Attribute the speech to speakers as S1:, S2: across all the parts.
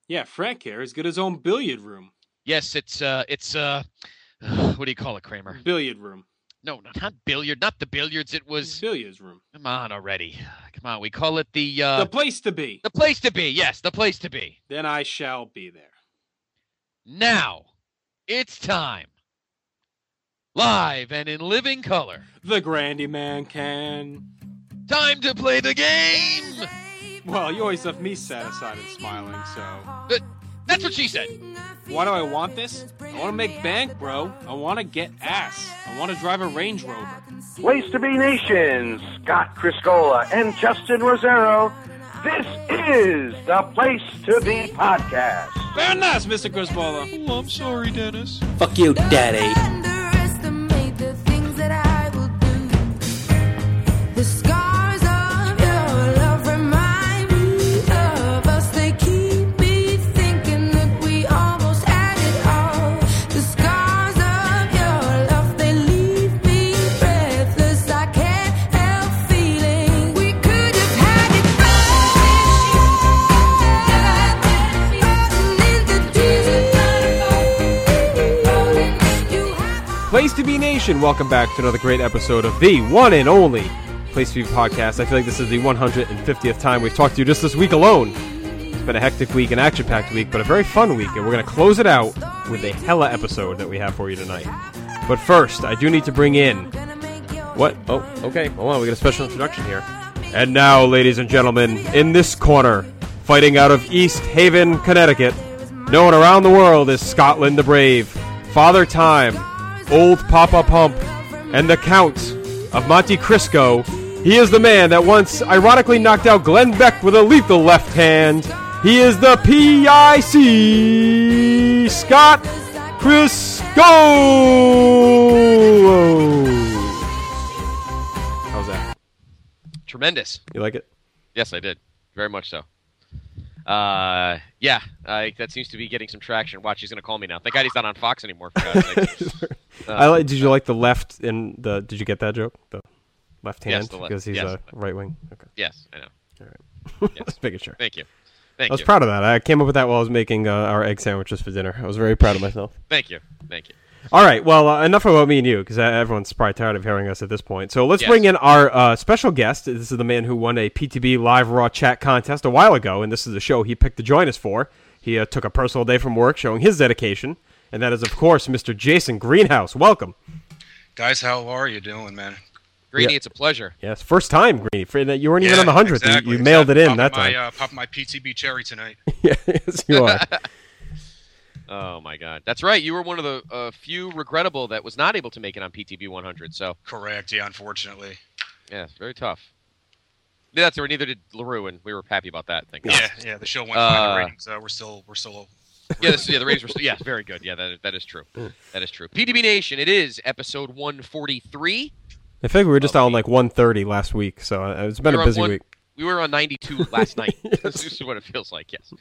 S1: Yeah, Frank here has got his own billiard room.
S2: Yes, it's what do you call it, Kramer?
S1: Billiard room.
S2: No, not billiard, not the billiards. It was
S1: Billiards room.
S2: Come on already. Come on, we call it the
S1: place to be.
S2: The place to be. Yes, the place to be.
S1: Then I shall be there.
S2: Now, it's time. Live and in living color.
S1: The Grandy Man can.
S2: Time to play the game.
S1: Well, you always left me satisfied and smiling, so.
S2: That's what she said.
S1: Why do I want this? I want to make bank, bro. I want to get ass. I want to drive a Range Rover.
S3: Place to be Nation, Scott Criscola and Justin Rosero. This is the Place to Be podcast.
S1: Very nice, Mr. Criscola.
S2: Oh, I'm sorry, Dennis.
S4: Fuck you, Daddy.
S5: Place to Be Nation, welcome back to another great episode of the one and only Place to Be podcast. I feel like this is the 150th time we've talked to you just this week alone. It's been a hectic week, an action-packed week, but a very fun week, and we're going to close it out with a hella episode that we have for you tonight. But first, I do need to bring in... What? Oh, okay. Hold on, we got a special introduction here. And now, ladies and gentlemen, in this corner, fighting out of East Haven, Connecticut, known around the world as Scotland the Brave, Father Time, Old Papa Pump, and the Count of Monte Cristo. He is the man that once ironically knocked out Glenn Beck with a lethal left hand. He is the PIC, Scott Crisco. How's that?
S2: Tremendous.
S5: You like it?
S2: Yes, I did. Very much so. That seems to be getting some traction. Watch, he's going to call me now. Thank God he's not on Fox anymore, for God's sake.
S5: Did you like the left in the... Did you get that joke? The left hand?
S2: Yes, the left.
S5: Because he's a right wing? Okay.
S2: Yes, I know.
S5: All right.
S2: Yes.
S5: Just making sure.
S2: Thank you.
S5: I was proud of that. I came up with that while I was making our egg sandwiches for dinner. I was very proud of myself.
S2: Thank you.
S5: All right, well, enough about me and you, because everyone's probably tired of hearing us at this point. So let's bring in our special guest. This is the man who won a PTB Live Raw Chat contest a while ago, and this is the show he picked to join us for. He took a personal day from work, showing his dedication, and that is, of course, Mr. Jason Greenhouse. Welcome.
S6: Guys, how are you doing, man?
S2: Greeny, it's a pleasure.
S5: Yes, first time, Greeny. You weren't even on the 100th. Exactly, you mailed it in that time.
S6: Popping my PTB cherry tonight.
S5: Yes, you are.
S2: Oh, my God. That's right. You were one of the few regrettable that was not able to make it on PTB 100. So
S6: correct, yeah, unfortunately.
S2: Yeah, it's very tough. Yeah, that's right. Neither did LaRue, and we were happy about that. Thank God.
S6: Yeah, the show went fine. Ratings, we're still
S2: the ratings were still, yeah, very good. Yeah, that is true. That is true. PTB Nation, it is episode 143.
S5: I think we were just on like 130 last week, so it's been a busy week.
S2: We were on 92 last night. This is what it feels like, yes.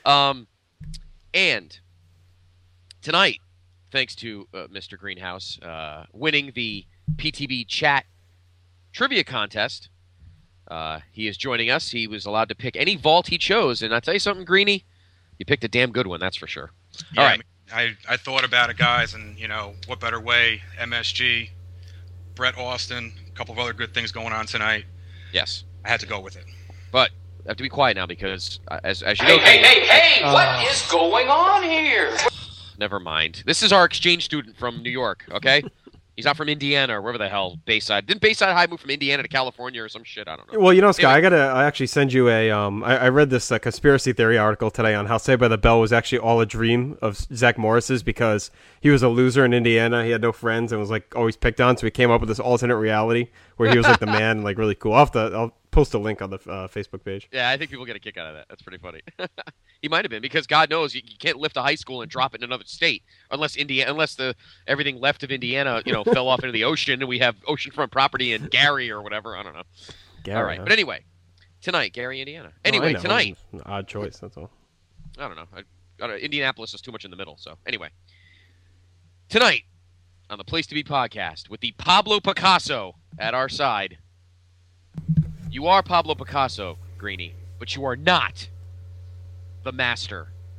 S2: And tonight, thanks to Mr. Greenhouse winning the PTB Chat Trivia Contest, he is joining us. He was allowed to pick any vault he chose, and I'll tell you something, Greeny, you picked a damn good one, that's for sure.
S6: Yeah,
S2: all right.
S6: I thought about it, guys, and, what better way? MSG, Brett Austin, a couple of other good things going on tonight.
S2: Yes.
S6: I had to go with it.
S2: But I have to be quiet now because, as you know...
S4: Hey, what is going on here?
S2: Never mind. This is our exchange student from New York, okay? He's not from Indiana or wherever the hell, Bayside. Didn't Bayside High move from Indiana to California or some shit? I don't know.
S5: Well, Scott, anyway. I actually send you a... I read this conspiracy theory article today on how Saved by the Bell was actually all a dream of Zach Morris's because he was a loser in Indiana. He had no friends and was like always picked on, so he came up with this alternate reality where he was like the man, like really cool. I'll post a link on the Facebook page.
S2: Yeah, I think people get a kick out of that. That's pretty funny. He might have been because God knows you can't lift a high school and drop it in another state unless everything left of Indiana fell off into the ocean and we have oceanfront property in Gary or whatever. I don't know.
S5: Gary,
S2: all right, but anyway, tonight Gary, Indiana.
S5: Anyway,
S2: tonight.
S5: An odd choice. That's all.
S2: I don't know. Indianapolis is too much in the middle. So anyway, tonight on the Place to Be podcast with the Pablo Picasso at our side. You are Pablo Picasso, Greeny, but you are not the master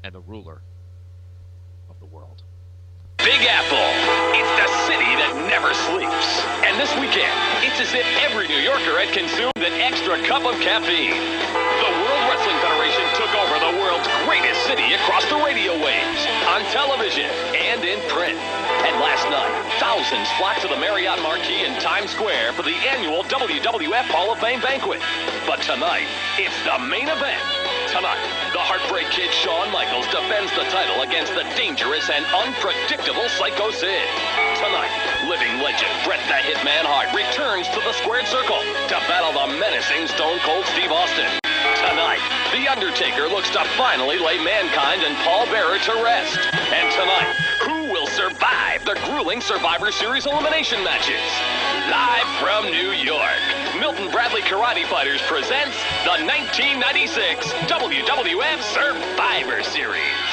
S2: and the ruler of the world.
S4: Big Apple. It's the city that never sleeps. And this weekend, it's as if every New Yorker had consumed an extra cup of caffeine. The World Wrestling Federation took over the world's greatest city across the radio waves, on television, and in print. And last night, thousands flocked to the Marriott Marquis in Times Square for the annual WWF Hall of Fame banquet. But tonight, it's the main event. Tonight, the Heartbreak Kid Shawn Michaels defends the title against the dangerous and unpredictable Psycho Sid. Tonight, living legend Bret the Hitman Hart returns to the squared circle to battle the menacing Stone Cold Steve Austin. Tonight, The Undertaker looks to finally lay Mankind and Paul Bearer to rest. And tonight, who will survive the grueling Survivor Series elimination matches? Live from New York, Milton Bradley Karate Fighters presents the 1996 WWF Survivor Series.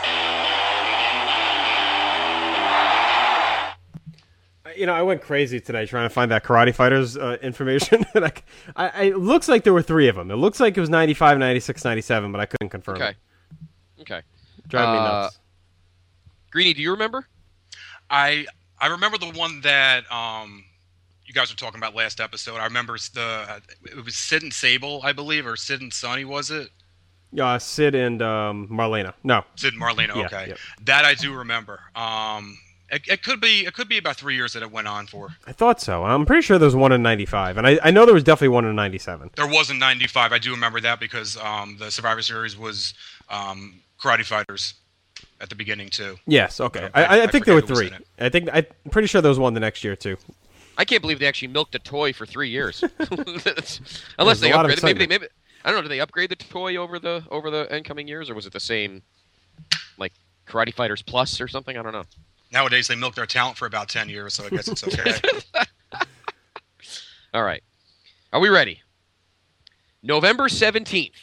S5: I went crazy today trying to find that Karate Fighters information. It looks like there were 3 of them. It looks like it was 95, 96, 97, but I couldn't confirm it.
S2: Okay.
S5: Driving me nuts.
S2: Greeny, do you remember?
S6: I remember the one that you guys were talking about last episode. I remember it was Sid and Sable, I believe, or Sid and Sonny, was it?
S5: Sid and Marlena. No.
S6: Sid and Marlena,
S5: Yeah,
S6: okay.
S5: yep.
S6: That I do remember. It could be about 3 years that it went on for.
S5: I thought so. I'm pretty sure there was one in 95, and I know there was definitely one in 97.
S6: There was in 95. I do remember that because the Survivor Series was Karate Fighters at the beginning too.
S5: Yes, okay.
S6: I
S5: I think there were
S6: forget who was
S5: 3.
S6: in it.
S5: I'm pretty sure there was one the next year too.
S2: I can't believe they actually milked a toy for 3 years.
S5: There's
S2: Unless they
S5: a lot of
S2: upgraded. Maybe
S5: excitement.
S2: I don't know. Did they upgrade the toy over the incoming years, or was it the same, like Karate Fighters Plus or something? I don't know.
S6: Nowadays they milk their talent for about 10 years, so I guess it's okay.
S2: All right. Are we ready? November 17th,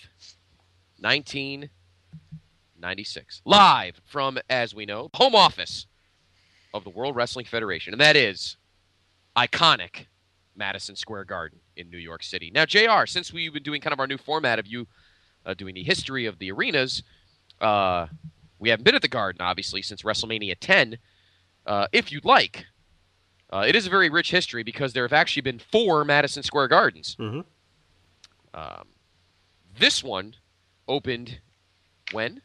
S2: 1996. Live from, as we know, home office of the World Wrestling Federation. And that is iconic Madison Square Garden in New York City. Now, JR, since we've been doing kind of our new format of you doing the history of the arenas, we haven't been at the Garden, obviously, since WrestleMania 10. If you'd like, it is a very rich history because there have actually been 4 Madison Square Gardens.
S5: Mm-hmm.
S2: This one opened when?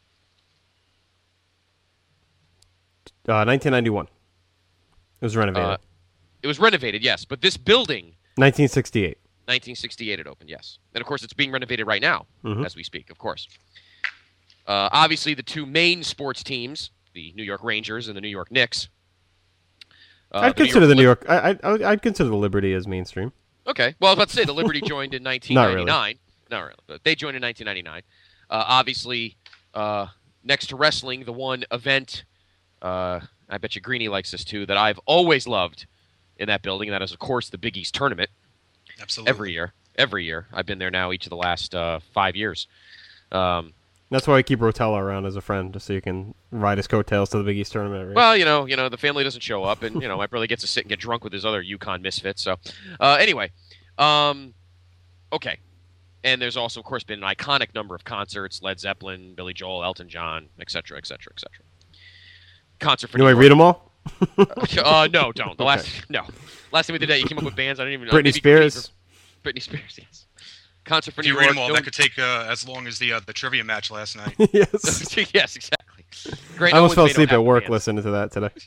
S5: 1991. It was renovated.
S2: It was renovated, yes, but this building,
S5: 1968.
S2: 1968 it opened, yes. And, of course, it's being renovated right now
S5: Mhm.
S2: as we speak, of course. Obviously, the 2 main sports teams, the New York Rangers and the New York Knicks.
S5: I'd consider the New York. I'd consider the Liberty as mainstream.
S2: Okay. Well, I was about to say the Liberty joined in 1999. Not really. But they joined in 1999. Obviously, next to wrestling, the one event, I bet you Greeny likes this too, that I've always loved in that building, and that is, of course, the Big East Tournament.
S6: Absolutely.
S2: Every year. I've been there now each of the last 5 years.
S5: That's why I keep Rotella around as a friend, just so you can ride his coattails to the Big East Tournament. Right?
S2: Well, you know, the family doesn't show up, and my brother gets to sit and get drunk with his other UConn misfits. So, anyway, okay. And there's also, of course, been an iconic number of concerts: Led Zeppelin, Billy Joel, Elton John, etc., etc., etc. Concert for
S5: You
S2: New
S5: want to read them all?
S2: No, don't. Last time we did that, you came up with bands I didn't even know.
S5: Britney
S2: Maybe
S5: Spears.
S2: Britney Spears, yes. Concert for
S6: If
S2: New
S6: you
S2: York.
S6: read them all, that could take as long as the trivia match last night.
S5: Yes.
S2: Yes, exactly. Great.
S5: I almost fell
S2: Owens may
S5: asleep
S2: not
S5: at
S2: have
S5: work
S2: bands.
S5: listening to that today.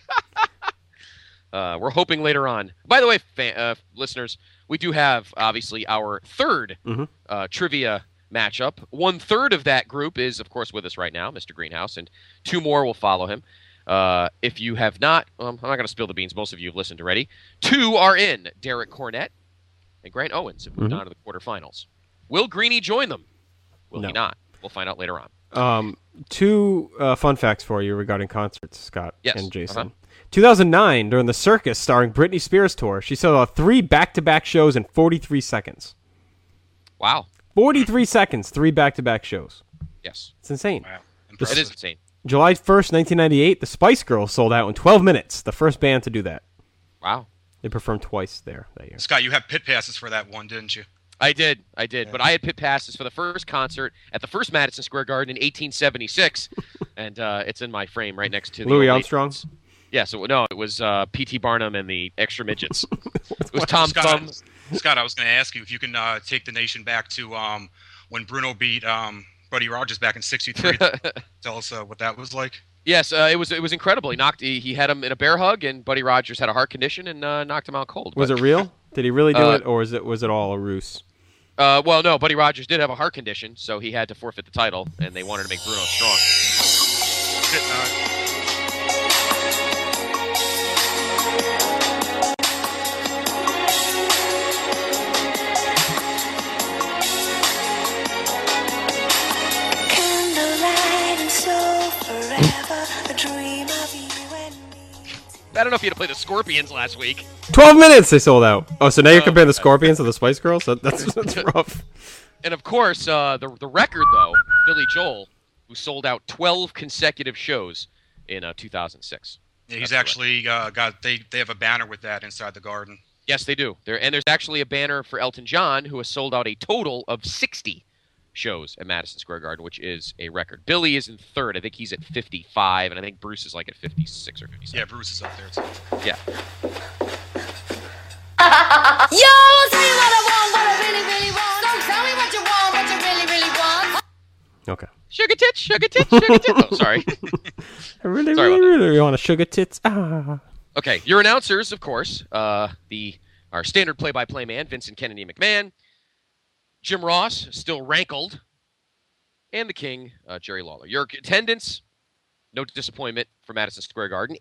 S2: We're hoping later on. By the way, listeners, we do have, obviously, our third trivia matchup. 1/3 of that group is, of course, with us right now, Mr. Greenhouse, and 2 more will follow him. If you have not, I'm not going to spill the beans. Most of you have listened already. 2 are in. Derek Cornett and Grant Owens have moved on to the quarterfinals. Will Greeny join them? Will
S5: No.
S2: he not? We'll find out later on.
S5: 2 fun facts for you regarding concerts, Scott
S2: Yes.
S5: and Jason. 2009, during the Circus starring Britney Spears tour, she sold out 3 back-to-back shows in 43 seconds.
S2: Wow.
S5: 43 seconds, 3 back-to-back shows.
S2: Yes.
S5: It's insane.
S6: Wow.
S2: It
S6: Impressive.
S2: is insane.
S5: July 1st, 1998, the Spice Girls sold out in 12 minutes. The first band to do that.
S2: Wow.
S5: They performed twice there that year.
S6: Scott, you had pit passes for that one, didn't you?
S2: I did. But I had pit passes for the first concert at the first Madison Square Garden in 1876, and it's in my frame right next to the
S5: Louis Armstrong.
S2: Yeah, so no, it was P.T. Barnum and the Extra Midgets. It was Tom Thumb.
S6: Scott, I was going to ask you if you can take the nation back to when Bruno beat Buddy Rogers back in '63. Tell us what that was like.
S2: Yes, it was incredible. He had him in a bear hug, and Buddy Rogers had a heart condition and knocked him out cold.
S5: Was it real? Did he really do it, or was it all a ruse?
S2: Well, no, Buddy Rogers did have a heart condition, so he had to forfeit the title, and they wanted to make Bruno strong. I don't know if you had to play the Scorpions last week.
S5: 12 minutes they sold out. Oh, so now you're comparing the Scorpions to the Spice Girls? That's rough.
S2: And of course, the record though, Billy Joel, who sold out 12 consecutive shows in 2006.
S6: Yeah, he's actually got. They have a banner with that inside the Garden.
S2: Yes, they do. There's actually a banner for Elton John, who has sold out a total of 60 shows at Madison Square Garden, which is a record. Billy is in third. I think he's at 55, and I think Bruce is like at 56 or 57.
S6: Yeah, Bruce is up there too.
S2: Yeah.
S7: Yo, I'll tell you what I want, what I really, really want. Don't tell me what you want, what you really, really want.
S5: Okay.
S2: Sugar tits, sugar tits, sugar tits. Oh, sorry.
S5: I really,
S2: Sorry
S5: really,
S2: about that.
S5: really want a sugar tits. Ah.
S2: Okay, your announcers, of course, our standard play-by-play man, Vincent Kennedy McMahon, Jim Ross, still rankled, and the King, Jerry Lawler. Your attendance, no disappointment for Madison Square Garden,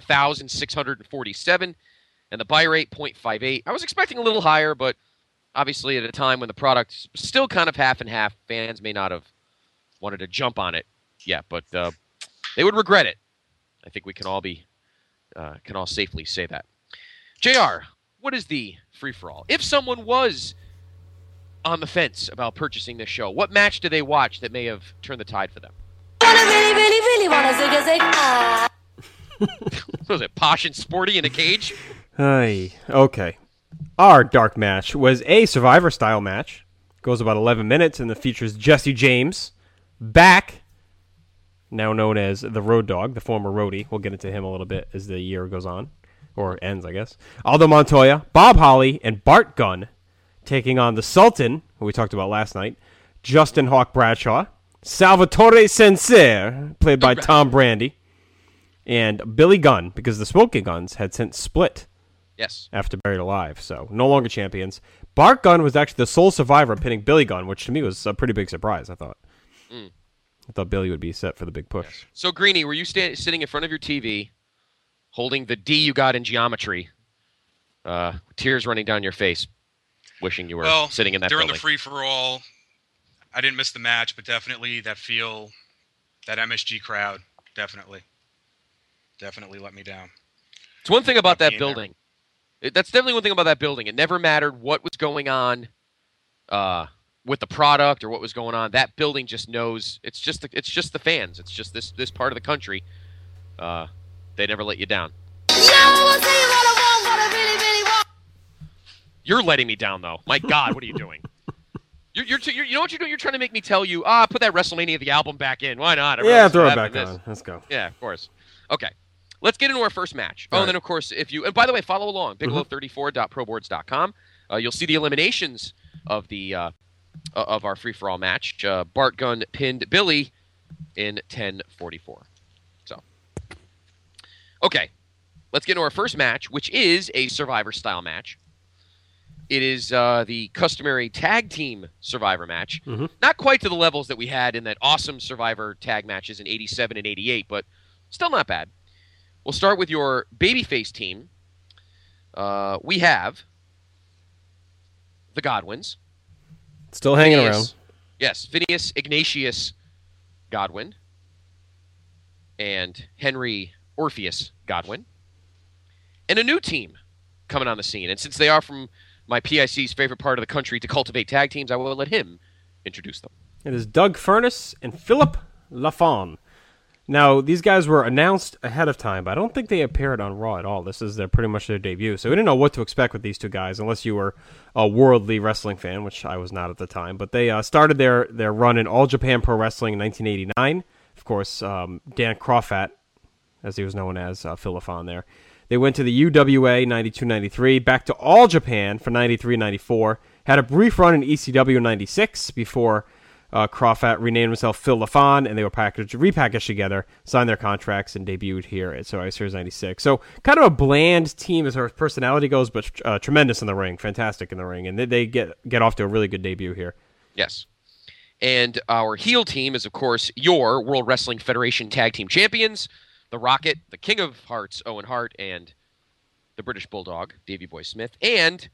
S2: 18,647, and the buy rate, 0.58. I was expecting a little higher, but obviously at a time when the product's still kind of half and half, fans may not have wanted to jump on it yet, but they would regret it. I think we can all safely say that. JR, what is the free-for-all? If someone was on the fence about purchasing this show, what match did they watch that may have turned the tide for them?
S7: Really wanna zig a
S2: What was it, Posh and Sporty in a cage?
S5: Hey, okay. Our dark match was a Survivor-style match. Goes about 11 minutes, and it features Jesse James, back, now known as the Road Dogg, the former roadie. We'll get into him a little bit as the year goes on, or ends, I guess. Aldo Montoya, Bob Holly, and Bart Gunn, taking on the Sultan, who we talked about last night, Justin Hawk Bradshaw, Salvatore Sincere, played by Tom Brandi, and Billy Gunn, because the Smoking Guns had since split.
S2: Yes.
S5: After Buried Alive, so no longer champions. Bart Gunn was actually the sole survivor pinning Billy Gunn, which to me was a pretty big surprise, I thought. I thought Billy would be set for the big push.
S2: Yes. So, Greenie, were you sitting in front of your TV, holding the D you got in geometry, tears running down your face, wishing you were sitting in that
S6: during
S2: building?
S6: the free-for-all, I didn't miss the match, but definitely that MSG crowd, definitely let me down.
S2: It's one thing about that
S6: being
S2: building. That's definitely one thing about that building. It never mattered what was going on with the product or what was going on. That building just knows. It's just the fans. It's just this part of the country. They never let you down.
S7: Yo, I'll tell you what I want, what I really, really want.
S2: You're letting me down, though. My God, what are you doing? You know what you're doing? You're trying to make me tell you, put that WrestleMania the album back in. Why not?
S5: Yeah, throw it back on. Let's go.
S2: Yeah, of course. Okay. Let's get into our first match. And then, of course, and by the way, follow along, bigelow34.proboards.com. You'll see the eliminations of of our free-for-all match. Bart Gunn pinned Billy in 10:44. So, okay. Let's get into our first match, which is a Survivor-style match. It is the customary tag team Survivor match. Not quite to the levels that we had in that awesome Survivor tag matches in 87 and 88, but still not bad. We'll start with your babyface team. We have the Godwins.
S5: Still hanging around.
S2: Yes, Phineas Ignatius Godwin and Henry Orpheus Godwin. And a new team coming on the scene. And since they are from my PIC's favorite part of the country to cultivate tag teams, I will let him introduce them.
S5: It is Doug Furness and Philip LaFawn. Now, these guys were announced ahead of time, but I don't think they appeared on Raw at all. This is pretty much their debut, so we didn't know what to expect with these two guys, unless you were a worldly wrestling fan, which I was not at the time. But they started their run in All Japan Pro Wrestling in 1989. Of course, Dan Crawford, as he was known as, Phil LaFon there. They went to the UWA 92-93, back to All Japan for 93-94, had a brief run in ECW in 96 before Crawford renamed himself Phil LaFon, and they were repackaged together, signed their contracts, and debuted here at Survivor Series 96. So kind of a bland team as far as personality goes, but tremendous in the ring, fantastic in the ring, and they get off to a really good debut here.
S2: Yes. And our heel team is, of course, your World Wrestling Federation Tag Team Champions, The Rocket, the King of Hearts, Owen Hart, and the British Bulldog, Davey Boy Smith, and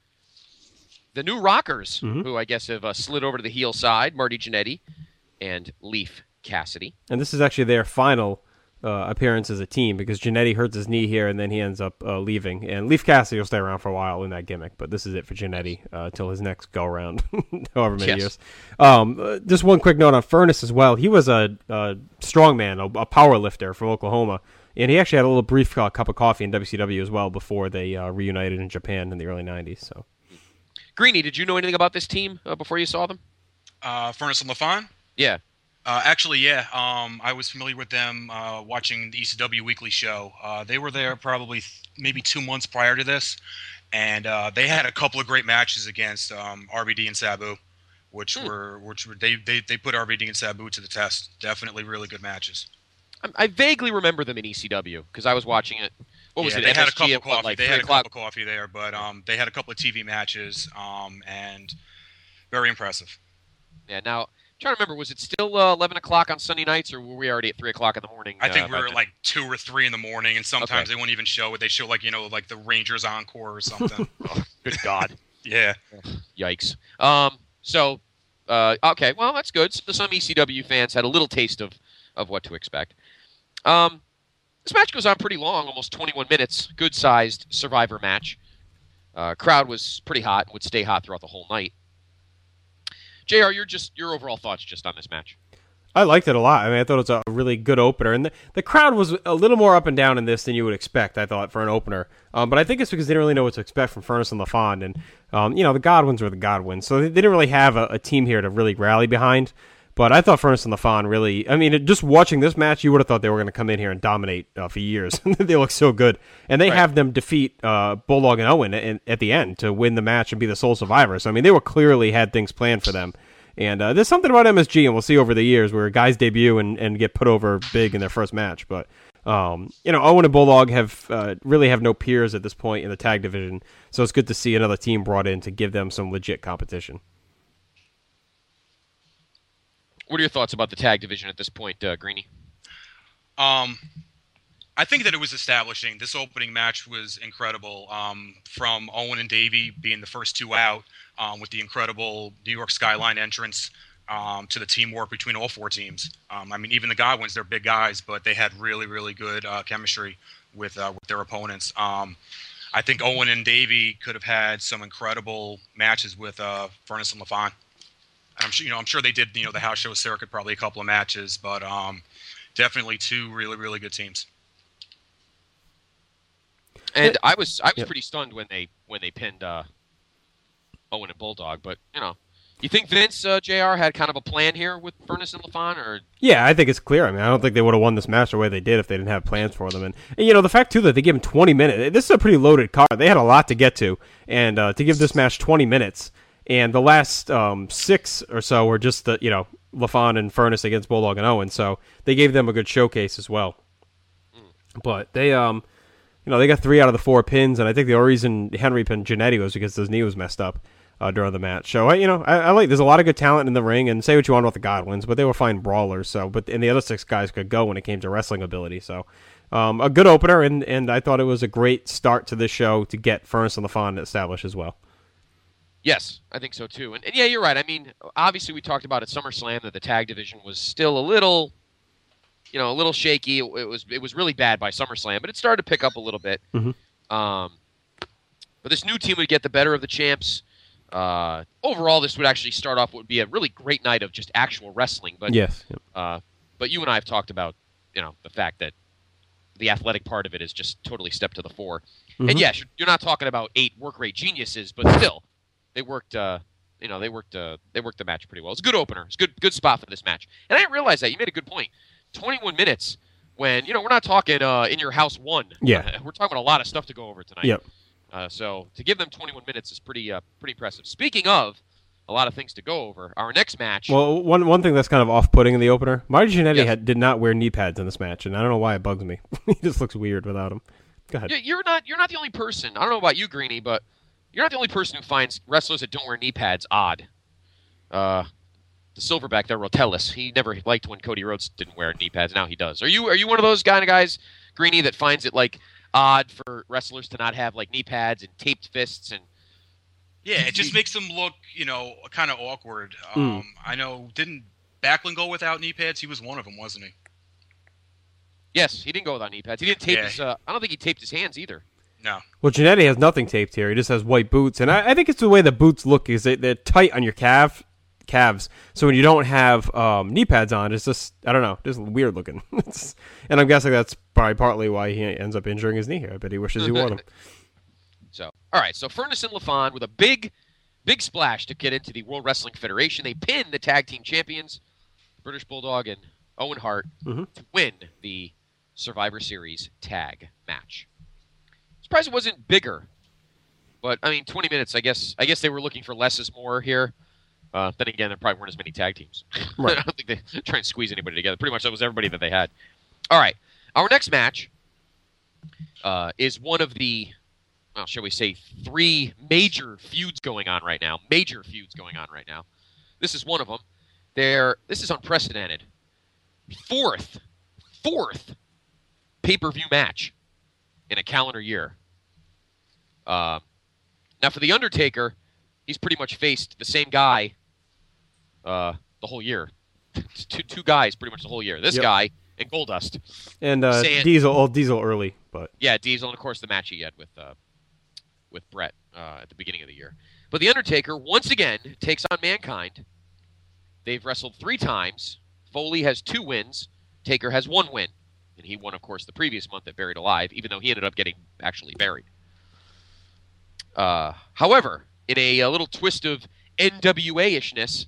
S2: the new Rockers, who I guess have slid over to the heel side, Marty Jannetty and Leif Cassidy.
S5: And this is actually their final appearance as a team, because Jannetty hurts his knee here, and then he ends up leaving. And Leif Cassidy will stay around for a while in that gimmick, but this is it for Jannetty till his next go-around, however many years. Just one quick note on Furnace as well. He was a strongman, a power lifter from Oklahoma, and he actually had a little brief cup of coffee in WCW as well before they reunited in Japan in the early 90s. So,
S2: Greeny, did you know anything about this team before you saw them?
S6: Furnace and LaFon?
S2: Yeah.
S6: Actually, yeah. I was familiar with them watching the ECW Weekly show. They were there probably maybe 2 months prior to this, and they had a couple of great matches against RVD and Sabu, which they put RVD and Sabu to the test. Definitely really good matches.
S2: I vaguely remember them in ECW because I was watching it. What was it?
S6: They had a
S2: MSG
S6: cup of coffee.
S2: like
S6: they
S2: 3
S6: had a
S2: o'clock?
S6: cup of coffee there, but they had a couple of TV matches, and very impressive.
S2: Yeah. Now, I'm trying to remember, was it still 11 o'clock on Sunday nights, or were we already at 3 o'clock in the morning?
S6: I think we
S2: by
S6: were
S2: then?
S6: like 2 or 3 in the morning, and sometimes they won't even show it. They show like the Rangers Encore or something.
S2: Oh, good God.
S6: Yeah.
S2: Yikes. Okay, well, that's good. So some ECW fans had a little taste of what to expect. This match goes on pretty long, almost 21 minutes. Good-sized Survivor match. Crowd was pretty hot and would stay hot throughout the whole night. JR, your overall thoughts just on this match?
S5: I liked it a lot. I mean, I thought it was a really good opener, and the crowd was a little more up and down in this than you would expect, I thought, for an opener. But I think it's because they didn't really know what to expect from Furnace and LaFon, and the Godwins were the Godwins, so they didn't really have a team here to really rally behind. But I thought Furnace and LaFon really, I mean, just watching this match, you would have thought they were going to come in here and dominate for years. They look so good. And they have them defeat Bulldog and Owen at the end to win the match and be the sole survivor. So, I mean, they were clearly had things planned for them. And there's something about MSG, and we'll see over the years, where guys debut and get put over big in their first match. But, Owen and Bulldog really have no peers at this point in the tag division. So it's good to see another team brought in to give them some legit competition.
S2: What are your thoughts about the tag division at this point, Greeny?
S6: I think that it was establishing. This opening match was incredible. From Owen and Davey being the first two out, with the incredible New York Skyline entrance, to the teamwork between all four teams. I mean, even the Godwins, they're big guys, but they had really, really good chemistry with their opponents. I think Owen and Davey could have had some incredible matches with Furnace and LaFon. I'm sure they did, the house show circuit, probably a couple of matches, but definitely two really, really good teams.
S2: And I was pretty stunned when they pinned Owen and Bulldog, but you think Vince JR had kind of a plan here with Furnace and LaFon, or? Yeah,
S5: I think it's clear. I mean, I don't think they would have won this match the way they did if they didn't have plans for them. And the fact too that they gave them 20 minutes. This is a pretty loaded card. They had a lot to get to, and to give this match 20 minutes. And the last 6 or so were just LaFon and Furnace against Bulldog and Owen, so they gave them a good showcase as well. But they, they got 3 out of the 4 pins, and I think the only reason Henry pinned Jannetty was because his knee was messed up during the match. So I like. There's a lot of good talent in the ring, and say what you want about the Godwins, but they were fine brawlers. So, and the other 6 guys could go when it came to wrestling ability. So, a good opener, and I thought it was a great start to this show to get Furnace and LaFon established as well.
S2: Yes, I think so too. And yeah, you're right. I mean, obviously we talked about at SummerSlam that the tag division was still a little shaky. It was really bad by SummerSlam, but it started to pick up a little bit.
S5: Mm-hmm.
S2: But this new team would get the better of the champs. Overall, this would actually start off would be a really great night of just actual wrestling. But
S5: yes,
S2: but you and I have talked about the fact that the athletic part of it is just totally stepped to the fore.
S5: Mm-hmm.
S2: And yes, you're not talking about 8 work rate geniuses, but still, they worked. They worked the match pretty well. It's a good opener. It's a good spot for this match. And I didn't realize that. You made a good point. 21 minutes when we're not talking in your house one.
S5: Yeah,
S2: we're talking about a lot of stuff to go over tonight.
S5: Yep.
S2: So to give them 21 minutes is pretty impressive. Speaking of a lot of things to go over, our next match.
S5: Well, one thing that's kind of off-putting in the opener, Marty Jannetty
S2: Yes.
S5: did not wear knee pads in this match, and I don't know why it bugs me. He just looks weird without them. Go ahead.
S2: You're not the only person. I don't know about you, Greeny, but you're not the only person who finds wrestlers that don't wear knee pads odd. The silverback there, Rotellus, he never liked when Cody Rhodes didn't wear knee pads. Now he does. Are you one of those kind of guys, Greeny, that finds it like odd for wrestlers to not have like knee pads and taped fists and?
S6: Yeah, it just makes them look, kind of awkward. I know, didn't Backlund go without knee pads? He was one of them, wasn't he?
S2: Yes, he didn't go without knee pads. He didn't tape
S6: Yeah.
S2: his. I don't think he taped his hands either.
S6: No.
S5: Well, Jannetty has nothing taped here. He just has white boots, and I think it's the way the boots look. Is they're tight on your calves, so when you don't have knee pads on, it's just just weird looking. And I'm guessing that's probably partly why he ends up injuring his knee here. I bet he wishes he wore them.
S2: So, all right. So Furnas and LaFon with a big splash to get into the World Wrestling Federation. They pin the tag team champions, British Bulldog and Owen Hart, to win the Survivor Series tag match. Surprised it wasn't bigger, but I mean, 20 minutes. I guess they were looking for less is more here. Then again, there probably weren't as many tag teams.
S5: Right.
S2: I don't think they try and squeeze anybody together. Pretty much that was everybody that they had. All right. Our next match is one of the, shall we say, 3 major feuds going on right now. This is one of them. This is unprecedented. Fourth pay-per-view match in a calendar year. Now for The Undertaker, he's pretty much faced the same guy the whole year. Two guys pretty much the whole year. This guy and Goldust.
S5: And Diesel early, but
S2: yeah, Diesel, and of course the match he had with Brett at the beginning of the year. But The Undertaker once again takes on Mankind. They've wrestled 3 times. Foley has 2 wins. Taker has 1 win. And he won, of course, the previous month at Buried Alive, even though he ended up getting actually buried. However, in a little twist of NWA-ishness,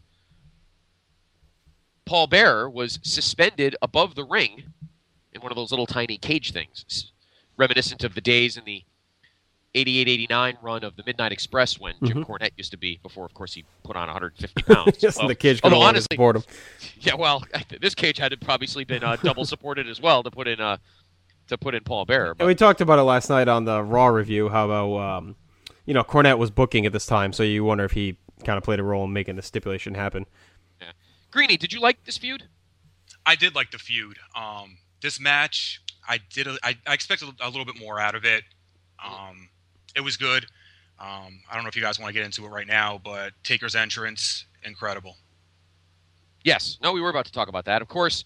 S2: Paul Bearer was suspended above the ring in one of those little tiny cage things, reminiscent of the days in the 88-89 run of the Midnight Express when Jim Cornette used to be, before, of course, he put on 150 pounds.
S5: yes, the cage could only support him.
S2: Yeah, well, this cage had obviously been double supported as well to put in Paul Bearer. But
S5: And we talked about it last night on the Raw review, how about, Cornette was booking at this time, so you wonder if he kind of played a role in making the stipulation happen.
S2: yeah. Greeny, did you like this feud?
S6: I did like the feud. This match, I expected a little bit more out of it. It was good. I don't know if you guys want to get into it right now, but Taker's entrance, incredible.
S2: Yes. No, we were about to talk about that. Of course,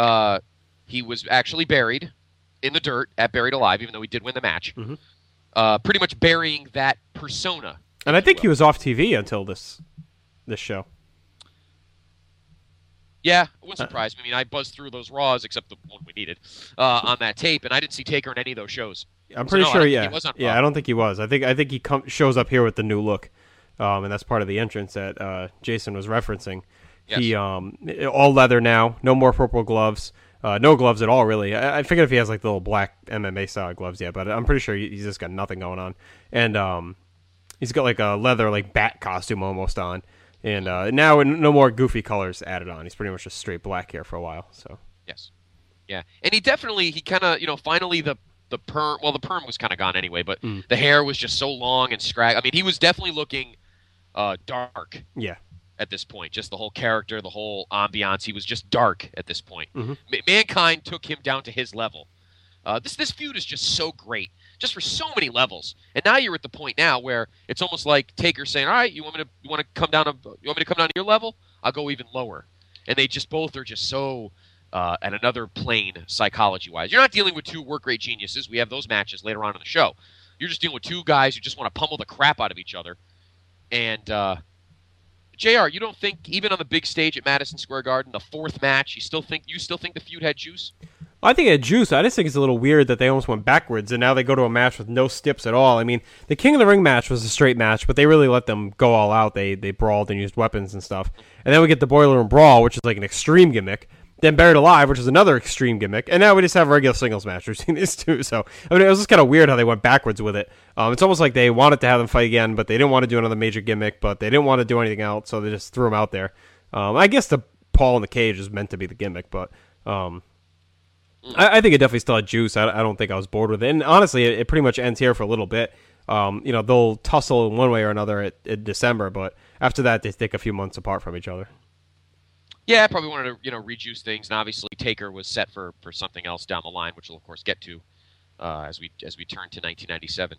S2: he was actually buried in the dirt at Buried Alive, even though he did win the match. Pretty much burying that persona.
S5: And I think he was off TV until this show.
S2: Yeah, it wouldn't surprise me. I mean, I buzzed through those Raws, except the one we needed, on that tape, and I didn't see Taker in any of those shows.
S5: I'm pretty sure,
S2: he was on Raw.
S5: I don't think he was. I think he shows up here with the new look, and that's part of the entrance that Jason was referencing.
S2: Yes.
S5: He all leather now, no more purple gloves, no gloves at all, really. I figured if he has like the little black MMA style gloves, yeah, but I'm pretty sure he's just got nothing going on, and he's got like a leather like bat costume almost on. And now no more goofy colors added on. He's pretty much just straight black here for a while. So
S2: yes, yeah, and he kind of finally the perm. Well, the perm was kind of gone anyway, but the hair was just so long and scrag. I mean, he was definitely looking dark.
S5: Yeah.
S2: At this point, just the whole character, the whole ambiance, he was just dark at this point. Mankind took him down to his level. This feud is just so great, just for so many levels. And now you're at the point now where it's almost like Taker saying, "All right, you want me to come down to your level? I'll go even lower." And they just both are just so at another plane psychology-wise. You're not dealing with 2 work rate geniuses. We have those matches later on in the show. You're just dealing with 2 guys who just want to pummel the crap out of each other. And JR, you don't think even on the big stage at Madison Square Garden, the 4th match, you still think the feud had juice?
S5: I think at Juice, I just think it's a little weird that they almost went backwards, and now they go to a match with no stips at all. I mean, the King of the Ring match was a straight match, but they really let them go all out. They brawled and used weapons and stuff. And then we get the Boiler Room Brawl, which is like an extreme gimmick. Then Buried Alive, which is another extreme gimmick. And now we just have a regular singles match. We've seen this too. So, I mean, it was just kind of weird how they went backwards with it. It's almost like they wanted to have them fight again, but they didn't want to do another major gimmick, but they didn't want to do anything else, so they just threw them out there. I guess the Paul in the cage is meant to be the gimmick, but I think it definitely still had juice. I don't think I was bored with it. And honestly, it pretty much ends here for a little bit. They'll tussle in one way or another at December, but after that, they take a few months apart from each other.
S2: Yeah, I probably wanted to, rejuice things, and obviously Taker was set for something else down the line, which we'll of course get to as we turn to 1997.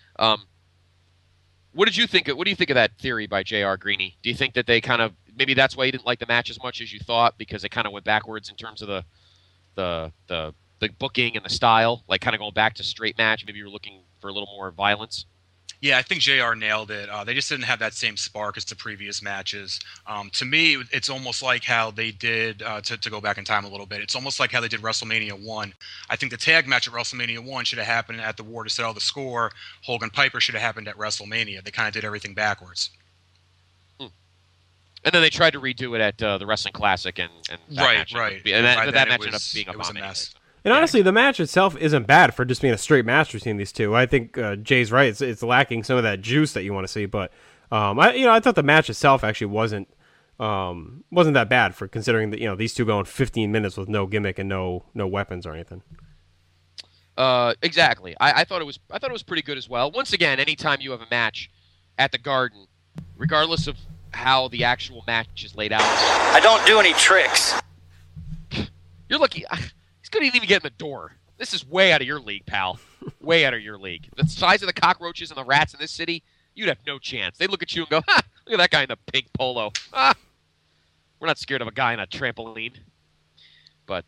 S2: What did you think? What do you think of that theory by J.R. Greeny? Do you think that they kind of maybe that's why you didn't like the match as much as you thought because it kind of went backwards in terms of the booking and the style, like kind of going back to straight match? Maybe you were looking for a little more violence.
S6: Yeah, I think JR nailed it. They just didn't have that same spark as the previous matches. To me, it's almost like how they did, to go back in time a little bit, it's almost like how they did WrestleMania 1. I think the tag match at WrestleMania 1 should have happened at the War to settle the score. Hogan-Piper should have happened at WrestleMania. They kind of did everything backwards.
S2: And then they tried to redo it at the Wrestling Classic, and that
S6: right.
S2: That match ended up being a bomb
S6: mess.
S2: Anyway.
S5: And honestly, the match itself isn't bad for just being a straight match between these two. I think Jay's right; it's lacking some of that juice that you want to see. But I thought the match itself actually wasn't that bad for considering that these two going 15 minutes with no gimmick and no weapons or anything.
S2: Exactly. I thought it was pretty good as well. Once again, anytime you have a match at the Garden, regardless of how the actual match is laid out,
S8: I don't do any tricks.
S2: You're lucky. Couldn't even get in the door. This is way out of your league, pal. Way out of your league. The size of the cockroaches and the rats in this city, you'd have no chance. They'd look at you and go, "Ha! Look at that guy in the pink polo. Ah, we're not scared of a guy on a trampoline." But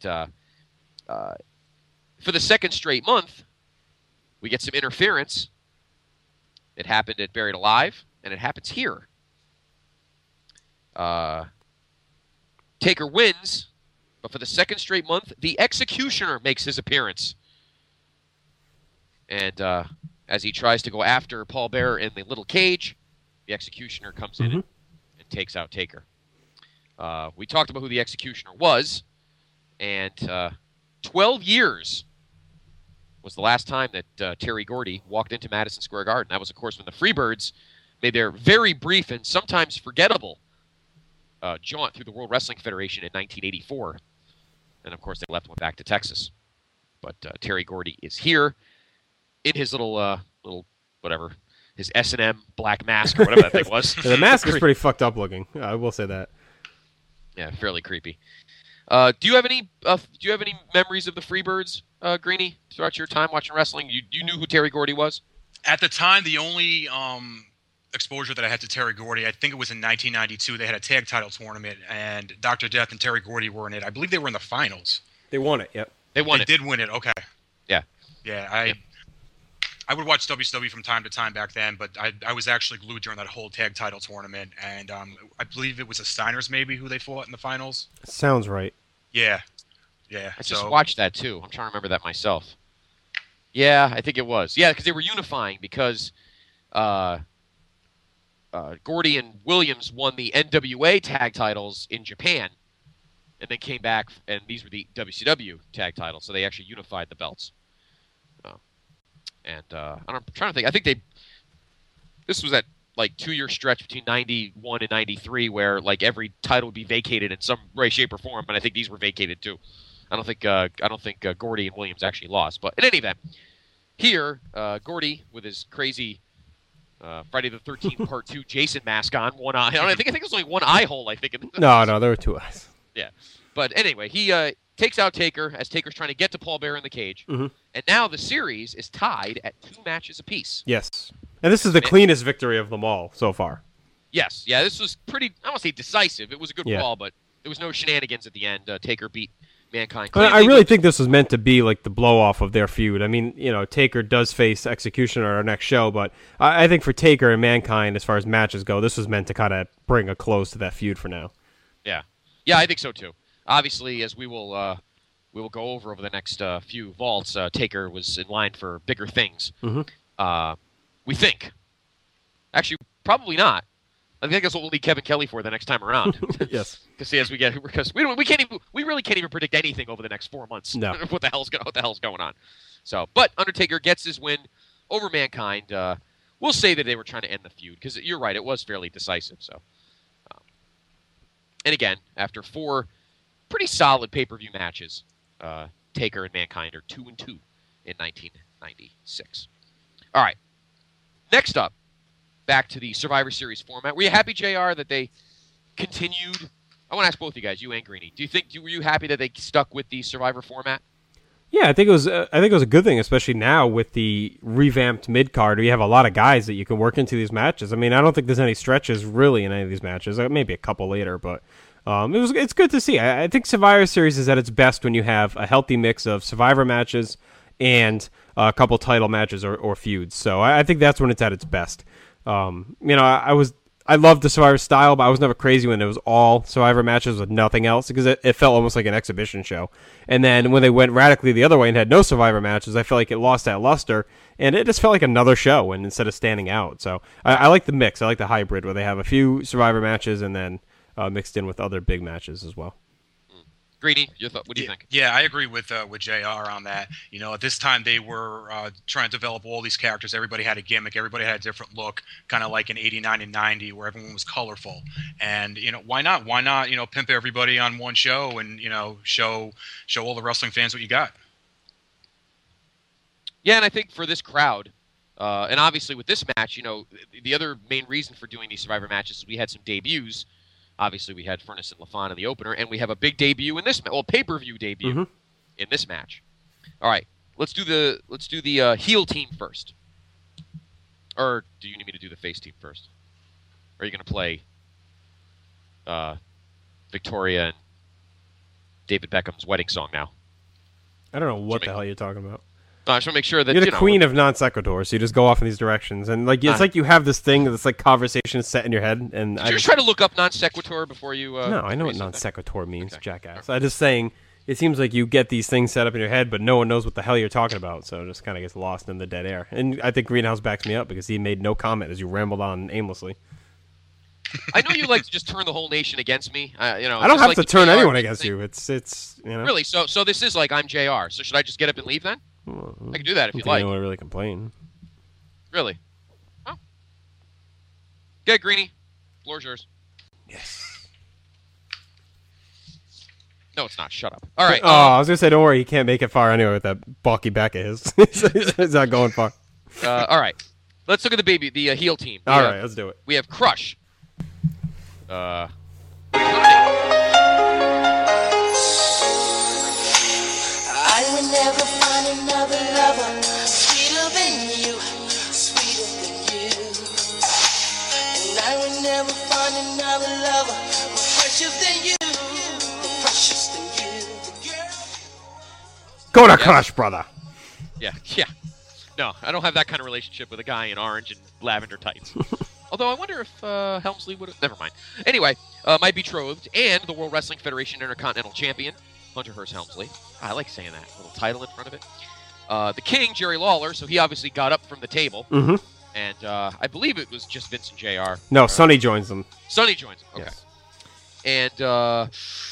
S2: for the second straight month, we get some interference. It happened at Buried Alive, and it happens here. Taker wins. But for the second straight month, the Executioner makes his appearance. And as he tries to go after Paul Bearer in the little cage, the Executioner comes in and takes out Taker. We talked about who the Executioner was, and 12 years was the last time that Terry Gordy walked into Madison Square Garden. That was, of course, when the Freebirds made their very brief and sometimes forgettable jaunt through the World Wrestling Federation in 1984. And, of course, they left and went back to Texas. But Terry Gordy is here in his little whatever, his S&M black mask or whatever that thing was.
S5: Yeah, the mask is pretty fucked up looking. I will say that.
S2: Yeah, fairly creepy. Do you have any memories of the Freebirds, Greeny, throughout your time watching wrestling? You knew who Terry Gordy was?
S6: At the time, the only exposure that I had to Terry Gordy, I think it was in 1992. They had a tag title tournament, and Dr. Death and Terry Gordy were in it. I believe they were in the finals.
S5: They won it. Yep.
S2: They
S6: did win it. Okay.
S2: Yeah.
S6: Yeah. I would watch WCW from time to time back then, but I was actually glued during that whole tag title tournament, and I believe it was the Steiners maybe who they fought in the finals.
S5: Sounds right.
S6: Yeah.
S2: I just watched that too. I'm trying to remember that myself. Yeah, I think it was. Yeah, because they were unifying because Gordy and Williams won the NWA tag titles in Japan and then came back, and these were the WCW tag titles, so they actually unified the belts. I'm trying to think. I think this was that like 2-year stretch between 91 and 93 where like every title would be vacated in some way, shape, or form, but I think these were vacated too. I don't think Gordy and Williams actually lost, but in any event, here Gordy with his crazy Friday the 13th Part 2 Jason mask on, one eye. I think there's only one eye hole. I think.
S5: No, there were 2 eyes.
S2: Yeah, but anyway, he takes out Taker as Taker's trying to get to Paul Bearer in the cage,
S5: and
S2: now the series is tied at 2 matches apiece.
S5: Yes, and this is the cleanest victory of them all so far.
S2: Yes, yeah, this was pretty. I don't want to say decisive. It was a good brawl, but there was no shenanigans at the end. Taker beat Mankind.
S5: I really think this was meant to be like the blow-off of their feud. I mean, Taker does face Executioner at our next show, but I think for Taker and Mankind, as far as matches go, this was meant to kind of bring a close to that feud for now.
S2: Yeah, I think so too. Obviously, as we will we will go over the next few vaults. Taker was in line for bigger things. We think. Actually, probably not. I think that's what we'll need Kevin Kelly for the next time around.
S5: Yes.
S2: Because we really can't even predict anything over the next 4 months.
S5: No.
S2: what the hell's going on? So, but Undertaker gets his win over Mankind. We'll say that they were trying to end the feud because you're right, it was fairly decisive. So, and again, after 4 pretty solid pay-per-view matches, Taker and Mankind are 2-2 in 1996. All right. Next up, back to the Survivor Series format. Were you happy, JR, that they continued? I want to ask both of you guys, you and Greeny. Were you happy that they stuck with the Survivor format?
S5: Yeah, I think it was a good thing, especially now with the revamped mid card. You have a lot of guys that you can work into these matches. I mean, I don't think there's any stretches really in any of these matches. Maybe a couple later, but it's good to see. I think Survivor Series is at its best when you have a healthy mix of Survivor matches and a couple title matches or feuds. So I think that's when it's at its best. I loved the Survivor style, but I was never crazy when it was all Survivor matches with nothing else because it felt almost like an exhibition show. And then when they went radically the other way and had no Survivor matches, I felt like it lost that luster, and it just felt like another show and instead of standing out. So I like the mix. I like the hybrid where they have a few Survivor matches and then mixed in with other big matches as well.
S2: Greeny, your thought? What do you think?
S6: Yeah, I agree with JR on that. You know, at this time they were trying to develop all these characters. Everybody had a gimmick. Everybody had a different look, kind of like in '89 and '90, where everyone was colorful. And why not? Why not? Pimp everybody on one show and show all the wrestling fans what you got.
S2: Yeah, and I think for this crowd, and obviously with this match, the other main reason for doing these Survivor matches is we had some debuts. Obviously, we had Furnace and LaFon in the opener, and we have a big debut in this pay-per-view debut in this match. All right, let's do the heel team first. Or do you need me to do the face team first? Or are you going to play Victoria and David Beckham's wedding song now?
S5: I don't know what the hell you're talking about.
S2: No, I just want to make sure that
S5: you're the queen of non sequiturs. So you just go off in these directions, and it's like you have this thing that's like conversation set in your head. And
S2: did you just try to look up non sequitur before you?
S5: No, I know what non sequitur means, jackass. I'm just saying it seems like you get these things set up in your head, but no one knows what the hell you're talking about, so it just kind of gets lost in the dead air. And I think Greenhouse backs me up because he made no comment as you rambled on aimlessly.
S2: I know you like to just turn the whole nation against me.
S5: I don't have to turn anyone against you. It's
S2: really so. This is like I'm JR. So should I just get up and leave then?
S5: Well,
S2: I can do that if you like.
S5: Anyone really complain?
S2: Really? Oh. Okay, Greeny. Floor's yours.
S5: Yes.
S2: No, it's not. Shut up. All right.
S5: I was gonna say, don't worry. He can't make it far anyway with that bulky back of his. He's not going far.
S2: All right. Let's look at the heel team.
S5: All right, let's do it.
S2: We have Crush.
S7: I will never find another lover sweeter than you, sweeter than you. And I will never find another lover more precious than you, more precious than you.
S5: Go to Crush, brother.
S2: Yeah. No, I don't have that kind of relationship with a guy in orange and lavender tights. Although I wonder if Helmsley would have... Never mind. Anyway, my betrothed and the World Wrestling Federation Intercontinental Champion, Hunter Hearst Helmsley. I like saying that. A little title in front of it. The King, Jerry Lawler, so he obviously got up from the table.
S5: Mm-hmm.
S2: And I believe it was just Vince and JR.
S5: No, Sonny joins them.
S2: Sonny joins them, okay. Yes. And,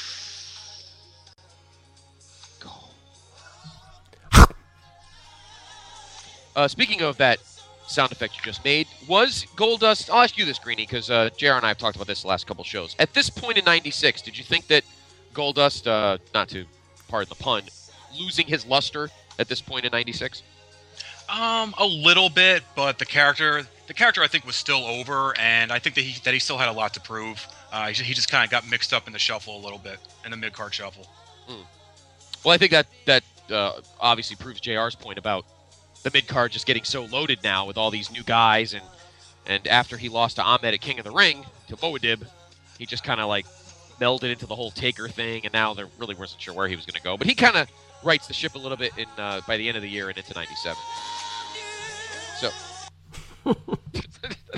S2: speaking of that sound effect you just made, was Goldust... I'll ask you this, Greeny, because JR and I have talked about this the last couple shows. At this point in 96, did you think that Goldust, not to pardon the pun, losing his luster at this point in 96?
S6: A little bit, but the character I think was still over, and I think that he still had a lot to prove. He just kind of got mixed up in the shuffle a little bit, in the mid-card shuffle.
S2: Well, I think that obviously proves JR's point about the mid-card just getting so loaded now with all these new guys, and after he lost to Ahmed at King of the Ring, to Moadib, he just kind of like melded into the whole Taker thing, and now they really wasn't sure where he was going to go. But he kind of rights the ship a little bit in by the end of the year and into 97. So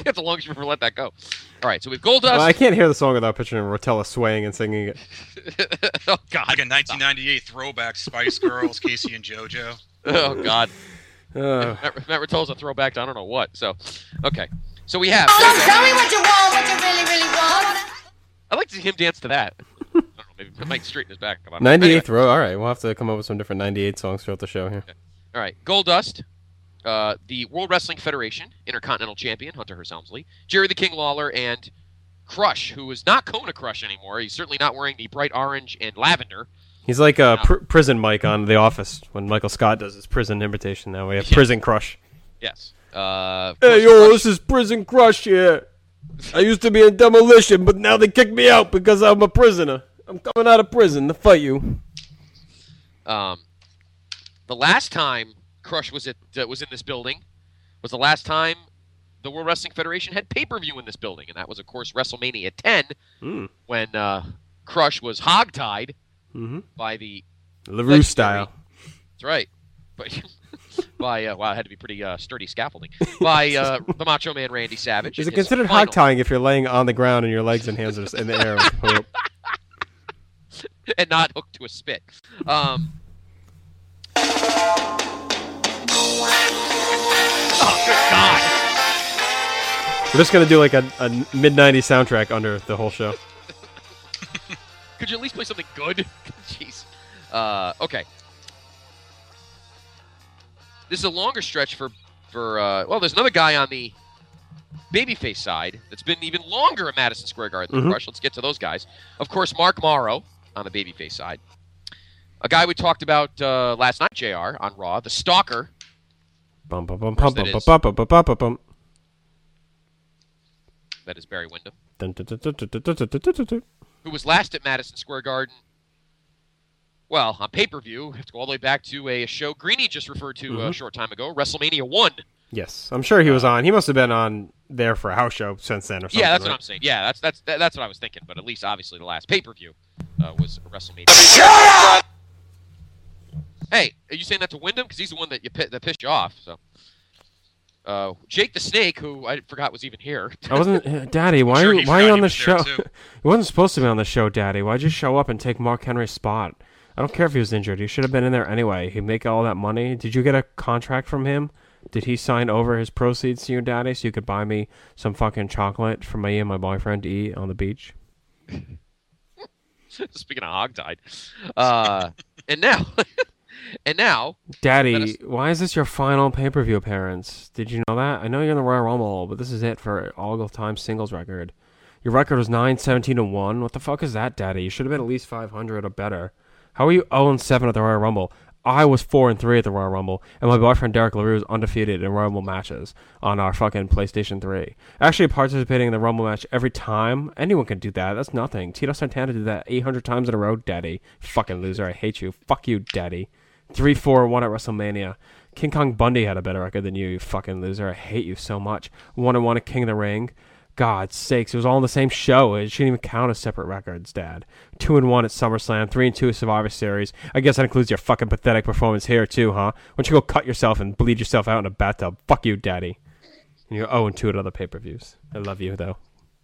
S2: That's the longest you've ever let that go. All right, so we've Goldust.
S5: I can't hear the song without picturing Rotella swaying and singing it.
S2: Oh, God.
S6: Like a 1998 throwback, Spice Girls, Casey and JoJo.
S2: Oh, God. Matt Rotella's a throwback to I don't know what. So, okay. So we have...
S7: Tell me what you want, what you really, really want.
S2: I'd like to see him dance to that. I don't know, maybe Mike straighten his back.
S5: 98th row. All right, we'll have to come up with some different 98 songs throughout the show here.
S2: Okay. All right, Goldust, the World Wrestling Federation Intercontinental Champion, Hunter Hearst Helmsley, Jerry the King Lawler, and Crush, who is not Kona Crush anymore. He's certainly not wearing the bright orange and lavender.
S5: He's like a prison Mike on The Office when Michael Scott does his prison imitation. Now we have Prison Crush.
S2: Yes.
S5: Hey, yo, this is Prison Crush here. I used to be in Demolition, but now they kicked me out because I'm a prisoner. I'm coming out of prison to fight you.
S2: The last time Crush was in this building was the last time the World Wrestling Federation had pay-per-view in this building, and that was, of course, WrestleMania 10, when Crush was hogtied by the
S5: LaRue style.
S2: That's right. By wow, it had to be pretty sturdy scaffolding. By the Macho Man Randy Savage.
S5: Is it considered hog tying if you're laying on the ground and your legs and hands are in the air?
S2: And not hooked to a spit. Oh, good God.
S5: We're just going to do like a mid-90s soundtrack under the whole show.
S2: Could you at least play something good? Jeez. Okay. This is a longer stretch for well, there's another guy on the babyface side that's been even longer at Madison Square Garden than Crush. Let's get to those guys. Of course, Mark Morrow on the babyface side. A guy we talked about last night, JR, on Raw, the Stalker.
S5: That
S2: is Barry Windham.
S5: Who
S2: Who was last at Madison Square Garden. Well, on pay-per-view, have to go all the way back to a show Greeny just referred to a short time ago, WrestleMania 1.
S5: Yes, I'm sure he was on. He must have been on there for a house show since then or something.
S2: Yeah, that's
S5: right?
S2: what I'm saying. Yeah, that's what I was thinking. But at least, obviously, the last pay-per-view was WrestleMania. Hey, are you saying that to Wyndham? Because he's the one that pissed you off. So, Jake the Snake, who I forgot was even here.
S5: I wasn't, Daddy. Why are you on the show? He wasn't supposed to be on the show, Daddy. Why'd you show up and take Mark Henry's spot? I don't care if he was injured. He should have been in there anyway. He'd make all that money. Did you get a contract from him? Did he sign over his proceeds to you, Daddy, so you could buy me some fucking chocolate for me and my boyfriend to eat on the beach?
S2: Speaking of hogtied. And now...
S5: Daddy, why is this your final pay-per-view appearance? Did you know that? I know you're in the Royal Rumble, but this is it for all-time singles record. Your record was 9-17-1. What the fuck is that, Daddy? You should have been at least 500 or better. How are you 0-7 at the Royal Rumble? I was 4-3 at the Royal Rumble, and my boyfriend Derek LaRue is undefeated in Royal Rumble matches on our fucking PlayStation 3. Actually participating in the Rumble match every time. Anyone can do that. That's nothing. Tito Santana did that 800 times in a row, Daddy. Fucking loser. I hate you. Fuck you, Daddy. 3-4-1 at WrestleMania. King Kong Bundy had a better record than you, you fucking loser. I hate you so much. 1-1 at King of the Ring. God's sakes, it was all in the same show. It shouldn't even count as separate records, Dad. 2-1 at SummerSlam, 3-2 at Survivor Series. I guess that includes your fucking pathetic performance here, too, huh? Why don't you go cut yourself and bleed yourself out in a bathtub? Fuck you, Daddy. And you're 0-2 at other pay-per-views. I love you, though.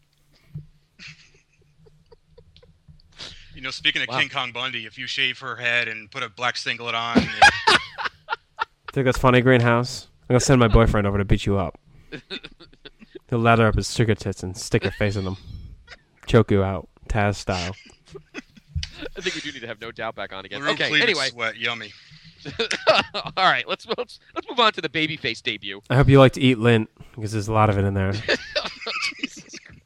S6: You know, speaking of King Kong Bundy, if you shave her head and put a black singlet on...
S5: Think that's funny, Greenhouse? I'm going to send my boyfriend over to beat you up. He'll lather up his sugar tits and stick your face in them. Choke you out, Taz style.
S2: I think we do need to have No Doubt back on again.
S6: LaRue
S2: Okay,
S6: cleavage
S2: anyway.
S6: Sweat, yummy.
S2: All right, let's move on to the babyface debut.
S5: I hope you like to eat lint, because there's a lot of it in there.
S2: Jesus Christ.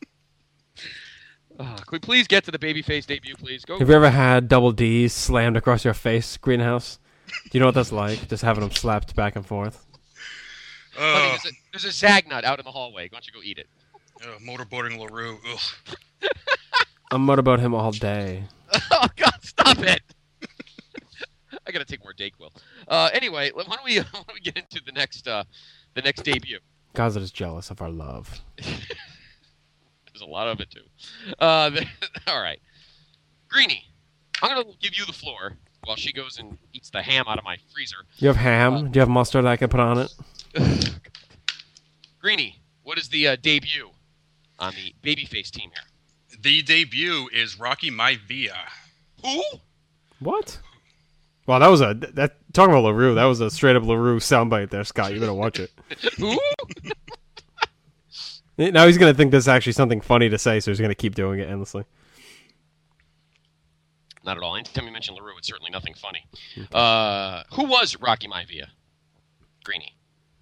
S2: Can we please get to the babyface debut, please? Go.
S5: Have you ever had double D's slammed across your face, Greenhouse? Do you know what that's like? Just having them slapped back and forth?
S2: Honey, there's a Zag nut out in the hallway. Why don't you go eat it?
S6: Motorboarding LaRue. Ugh.
S5: I'm mad about him all day.
S2: Oh, God, stop it. I got to take more Dayquil. Anyway, why don't we get into the next debut?
S5: Gaza is jealous of our love.
S2: There's a lot of it, too. All right. Greenie, I'm going to give you the floor while she goes and eats the ham out of my freezer.
S5: You have ham? Do you have mustard I can put on it?
S2: Greenie, What is the debut on the babyface team here?
S6: The debut is Rocky Maivia.
S2: Who?
S5: What? Well, that was talking about LaRue. That was a straight up LaRue soundbite there, Scott. You better watch it.
S2: Who?
S5: Now he's gonna think this is actually something funny to say, so he's gonna keep doing it endlessly.
S2: Not at all. Anytime you mention LaRue, it's certainly nothing funny. Who was Rocky Maivia? Greeny.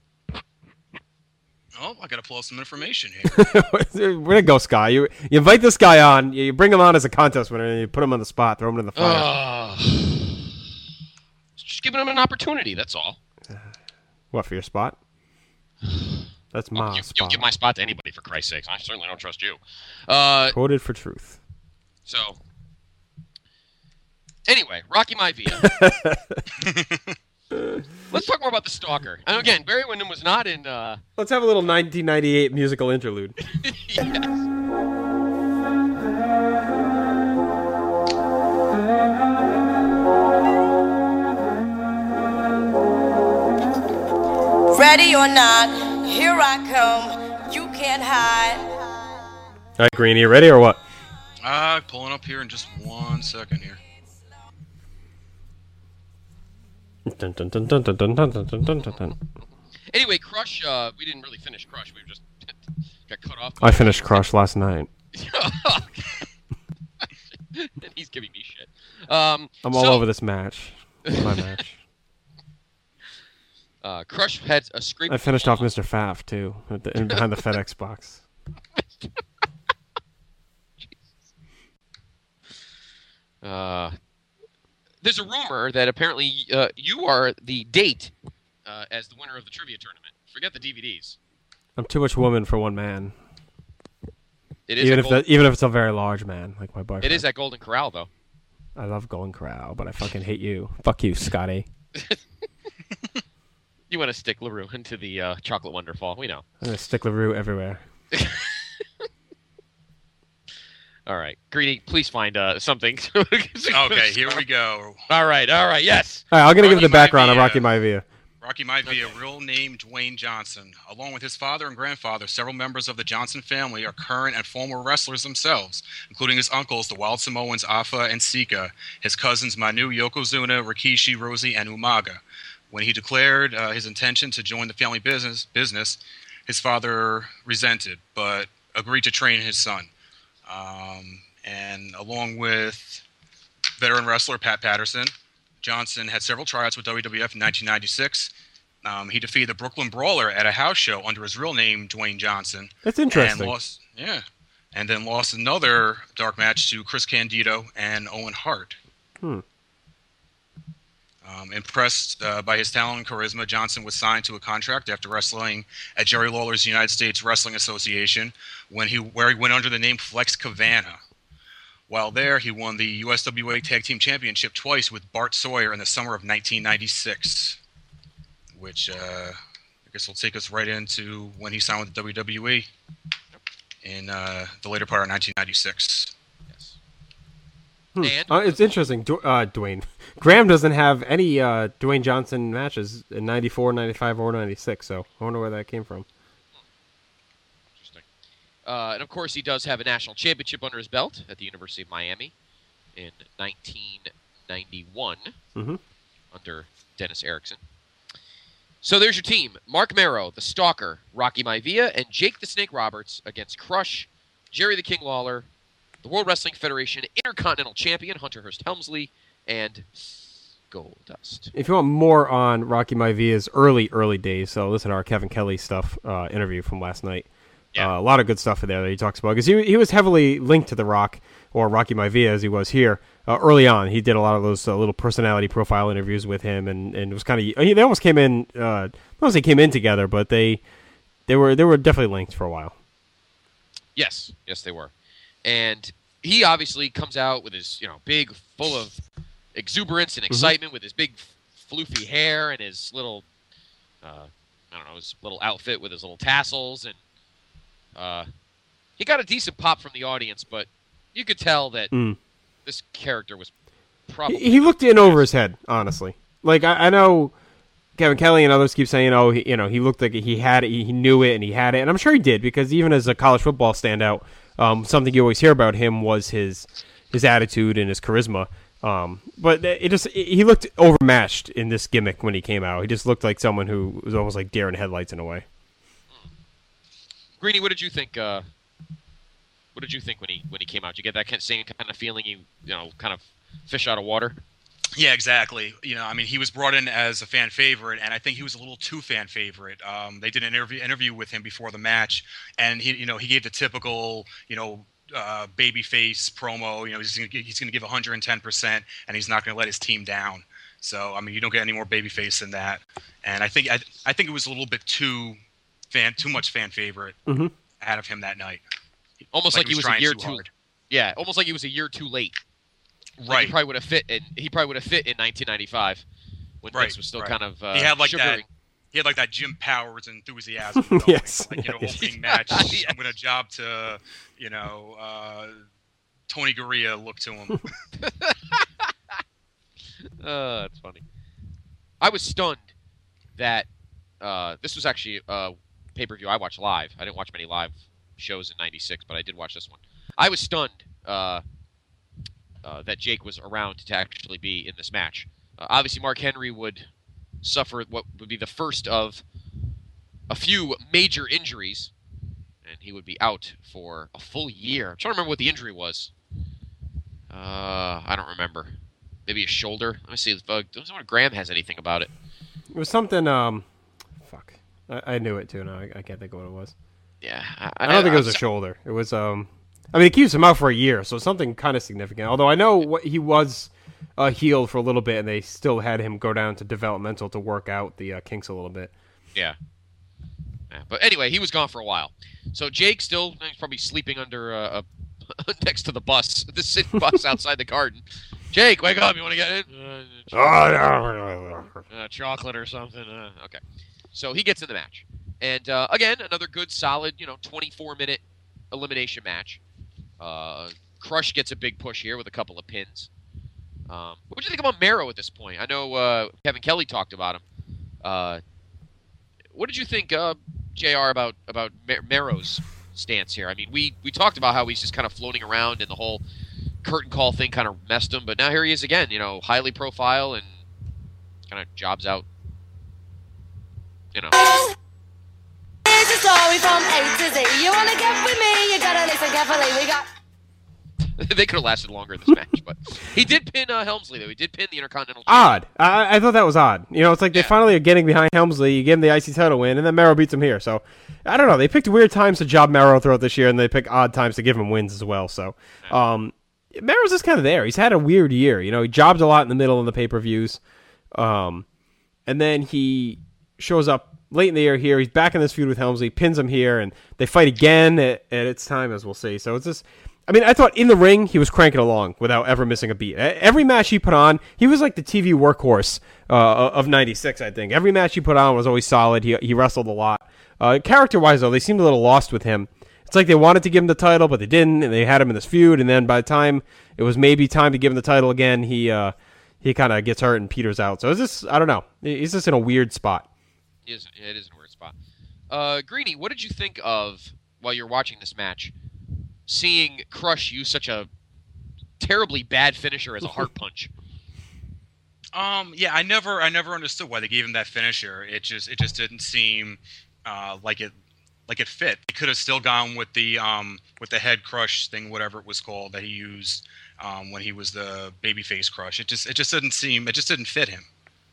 S6: Oh, I gotta pull up some information here.
S5: We're gonna go, Scott. You invite this guy on, you bring him on as a contest winner, and you put him on the spot, throw him in the fire.
S2: Just giving him an opportunity, that's all.
S5: What, for your spot? That's my spot.
S2: You'll give my spot to anybody, for Christ's sakes. I certainly don't trust you.
S5: Quoted for truth.
S2: So, anyway, Rocky Maivia. Let's talk more about the Stalker. And again, Barry Windham was not in...
S5: Let's have a little 1998 musical interlude.
S2: Yes.
S7: Ready or not, here I come. You can't hide.
S5: All right, Green, you ready or what?
S6: Pulling up here in just 1 second here.
S5: Dun, dun, dun, dun, dun, dun, dun, dun, dun, dun, dun.
S2: Anyway, Crush, we didn't really finish Crush. We just got cut off.
S5: I finished Crush last night.
S2: And he's giving me shit.
S5: I'm all over this match. My match.
S2: Crush had a scrape.
S5: I finished off Mr. Faf, too, behind the FedEx box.
S2: There's a rumor that apparently you are the date as the winner of the trivia tournament. Forget the DVDs.
S5: I'm too much woman for one man.
S2: It is
S5: even if it's a very large man, like my boyfriend.
S2: It is at Golden Corral, though.
S5: I love Golden Corral, but I fucking hate you. Fuck you, Scotty.
S2: You want to stick LaRue into the Chocolate Wonderfall. We know.
S5: I'm going to stick LaRue everywhere.
S2: All right. Greedy, please find something.
S6: Okay, here we go.
S2: All right, yes.
S5: All right, I'm going to give the background
S6: Maivia.
S5: on Rocky Maivia.
S6: Rocky Maivia, real name Dwayne Johnson. Along with his father and grandfather, several members of the Johnson family are current and former wrestlers themselves, including his uncles, the Wild Samoans Afa and Sika, his cousins Manu, Yokozuna, Rikishi, Rosie, and Umaga. When he declared his intention to join the family business, his father resented, but agreed to train his son. And along with veteran wrestler Pat Patterson, Johnson had several tryouts with WWF in 1996. He defeated the Brooklyn Brawler at a house show under his real name, Dwayne Johnson.
S5: That's interesting.
S6: And then lost another dark match to Chris Candido and Owen Hart. Impressed by his talent and charisma, Johnson was signed to a contract after wrestling at Jerry Lawler's United States Wrestling Association, where he went under the name Flex Cavana. While there, he won the USWA Tag Team Championship twice with Bart Sawyer in the summer of 1996, which I guess will take us right into when he signed with the WWE in the later part of 1996.
S2: Yes.
S5: And it's interesting. Dwayne Graham doesn't have any Dwayne Johnson matches in 94, 95, or 96, so I wonder where that came from.
S2: Interesting. And of course, he does have a national championship under his belt at the University of Miami in 1991 under Dennis Erickson. So there's your team. Mark Marrow, the Stalker, Rocky Maivia, and Jake the Snake Roberts against Crush, Jerry the King Lawler, the World Wrestling Federation Intercontinental Champion Hunter Hearst Helmsley, and Goldust.
S5: If you want more on Rocky Maivia's early days, so listen to our Kevin Kelly stuff interview from last night.
S2: Yeah.
S5: A lot of good stuff in there that he talks about, because he was heavily linked to The Rock, or Rocky Maivia as he was here, early on. He did a lot of those little personality profile interviews with him, and it was kind of, they almost came in, not as they came in together, but they were definitely linked for a while.
S2: Yes, they were. And he obviously comes out with his, big, full of exuberance and excitement, with his big floofy hair and his little, his little outfit with his little tassels, and he got a decent pop from the audience, but you could tell that this character was probably...
S5: He looked in over his head, honestly. Like, I know Kevin Kelly and others keep saying, oh, he looked like he had it, he knew it, and he had it. And I'm sure he did, because even as a college football standout, something you always hear about him was his attitude and his charisma. But he looked overmatched in this gimmick when he came out. He just looked like someone who was almost like deer in headlights in a way.
S2: Greeny, what did you think? What did you think when he came out? Did you get that same kind of feeling? Kind of fish out of water.
S6: Yeah, exactly. I mean, he was brought in as a fan favorite, and I think he was a little too fan favorite. They did an interview with him before the match, and he gave the typical, babyface promo. He's going to give 110%, and he's not going to let his team down. So, I mean, you don't get any more babyface than that. And I think it was a little bit too much fan favorite out of him that night.
S2: Almost like he was a year too. Yeah, almost like he was a year too late.
S6: Right.
S2: He probably would have fit in 1995 when Vince was still kind of
S6: he had like
S2: sugaring.
S6: that. He had like that Jim Powers enthusiasm.
S5: Yes.
S6: Opening match. Yeah. I'm gonna job to, Tony Gurria look to him.
S2: That's funny. I was stunned that this was actually a pay-per-view I watched live. I didn't watch many live shows in '96, but I did watch this one. I was stunned that Jake was around to actually be in this match. Obviously, Mark Henry would suffer what would be the first of a few major injuries, and he would be out for a full year. I'm trying to remember what the injury was. I don't remember. Maybe a shoulder. Let me see if Graham has anything about it.
S5: It was something. Fuck. I knew it too. No, I can't think of what it was.
S2: Yeah,
S5: I don't think it was a shoulder. It was. I mean, it keeps him out for a year, so something kind of significant. Although I know he was healed for a little bit, and they still had him go down to developmental to work out the kinks a little bit.
S2: Yeah. But anyway, he was gone for a while. So Jake still he's probably sleeping under next to the bus, the city bus outside the garden. Jake, wake up! You want to get in? Chocolate or something? Okay. So he gets in the match, and again, another good, solid, 24-minute elimination match. Crush gets a big push here with a couple of pins. What do you think about Mero at this point? I know Kevin Kelly talked about him. What did you think, JR, about Mero's stance here? I mean, we talked about how he's just kind of floating around and the whole curtain call thing kind of messed him, but now here he is again, highly profile and kind of jobs out.
S7: It's a story from A to Z. You wanna get with me? You gotta listen carefully. We got.
S2: They could have lasted longer in this match, but he did pin Helmsley, though. He did pin the Intercontinental
S5: Odd. I thought that was odd. It's like they finally are getting behind Helmsley. You give him the IC title win, and then Mero beats him here. So, I don't know. They picked weird times to job Mero throughout this year, and they pick odd times to give him wins as well. So, Mero's just kind of there. He's had a weird year. He jobbed a lot in the middle of the pay-per-views. And then he shows up late in the year here. He's back in this feud with Helmsley, pins him here, and they fight again at its time, as we'll see. So it's just, I mean, I thought in the ring he was cranking along without ever missing a beat. Every match he put on, he was like the TV workhorse of '96. I think every match he put on was always solid. He wrestled a lot. Character-wise, though, they seemed a little lost with him. It's like they wanted to give him the title, but they didn't, and they had him in this feud. And then by the time it was maybe time to give him the title again, he kind of gets hurt and peters out. So it's just, I don't know. He's just in a weird spot.
S2: It is in a weird spot. Greeny, what did you think of, while you're watching this match, seeing Crush use such a terribly bad finisher as a heart punch?
S6: Yeah, I never understood why they gave him that finisher. It just didn't seem like it fit. They could have still gone with the head crush thing, whatever it was called, that he used when he was the babyface Crush. It just didn't fit him.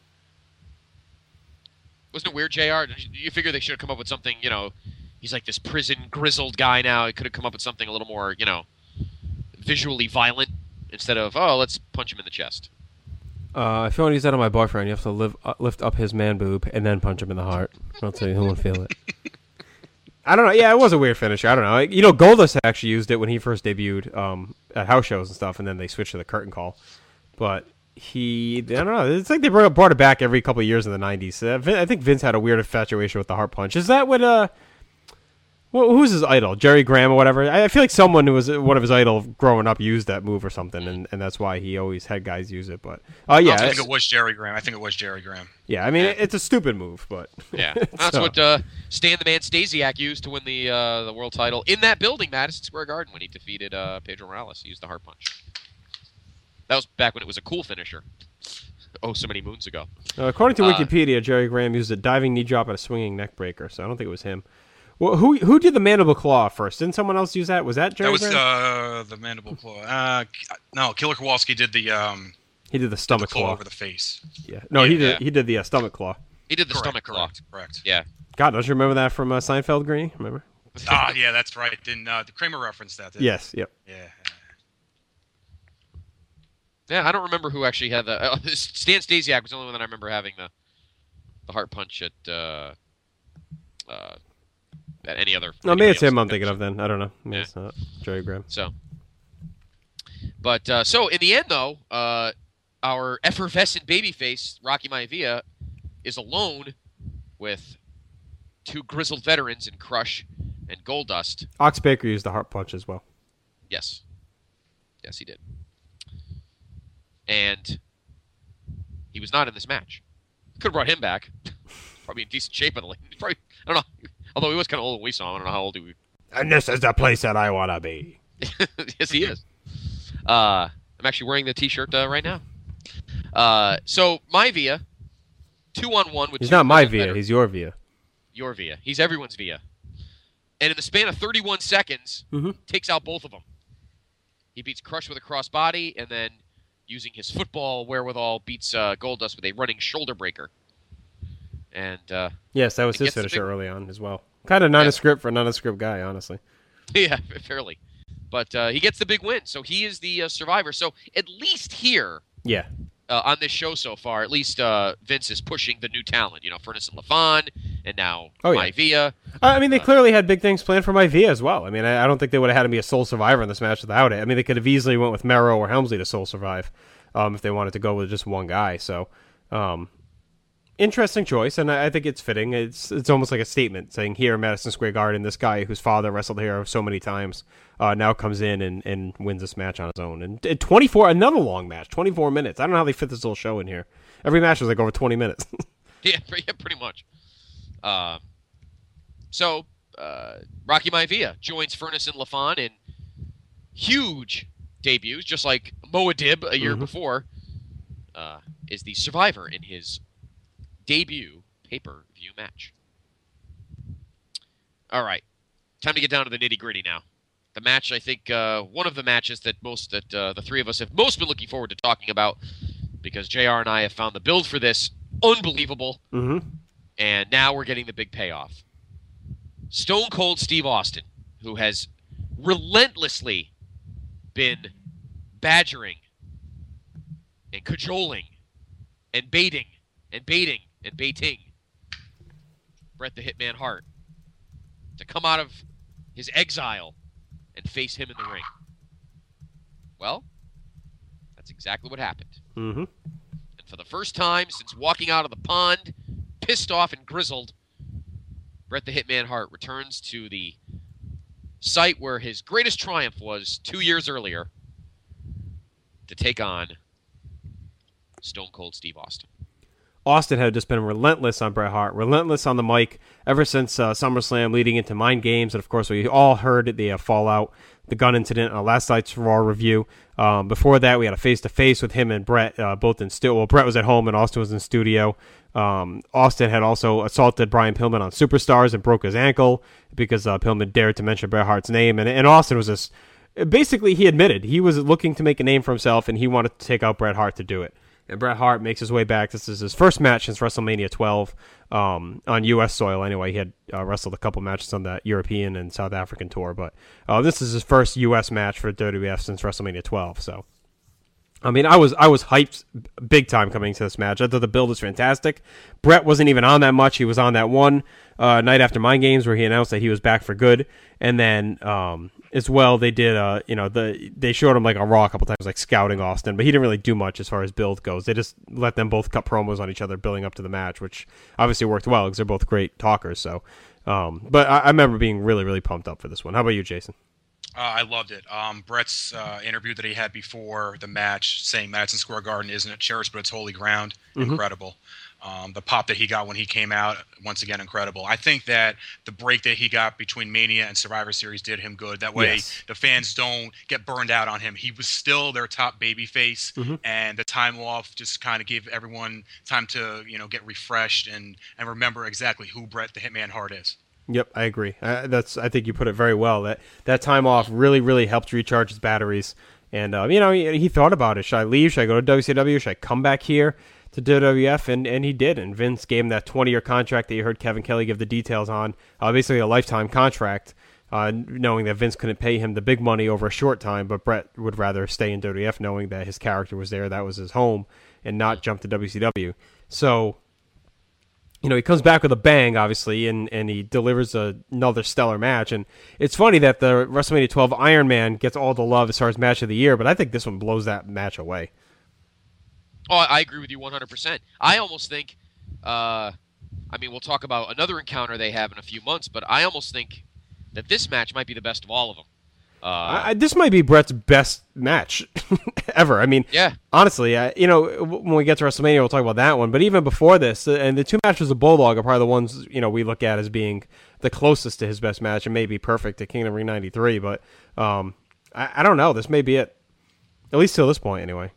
S2: Wasn't it weird, JR? You figure they should have come up with something, he's like this prison grizzled guy now. He could have come up with something a little more, visually violent instead of, let's punch him in the chest.
S5: If you want to use that on my boyfriend, you have to lift up his man boob and then punch him in the heart. I'll tell you, who won't feel it. I don't know. Yeah, it was a weird finisher. I don't know. Goldust actually used it when he first debuted at house shows and stuff, and then they switched to the curtain call. But I don't know. It's like they brought it back every couple of years in the 90s. I think Vince had a weird infatuation with the heart punch. Is that what Well, who's his idol? Jerry Graham or whatever? I feel like someone who was one of his idol growing up used that move or something, and that's why he always had guys use it. But yeah,
S6: I think it was Jerry Graham.
S5: Yeah, I mean it's a stupid move, but
S2: yeah, that's what Stan the Man Stasiak used to win the world title in that building, Madison Square Garden, when he defeated Pedro Morales. He used the heart punch. That was back when it was a cool finisher. Oh, so many moons ago.
S5: According to Wikipedia, Jerry Graham used a diving knee drop and a swinging neck breaker, so I don't think it was him. Well, who did the mandible claw first? Didn't someone else use that? Was that Jerry Graham?
S6: That was the mandible claw. No, Killer Kowalski did the
S5: he did the stomach claw
S6: over the face.
S5: Yeah. No, he did the stomach claw.
S2: He did the stomach claw.
S6: Correct.
S2: Yeah.
S5: God, don't you remember that from Seinfeld, Green? Remember?
S6: Yeah, that's right. Didn't Kramer reference that?
S5: Yes. Yep.
S6: Yeah.
S2: Yeah, I don't remember who actually had the. Stan Stasiak was the only one that I remember having the heart punch at any other.
S5: No, maybe it's him I'm thinking of then. I don't know. Maybe it's not Jerry Graham.
S2: So in the end, though, our effervescent babyface, Rocky Maivia, is alone with two grizzled veterans in Crush and Goldust.
S5: Ox Baker used the heart punch as well.
S2: Yes. Yes, he did. And he was not in this match. Could have brought him back. Probably in decent shape. Probably, I don't know. Although he was kind of old when we saw him. I don't know how old he was.
S5: And this is the place that I want to be.
S2: Yes, he is. I'm actually wearing the T-shirt right now. So, Maivia, 2-on-1 with
S5: He's
S2: two
S5: not my
S2: veterans.
S5: Via. He's your Via.
S2: Your Via. He's everyone's Via. And in the span of 31 seconds, takes out both of them. He beats Crush with a crossbody, and then, using his football wherewithal, beats Goldust with a running shoulder breaker. And
S5: yes, that was his finisher early on as well. Kind of nondescript for a nondescript guy, honestly.
S2: Yeah, fairly. But he gets the big win, so he is the survivor. So at least here, on this show so far, at least Vince is pushing the new talent. You know, Furnas and LaFon, and now Maivia.
S5: I mean, they clearly had big things planned for Maivia as well. I mean, I don't think they would have had him be a sole survivor in this match without it. I mean, they could have easily went with Mero or Helmsley to sole survive if they wanted to go with just one guy. So, interesting choice, and I think it's fitting. It's almost like a statement saying here in Madison Square Garden, this guy whose father wrestled here so many times now comes in and wins this match on his own. And another long match, 24 minutes. I don't know how they fit this little show in here. Every match was like over 20 minutes.
S2: Yeah, pretty much. So, Rocky Maivia joins Furnas and LaFon in huge debuts, just like Moadib a year before, is the survivor in his debut pay-per-view match. All right, time to get down to the nitty-gritty now. The match, I think, one of the matches that the three of us have most been looking forward to talking about, because JR and I have found the build for this unbelievable, and now we're getting the big payoff. Stone Cold Steve Austin, who has relentlessly been badgering and cajoling and baiting Bret the Hitman Hart to come out of his exile and face him in the ring. Well, that's exactly what happened. And for the first time since walking out of the pond, pissed off and grizzled, Bret the Hitman Hart returns to the site where his greatest triumph was 2 years earlier to take on Stone Cold Steve Austin.
S5: Austin had just been relentless on Bret Hart, relentless on the mic ever since SummerSlam leading into Mind Games. And, of course, we all heard the fallout, the gun incident on last night's Raw review. Before that, we had a face-to-face with him and Bret, both in studio. Well, Bret was at home and Austin was in studio. Austin had also assaulted Brian Pillman on Superstars and broke his ankle because Pillman dared to mention Bret Hart's name. And Austin was just... Basically, he admitted he was looking to make a name for himself, and he wanted to take out Bret Hart to do it. And Bret Hart makes his way back. This is his first match since WrestleMania 12 on U.S. soil. Anyway, he had wrestled a couple matches on the European and South African tour, but this is his first U.S. match for WWF since WrestleMania 12. So, I mean, I was hyped big time coming to this match. I thought the build was fantastic. Bret wasn't even on that much. He was on that one night after Mind Games where he announced that he was back for good, and then as well. They did, they showed him like on Raw a couple times, like scouting Austin, but he didn't really do much as far as build goes. They just let them both cut promos on each other, building up to the match, which obviously worked well because they're both great talkers. So, but I remember being really, really pumped up for this one. How about you, Jason?
S6: I loved it. Brett's interview that he had before the match, saying Madison Square Garden isn't a church, but it's holy ground. Incredible. The pop that he got when he came out, once again, incredible. I think that the break that he got between Mania and Survivor Series did him good. That way, the fans don't get burned out on him. He was still their top babyface, and the time off just kind of gave everyone time to, get refreshed and remember exactly who Bret the Hitman Hart is.
S5: Yep, I agree. I think you put it very well. That time off really, really helped recharge his batteries. And he thought about it. Should I leave? Should I go to WCW? Should I come back here to WWF? And he did. And Vince gave him that 20-year contract that you heard Kevin Kelly give the details on. Basically a lifetime contract, knowing that Vince couldn't pay him the big money over a short time, but Bret would rather stay in WWF knowing that his character was there, that was his home, and not jump to WCW. So, he comes back with a bang, obviously, and he delivers another stellar match. And it's funny that the WrestleMania 12 Iron Man gets all the love as far as match of the year, but I think this one blows that match away.
S2: Oh, I agree with you 100%. I almost think, we'll talk about another encounter they have in a few months, but I almost think that this match might be the best of all of them.
S5: This might be Bret's best match ever. Honestly, when we get to WrestleMania, we'll talk about that one. But even before this, and the two matches of Bulldog are probably the ones we look at as being the closest to his best match, and maybe perfect at Kingdom Ring '93. But I don't know. This may be it, at least till this point, anyway.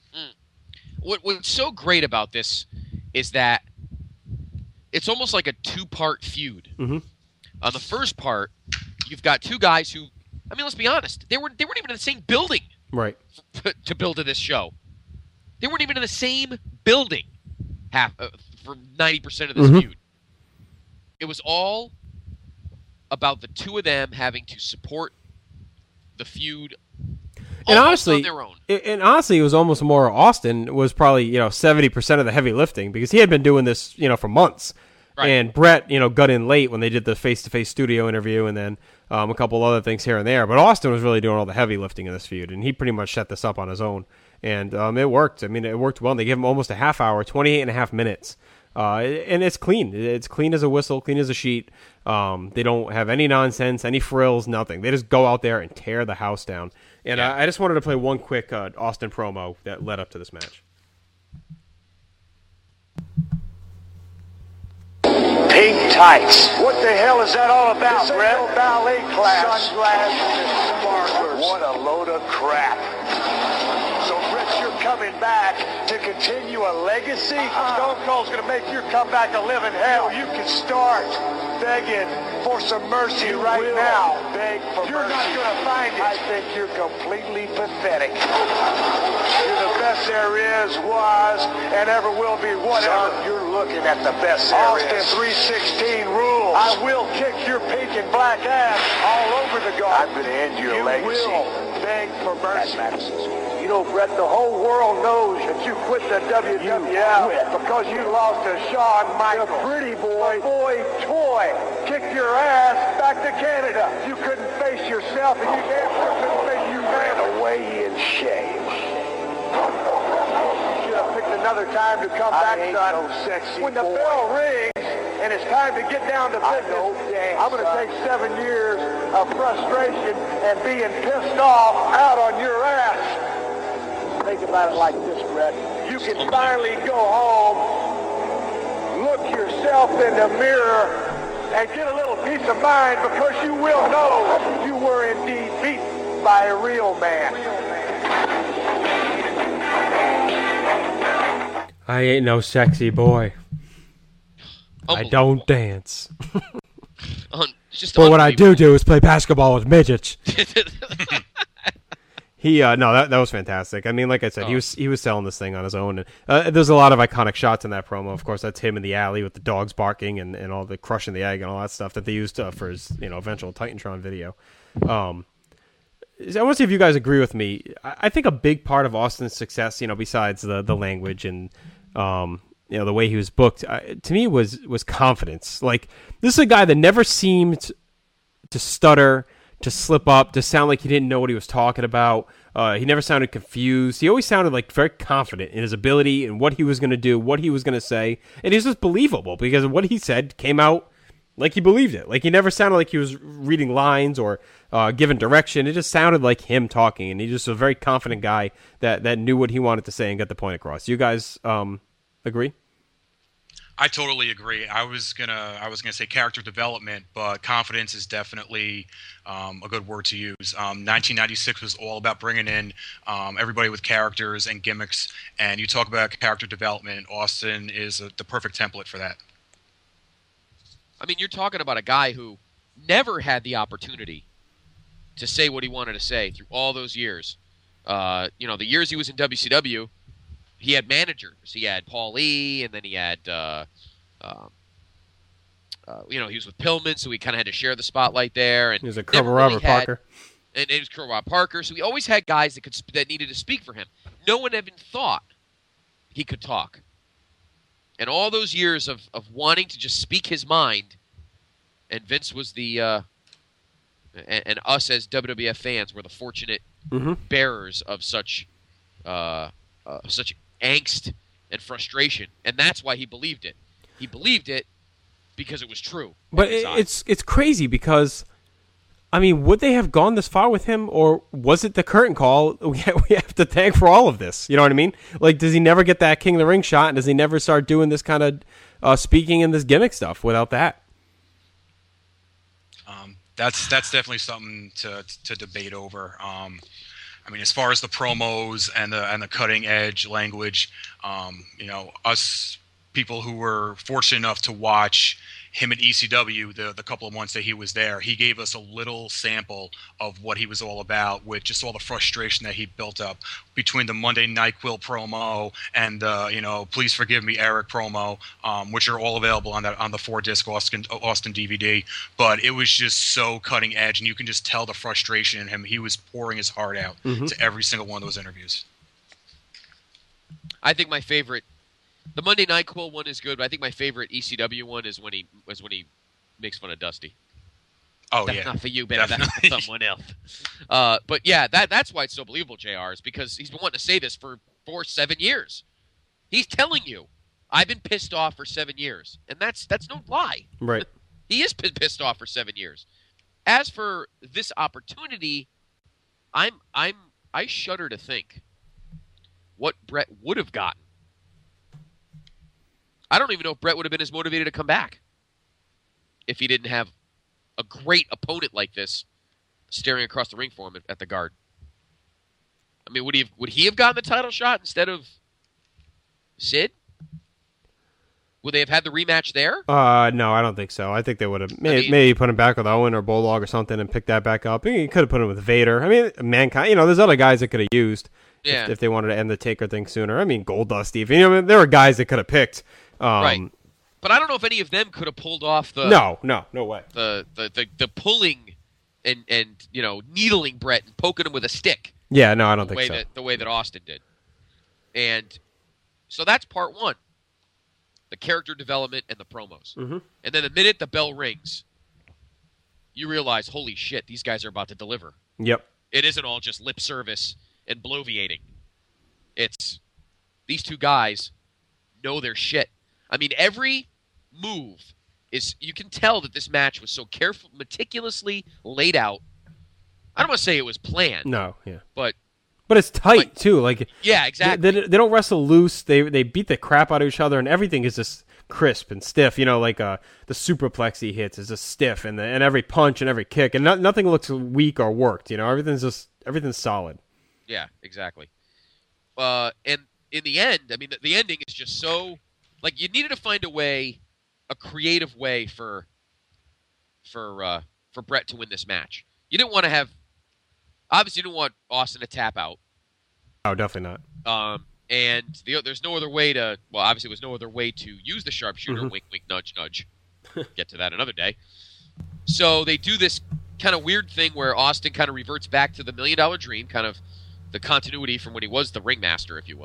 S2: What's so great about this is that it's almost like a two-part feud. On the first part, you've got two guys who, let's be honest, they weren't even in the same building,
S5: right?
S2: To build to this show, they weren't even in the same building for 90% of this feud. It was all about the two of them having to support the feud.
S5: And honestly,
S2: on their own.
S5: It was almost more Austin was probably 70% of the heavy lifting because he had been doing this for months. Right. And Bret got in late when they did the face-to-face studio interview, and then a couple other things here and there. But Austin was really doing all the heavy lifting in this feud, and he pretty much set this up on his own. And it worked. It worked well. They gave him almost a half hour, 28 and a half minutes. And it's clean. It's clean as a whistle, clean as a sheet. They don't have any nonsense, any frills, nothing. They just go out there and tear the house down. And I just wanted to play one quick Austin promo that led up to this match.
S3: Pink tights. What the hell is that all about, Brett? No ballet class. Sunglasses and sparklers. What a load of crap. So, Brett, you're coming back to continue a legacy? Stone Cold's going to make your comeback a living hell. You can start begging for some mercy right now. Beg for mercy. You're not going to find it. I think you're completely pathetic. You're the best there is, was, and ever will be. Whatever. Son, you're looking at the best there is. Austin 316 rules. I will kick your pink and black ass all over the garden. I'm going to end your legacy. You will beg for mercy. You know, Brett, the whole world knows that you quit the WWF because you lost to Shawn Michaels. The pretty boy, toy, kicked your ass back to Canada. You couldn't face yourself, and you damn sure couldn't face you ran away in shame. You should have picked another time to come back, son. No sexy when the bell rings and it's time to get down to business, I'm going to take 7 years of frustration and being pissed off out on your ass. Think about it like this, Brett. You can finally go home, look yourself in the mirror, and get a little peace of mind because you will know you were indeed beaten by a real man.
S5: I ain't no sexy boy. I don't dance. But what I do is play basketball with midgets. That was fantastic. Like I said, he was selling this thing on his own. And, there's a lot of iconic shots in that promo. Of course, that's him in the alley with the dogs barking and all the crushing the egg and all that stuff that they used for his eventual Titantron video. I want to see if you guys agree with me. I think a big part of Austin's success, besides the language and the way he was booked, to me was confidence. Like, this is a guy that never seemed to stutter, to slip up, to sound like he didn't know what he was talking about. He never sounded confused. He always sounded like very confident in his ability and what he was going to do, what he was going to say. And he was just believable because what he said came out like he believed it. Like he never sounded like he was reading lines or giving direction. It just sounded like him talking. And he's just a very confident guy that knew what he wanted to say and got the point across. You guys agree?
S6: I totally agree. I was gonna say character development, but confidence is definitely a good word to use. 1996 was all about bringing in everybody with characters and gimmicks, and you talk about character development. Austin is the perfect template for that.
S2: I mean, you're talking about a guy who never had the opportunity to say what he wanted to say through all those years. The years he was in WCW. He had managers. He had Paul E., and then he had, he was with Pillman, so he kind of had to share the spotlight there. And
S5: he was a Colonel Robert Parker.
S2: And it was Colonel Robert Parker. So he always had guys that needed to speak for him. No one even thought he could talk. And all those years of wanting to just speak his mind, and Vince was and us as WWF fans were the fortunate bearers of such angst and frustration, and that's why he believed it. He believed it because it was true.
S5: But it's crazy because, I mean, would they have gone this far with him, or was it the curtain call? We have to thank for all of this. You know what I mean? Like, does he never get that King of the Ring shot, and does he never start doing this kind of speaking and this gimmick stuff without that?
S6: That's definitely something to debate over. I mean, as far as the promos and the cutting edge language, us people who were fortunate enough to watch him at ECW the couple of months that he was there, he gave us a little sample of what he was all about, with just all the frustration that he built up between the Monday Night Quill promo and Please Forgive Me Eric promo, which are all available on the 4-disc Austin DVD. But it was just so cutting edge, and you can just tell the frustration in him. He was pouring his heart out to every single one of those interviews.
S2: I think my favorite, the Monday Night Quill one is good, but I think my favorite ECW one is when he makes fun of Dusty.
S6: Oh,
S2: that's
S6: yeah.
S2: Not for you, baby. That's for someone else. But yeah, that's why it's so believable, JR, is because he's been wanting to say this for 7 years. He's telling you, I've been pissed off for 7 years. And that's no lie.
S5: Right.
S2: He has been pissed off for 7 years. As for this opportunity, I shudder to think what Brett would have gotten. I don't even know if Brett would have been as motivated to come back if he didn't have a great opponent like this staring across the ring for him at the Guard. I mean, would he have gotten the title shot instead of Sid? Would they have had the rematch there?
S5: No, I don't think so. I think they would have maybe put him back with Owen or Bulldog or something and picked that back up. He could have put him with Vader. I mean, Mankind. There's other guys that could have used if they wanted to end the Taker thing sooner. I mean, Goldust even. There were guys that could have picked.
S2: Right. But I don't know if any of them could have pulled off the
S5: no way
S2: the pulling and needling Brett and poking him with a stick.
S5: Yeah, no, I don't think so.
S2: The way that Austin did. And so that's part one. The character development and the promos. And then the minute the bell rings, you realize, holy shit, these guys are about to deliver.
S5: Yep.
S2: It isn't all just lip service and bloviating. It's these two guys know their shit. I mean, every move you can tell that this match was so careful, meticulously laid out. I don't want to say it was planned.
S5: No, yeah.
S2: But
S5: it's tight, too. Like,
S2: yeah, exactly.
S5: They don't wrestle loose. They beat the crap out of each other, and everything is just crisp and stiff. Like the superplex he hits is just stiff, and every punch and every kick, and nothing looks weak or worked. Everything's solid.
S2: Yeah, exactly. And in the end, I mean, the ending is just so... Like, you needed to find a creative way for Brett to win this match. You didn't want to have... Obviously, you didn't want Austin to tap out.
S5: Oh, definitely not.
S2: And there's no other way to... Well, obviously, there was no other way to use the sharpshooter. Wink, wink, nudge, nudge. Get to that another day. So they do this kind of weird thing where Austin kind of reverts back to the $1 Million Dream, kind of the continuity from when he was the ringmaster, if you will.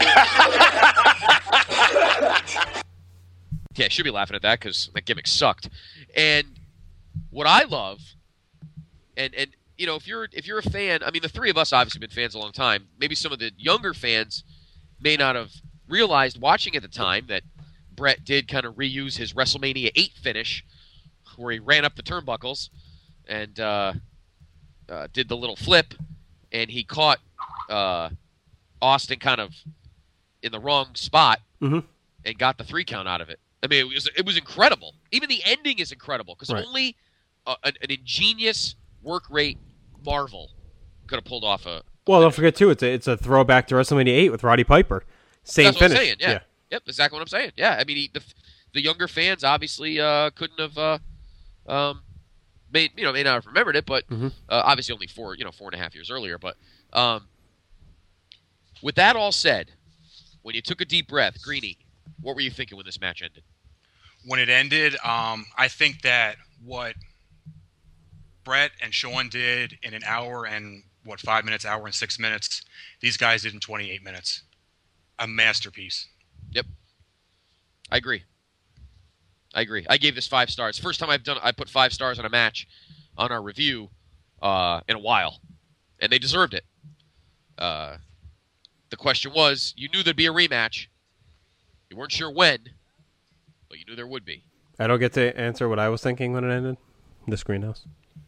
S2: Yeah, I should be laughing at that because that gimmick sucked. And what I love, and if you're a fan, I mean, the three of us obviously been fans a long time. Maybe some of the younger fans may not have realized watching at the time that Bret did kind of reuse his WrestleMania 8 finish, where he ran up the turnbuckles and did the little flip, and he caught Austin kind of in the wrong spot and got the 3 count out of it. I mean, it was incredible. Even the ending is incredible because only an ingenious work rate marvel could have pulled off a.
S5: Well, don't forget too, it's a throwback to WrestleMania 8 with Roddy Piper. Same
S2: That's
S5: finish.
S2: What I'm saying. Yeah. Yep, exactly what I'm saying. Yeah, I mean, the younger fans obviously couldn't have may not have remembered it, but obviously only 4.5 years earlier. But with that all said, when you took a deep breath, Greeny, what were you thinking when this match ended?
S6: When it ended, I think that what Bret and Shawn did in an hour and 5 minutes, hour and 6 minutes, these guys did in 28 minutes. A masterpiece.
S2: Yep. I agree. I gave this 5 stars. First time I put 5 stars on a match on our review in a while. And they deserved it. The question was, you knew there'd be a rematch. You weren't sure when, but you knew there would be.
S5: I don't get to answer what I was thinking when it ended. This greenhouse.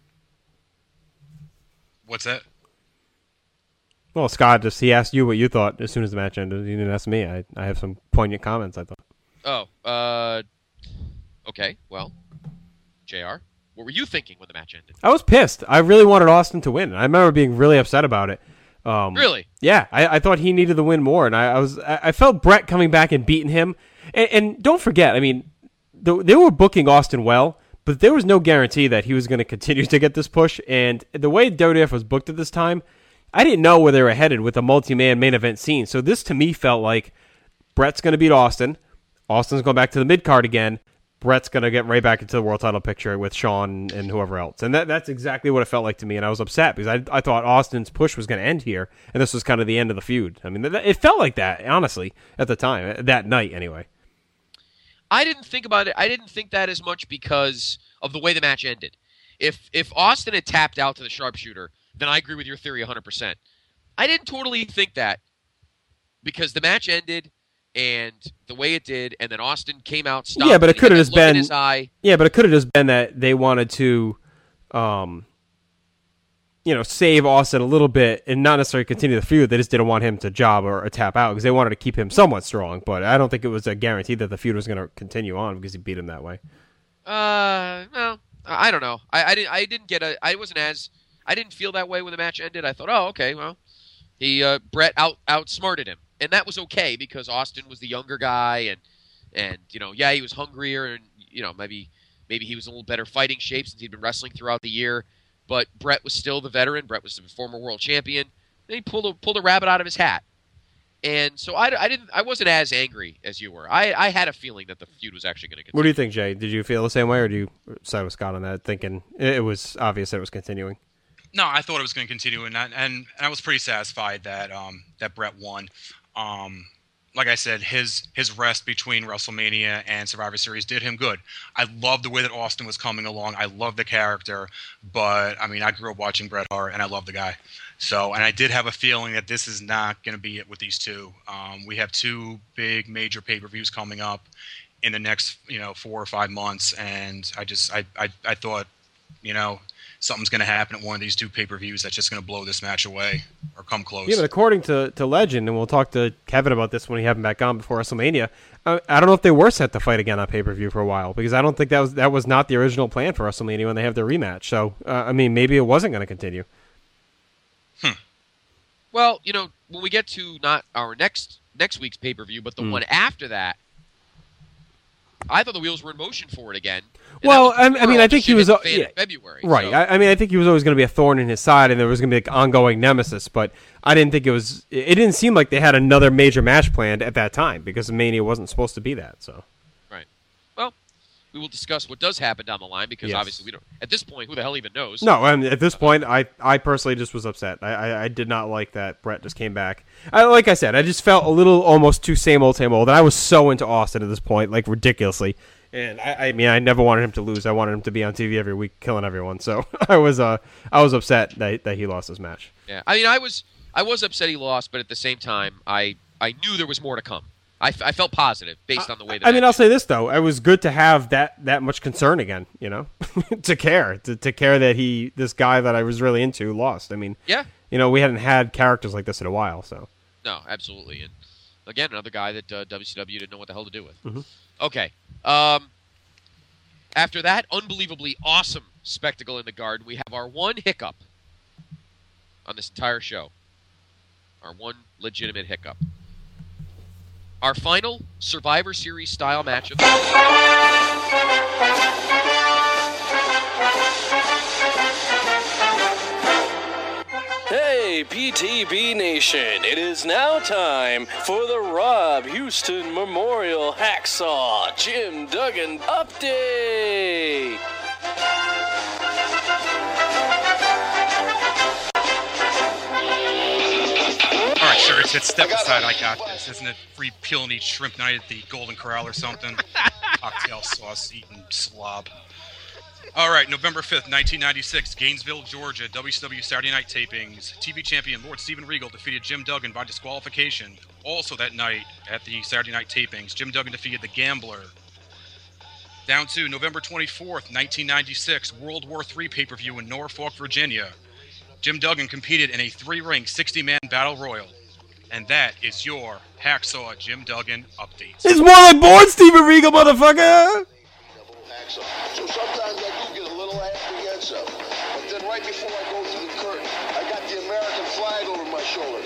S6: What's that?
S5: Well, Scott, he asked you what you thought as soon as the match ended. He didn't ask me. I have some poignant comments, I thought.
S2: Oh, okay. Well, JR, what were you thinking when the match ended?
S5: I was pissed. I really wanted Austin to win. I remember being really upset about it.
S2: Really?
S5: Yeah, I thought he needed the win more, and I felt Bret coming back and beating him. And don't forget, I mean, they were booking Austin well, but there was no guarantee that he was going to continue to get this push. And the way WWF was booked at this time, I didn't know where they were headed with a multi-man main event scene. So this, to me, felt like Bret's going to beat Austin. Austin's going back to the mid-card again. Bret's going to get right back into the world title picture with Shawn and whoever else. And that's exactly what it felt like to me, and I was upset because I thought Austin's push was going to end here, and this was kind of the end of the feud. I mean, it felt like that, honestly, at the time, that night anyway.
S2: I didn't think about it. I didn't think that as much because of the way the match ended. If Austin had tapped out to the sharpshooter, then I agree with your theory 100%. I didn't totally think that because the match ended and the way it did, and then Austin came out, stopped.
S5: Yeah, but it could have just been.
S2: Yeah,
S5: but it could have just been that they wanted to, save Austin a little bit and not necessarily continue the feud. They just didn't want him to job or tap out because they wanted to keep him somewhat strong. But I don't think it was a guarantee that the feud was going to continue on because he beat him that way.
S2: No, I don't know. I didn't feel that way when the match ended. I thought, oh, okay, well, Bret outsmarted him. And that was okay because Austin was the younger guy and he was hungrier and, maybe he was in a little better fighting shape since he'd been wrestling throughout the year. But Bret was still the veteran. Bret was the former world champion. Then he pulled a rabbit out of his hat. And so I wasn't as angry as you were. I had a feeling that the feud was actually going to continue.
S5: What do you think, Jay? Did you feel the same way, or do you side with Scott on that, thinking it was obvious that it was continuing?
S6: No, I thought it was going to continue, and I was pretty satisfied that that Bret won. Like I said, his rest between WrestleMania and Survivor Series did him good. I love the way that Austin was coming along. I love the character, but I mean, I grew up watching Bret Hart, and I love the guy. So, and I did have a feeling that this is not going to be it with these two. We have 2 big major pay-per-views coming up in the next 4 or 5 months, and I thought something's going to happen at one of these 2 pay-per-views that's just going to blow this match away or come close.
S5: Yeah, but according to legend, and we'll talk to Kevin about this when we have him back on before WrestleMania, I don't know if they were set to fight again on pay-per-view for a while, because I don't think that was not the original plan for WrestleMania when they have their rematch. So, maybe it wasn't going to continue.
S2: Well, when we get to not our next week's pay-per-view, but the one after that, I thought the wheels were in motion for it again.
S5: Well, I think he was
S2: February,
S5: right.
S2: So.
S5: I think he was always going to be a thorn in his side, and there was going to be an ongoing nemesis. But I didn't think it was. It didn't seem like they had another major match planned at that time because Mania wasn't supposed to be that. So,
S2: right. Well, we will discuss what does happen down the line because
S5: yes.
S2: Obviously we don't. At this point, who the hell even knows?
S5: No, at this point, I personally just was upset. I did not like that Bret just came back. Like I said, I just felt a little almost too same old, same old. And I was so into Austin at this point, like ridiculously. And I mean, I never wanted him to lose. I wanted him to be on TV every week, killing everyone. So I was upset that he lost his match.
S2: Yeah, I mean, I was upset he lost, but at the same time, I knew there was more to come. I felt positive based on the way that.
S5: I mean, I'll say this though: it was good to have that much concern again. You know, to care that this guy that I was really into lost. I mean,
S2: yeah,
S5: you know, we hadn't had characters like this in a while. So
S2: no, absolutely, and again, another guy that WCW didn't know what the hell to do with.
S5: Mm-hmm.
S2: Okay. After that unbelievably awesome spectacle in the Garden, we have our one hiccup on this entire show. Our one legitimate hiccup. Our final Survivor Series style match of the
S9: Hey, PTB Nation, it is now time for the Rob Houston Memorial Hacksaw Jim Duggan Update.
S6: All right, sure, it's step aside. I got this. Isn't it free peel and eat shrimp night at the Golden Corral or something? Cocktail sauce eating slob. All right, November 5th, 1996, Gainesville, Georgia, WCW Saturday Night Tapings. TV champion Lord Steven Regal defeated Jim Duggan by disqualification. Also that night at the Saturday Night Tapings, Jim Duggan defeated The Gambler. Down to November 24th, 1996, World War III pay-per-view in Norfolk, Virginia. Jim Duggan competed in a 3-ring 60-man battle royal. And that is your Hacksaw Jim Duggan update.
S5: It's more like Born Steven Regal, motherfucker!
S10: So sometimes I do get a little apprehensive. But then right before I go through the curtain, I got the American flag over my shoulder.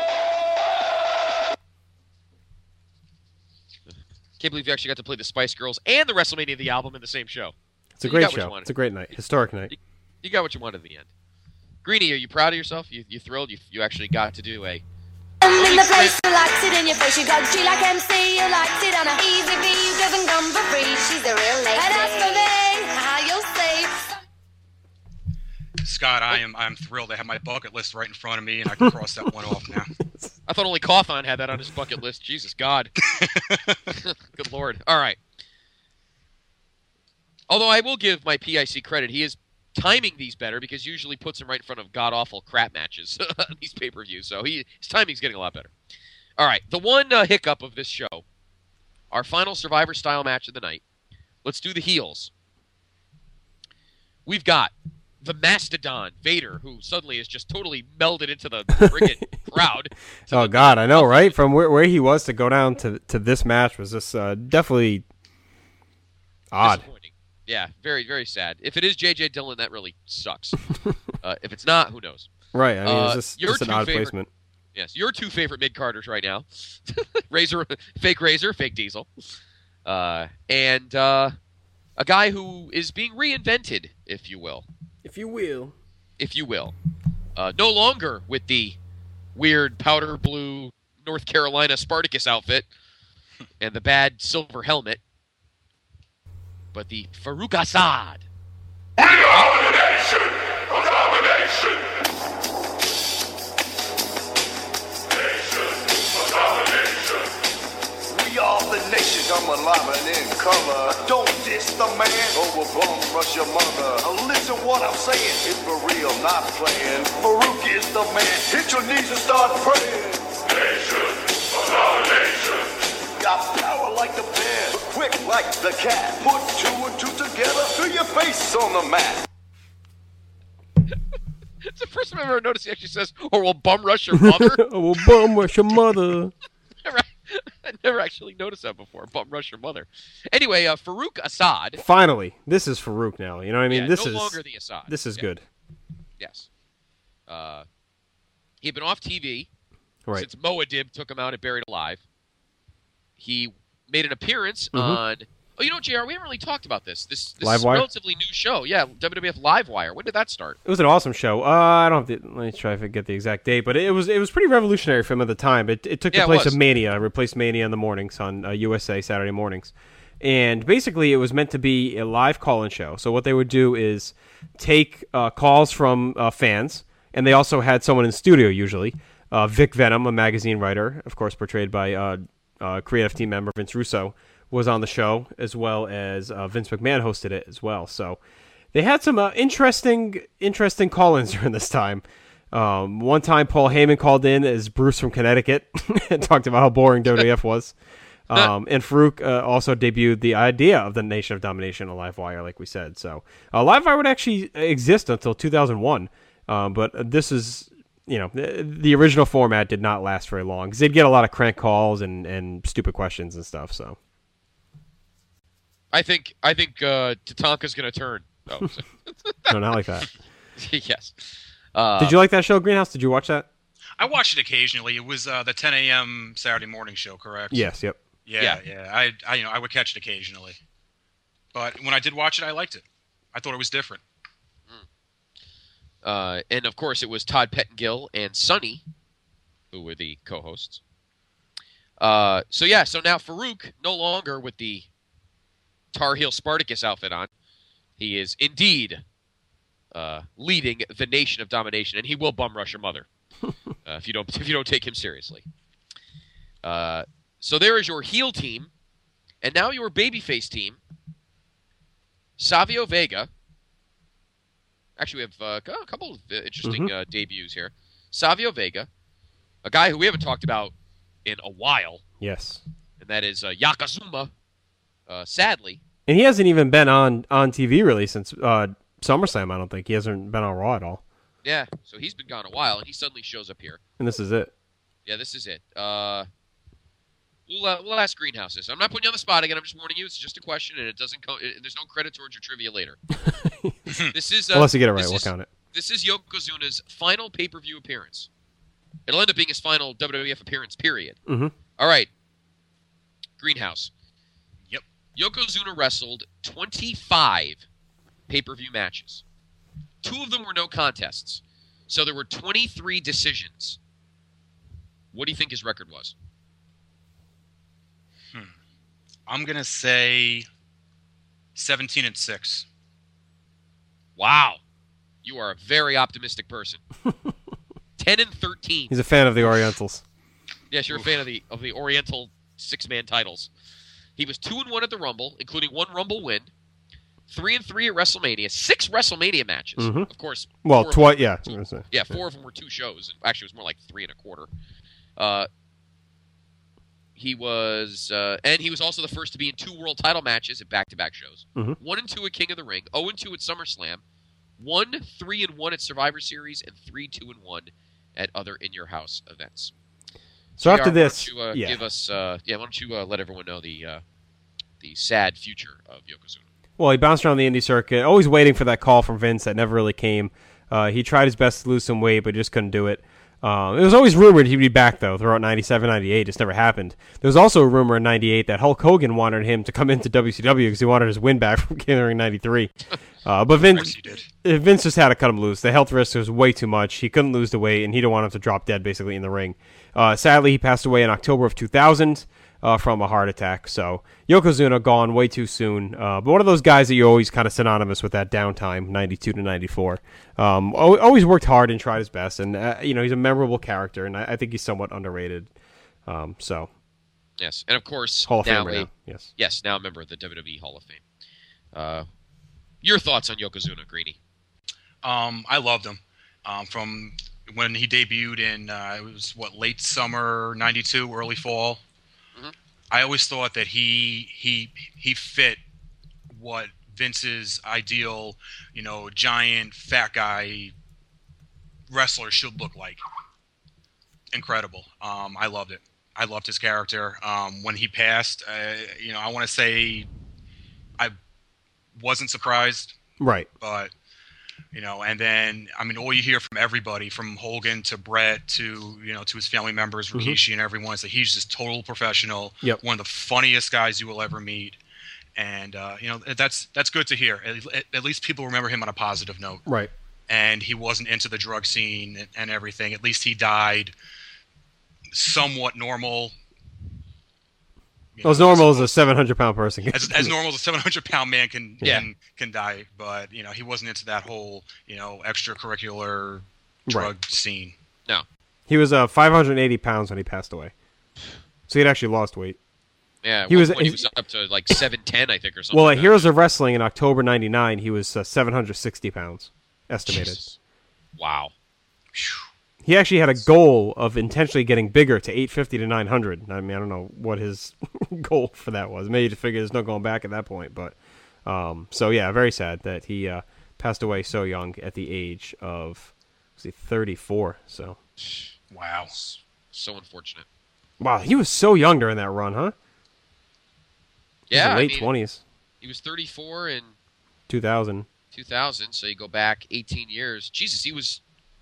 S2: Can't believe you actually got to play the Spice Girls and the WrestleMania the album in the same show.
S5: It's a great show. It's a great night. Historic night.
S2: You got what you wanted in the end. Greenie, are you proud of yourself? You thrilled? You actually got to do a...
S11: In the place, you liked it in your face. You got G like MC, you liked it on a easy V. You doesn't come for free. She's the real lady. And as for me, how you'll say.
S6: Scott, I'm thrilled. I have my bucket list right in front of me, and I can cross that one off now.
S2: I thought only Cawthon had that on his bucket list. Jesus God. Good Lord. All right. Although I will give my PIC credit, he is timing these better because usually puts him right in front of god-awful crap matches on these pay-per-views. So his timing's getting a lot better. All right, the one hiccup of this show, our final Survivor-style match of the night. Let's do the heels. We've got the Mastodon, Vader, who suddenly is just totally melded into the friggin' crowd.
S5: Oh, God, I know, right? From where he was to go down to this match was just definitely odd.
S2: Yeah, very, very sad. If it is J.J. Dillon, that really sucks. If it's not, who knows?
S5: Right, I mean, it's just an odd placement.
S2: Yes, your two favorite mid-carders right now. Razor, fake Diesel. And a guy who is being reinvented, if you will.
S5: If you will.
S2: If you will. No longer with the weird powder blue North Carolina Spartacus outfit and the bad silver helmet, but the Farouk Assad.
S10: We are the nation of domination. Nation of domination. We are the nation. I'm alive and in color. Don't diss the man. Over bum rush your mother. Listen what I'm saying. It's for real, not playing. Farouk is the man. Hit your knees and start praying. Nation of domination. Got power like the bear, but quick like the cat. Put 2 and 2 together, to your face on the mat.
S2: It's the first time I've ever noticed he actually says, or we'll bum rush your mother.
S5: Or we'll bum rush your mother.
S2: I never actually noticed that before. Bum rush your mother. Anyway, Farouk Assad.
S5: Finally, this is Farouk now. You know what I mean?
S2: Yeah,
S5: this
S2: no
S5: is
S2: longer the Assad.
S5: This is good.
S2: Yes. He had been off TV
S5: since
S2: Moadib took him out and Buried Alive. He made an appearance on... Oh, you know, JR, we haven't really talked about this. This is a relatively new show. Yeah, WWF Livewire. When did that start?
S5: It was an awesome show. I don't have to... Let me try if I get the exact date, but it was pretty revolutionary for him at the time. It took the place of Mania. It replaced Mania in the mornings on USA Saturday mornings. And basically, it was meant to be a live call-in show. So what they would do is take calls from fans, and they also had someone in studio, usually. Vic Venom, a magazine writer, of course portrayed by... creative team member Vince Russo, was on the show, as well as Vince McMahon hosted it as well. So they had some interesting call-ins during this time. One time, Paul Heyman called in as Bruce from Connecticut and talked about how boring WWF was. And Farouk also debuted the idea of the Nation of Domination on Livewire, like we said. So Livewire would actually exist until 2001, but this is, the original format did not last very long because they'd get a lot of crank calls and stupid questions and stuff. So
S2: I think Tatanka's going to turn. Oh,
S5: no, not like that.
S2: Yes.
S5: Did you like that show, Greenhouse? Did you watch that?
S6: I watched it occasionally. It was the 10 a.m. Saturday morning show, correct?
S5: Yes. Yep.
S6: Yeah. I would catch it occasionally, but when I did watch it, I liked it. I thought it was different.
S2: And of course, it was Todd Pettengill and Sonny who were the co-hosts. So now Farouk, no longer with the Tar Heel Spartacus outfit on, he is indeed leading the Nation of Domination, and he will bum rush your mother if you don't take him seriously. So there is your heel team, and now your babyface team. Savio Vega. Actually, we have a couple of interesting debuts here. Savio Vega, a guy who we haven't talked about in a while.
S5: Yes.
S2: And that is Yokozuna, sadly.
S5: And he hasn't even been on TV really since SummerSlam, I don't think. He hasn't been on Raw at all.
S2: Yeah, so he's been gone a while, and he suddenly shows up here.
S5: And this is it.
S2: Yeah, this is it. We'll ask Greenhouse this. I'm not putting you on the spot again. I'm just warning you. It's just a question, and it doesn't. There's no credit towards your trivia later. This is
S5: unless you get it right, we'll count it.
S2: This is Yokozuna's final pay-per-view appearance. It'll end up being his final WWF appearance. Period.
S5: Mm-hmm.
S2: All right, Greenhouse.
S6: Yep.
S2: Yokozuna wrestled 25 pay-per-view matches. 2 of them were no contests, so there were 23 decisions. What do you think his record was?
S6: I'm going to say 17-6.
S2: Wow. You are a very optimistic person. 10-13.
S5: He's a fan of the Orientals.
S2: Yes, you're a fan of the Oriental 6-man titles. He was 2-1 at the Rumble, including 1 Rumble win, 3-3 at WrestleMania, 6 WrestleMania matches.
S5: Mm-hmm.
S2: Of course.
S5: Well, 4 of them
S2: were 2 shows. Actually, it was more like 3 1/4. He was, and he was also the first to be in 2 world title matches at back-to-back shows. 1-2 at King of the Ring, 0-2 at SummerSlam, 1-3-1 at Survivor Series, and 3-2-1 at other In Your House events.
S5: So after this,
S2: why don't you give us, why don't you let everyone know the sad future of Yokozuna?
S5: Well, he bounced around the indie circuit, always waiting for that call from Vince that never really came. He tried his best to lose some weight, but just couldn't do it. It was always rumored he'd be back, though, throughout 97, 98. It just never happened. There was also a rumor in 98 that Hulk Hogan wanted him to come into WCW because he wanted his win back from King of the Ring 93. But Vince just had to cut him loose. The health risk was way too much. He couldn't lose the weight, and he didn't want him to drop dead, basically, in the ring. Sadly, he passed away in October of 2000 from a heart attack. So Yokozuna gone way too soon. But one of those guys that you always kind of synonymous with that downtime, 92 to 94. Always worked hard and tried his best. And, he's a memorable character, and I think he's somewhat underrated.
S2: Yes, and of course,
S5: Hall of Fame right now.
S2: Yes, now a member of the WWE Hall of Fame. Your thoughts on Yokozuna, Greeny?
S6: I loved him. From when he debuted in, it was late summer 92, early fall. Mm-hmm. I always thought that he fit what Vince's ideal, giant fat guy wrestler should look like. Incredible. I loved it. I loved his character. When he passed, I want to say I wasn't surprised.
S5: Right.
S6: But, and then, all you hear from everybody, from Hogan to Brett to, to his family members, Rikishi and everyone, is that he's just total professional.
S5: Yep.
S6: One of the funniest guys you will ever meet. And, that's good to hear. At least people remember him on a positive note.
S5: Right.
S6: And he wasn't into the drug scene and everything. At least he died somewhat normal.
S5: As normal as a 700-pound person.
S6: As normal as a 700-pound man can die, but he wasn't into that whole extracurricular drug scene.
S2: No,
S5: he was 580 pounds when he passed away, so he'd actually lost weight.
S2: Yeah,
S5: he was
S2: up to like 710, I think, or something.
S5: Well,
S2: like
S5: at Heroes of Wrestling in October '99, he was 760 pounds estimated.
S2: Jesus. Wow.
S5: He actually had a goal of intentionally getting bigger to 850 to 900. I mean, I don't know what his goal for that was. Maybe to figure there's no going back at that point. But so yeah, very sad that he passed away so young at the age of 34. So
S6: wow,
S2: so unfortunate.
S5: Wow, he was so young during that run, huh?
S2: Yeah,
S5: late 20s.
S2: He was 34 in
S5: 2000.
S2: 2000, so you go back 18 years. Jesus, he was...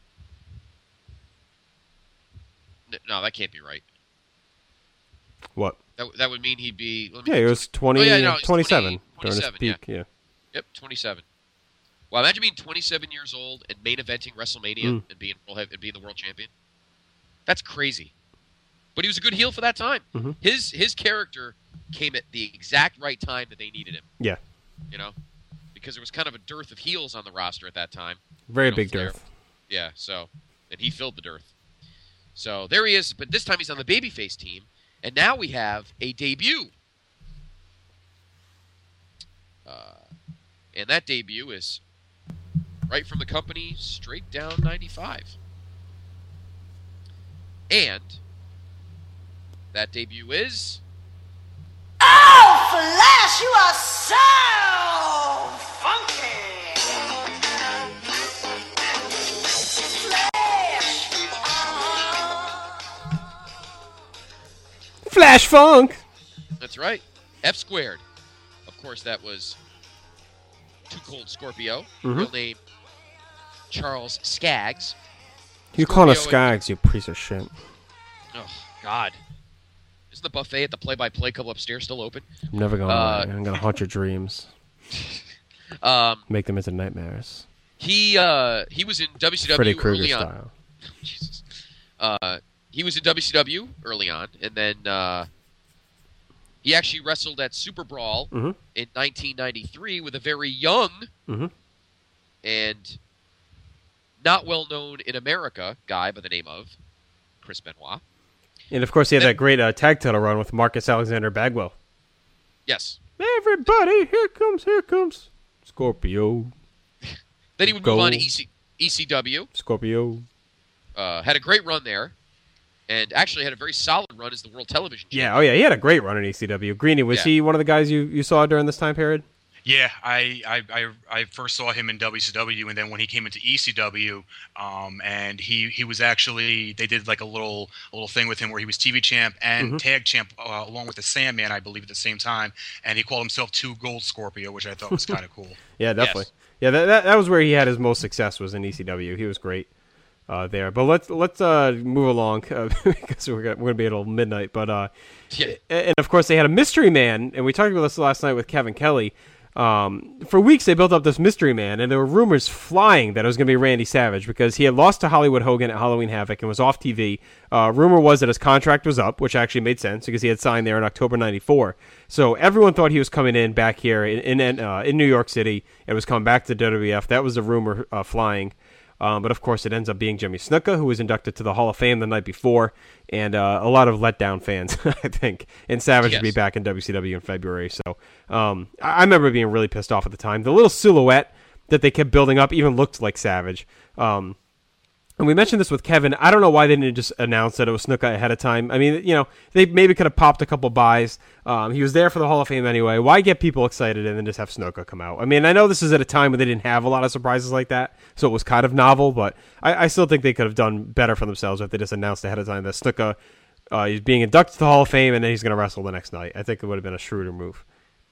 S2: No, that can't be right.
S5: What?
S2: That would mean he'd be...
S5: Yeah, he was 20,
S2: oh, yeah, no,
S5: 27
S2: during
S5: his peak. Yeah.
S2: Yep, 27. Wow, imagine being 27 years old and main eventing WrestleMania and being the world champion. That's crazy. But he was a good heel for that time.
S5: Mm-hmm.
S2: His character came at the exact right time that they needed him.
S5: Yeah.
S2: You know? Because there was kind of a dearth of heels on the roster at that time.
S5: Very big dearth.
S2: Yeah, so... And he filled the dearth. So there he is, but this time he's on the babyface team. And now we have a debut. And that debut is right from the company, straight down 95. And that debut is...
S7: Oh, Flash, you are so funky!
S5: Flash Funk!
S2: That's right. F squared. Of course, that was Too Cold Scorpio. Real name, Charles Skaggs.
S5: You call us Skaggs, you piece of shit.
S2: Oh, God. Isn't the buffet at the play-by-play couple upstairs still open?
S5: I'm never going away. I'm going to haunt your dreams. Make them into nightmares.
S2: He was in WCW
S5: Freddy Krueger
S2: early on.
S5: style.
S2: Jesus. He was in WCW early on, and then he actually wrestled at Super Brawl in 1993 with a very young and not well-known in America guy by the name of Chris Benoit.
S5: And, of course, he had that great tag title run with Marcus Alexander Bagwell.
S2: Yes.
S5: Everybody, here comes Scorpio.
S2: Then he would move on to ECW.
S5: Scorpio.
S2: Had a great run there. And actually had a very solid run as the World Television Champion.
S5: Yeah, he had a great run in ECW. Greeny, was he one of the guys you saw during this time period?
S6: Yeah, I first saw him in WCW, and then when he came into ECW, and he was actually, they did like a little thing with him where he was TV champ and tag champ along with the Sandman, I believe, at the same time, and he called himself Two Gold Scorpio, which I thought was kind of cool.
S5: Yeah, definitely. Yes. Yeah, that was where he had his most success, was in ECW. He was great there. But let's move along because we're gonna be at midnight. But and of course they had a mystery man, and we talked about this last night with Kevin Kelly. For weeks they built up this mystery man, and there were rumors flying that it was going to be Randy Savage because he had lost to Hollywood Hogan at Halloween Havoc and was off TV. Rumor was that his contract was up, which actually made sense because he had signed there in October '94. So everyone thought he was coming in back here in New York City and was coming back to WWF. That was the rumor flying. But of course, it ends up being Jimmy Snuka, who was inducted to the Hall of Fame the night before, and a lot of letdown fans, I think. And Savage will be back in WCW in February. So I remember being really pissed off at the time. The little silhouette that they kept building up even looked like Savage. And we mentioned this with Kevin. I don't know why they didn't just announce that it was Snuka ahead of time. I mean, they maybe could have popped a couple buys. He was there for the Hall of Fame anyway. Why get people excited and then just have Snuka come out? I mean, I know this is at a time when they didn't have a lot of surprises like that, so it was kind of novel, but I still think they could have done better for themselves if they just announced ahead of time that Snuka is being inducted to the Hall of Fame and then he's going to wrestle the next night. I think it would have been a shrewder move.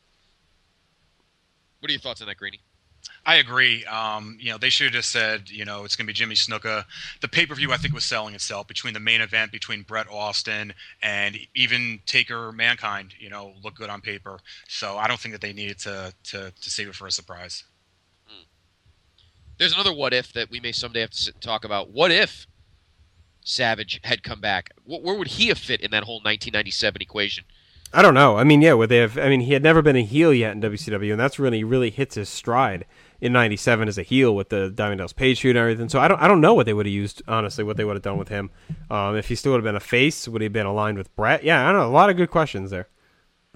S2: What are your thoughts on that, Greeny?
S6: I agree. They should have just said, it's going to be Jimmy Snuka. The pay-per-view, I think, was selling itself between the main event, between Bret Austin, and even Taker Mankind, looked good on paper. So I don't think that they needed to save it for a surprise.
S2: There's another what if that we may someday have to sit and talk about. What if Savage had come back? Where would he have fit in that whole 1997 equation?
S5: I don't know. I mean, would they have? I mean, he had never been a heel yet in WCW, and that's really, really hits his stride in '97 as a heel with the Diamond Dallas Page shoot and everything. So I don't know what they would have used, honestly, what they would have done with him. If he still would have been a face, would he have been aligned with Bret? Yeah, I don't know. A lot of good questions there.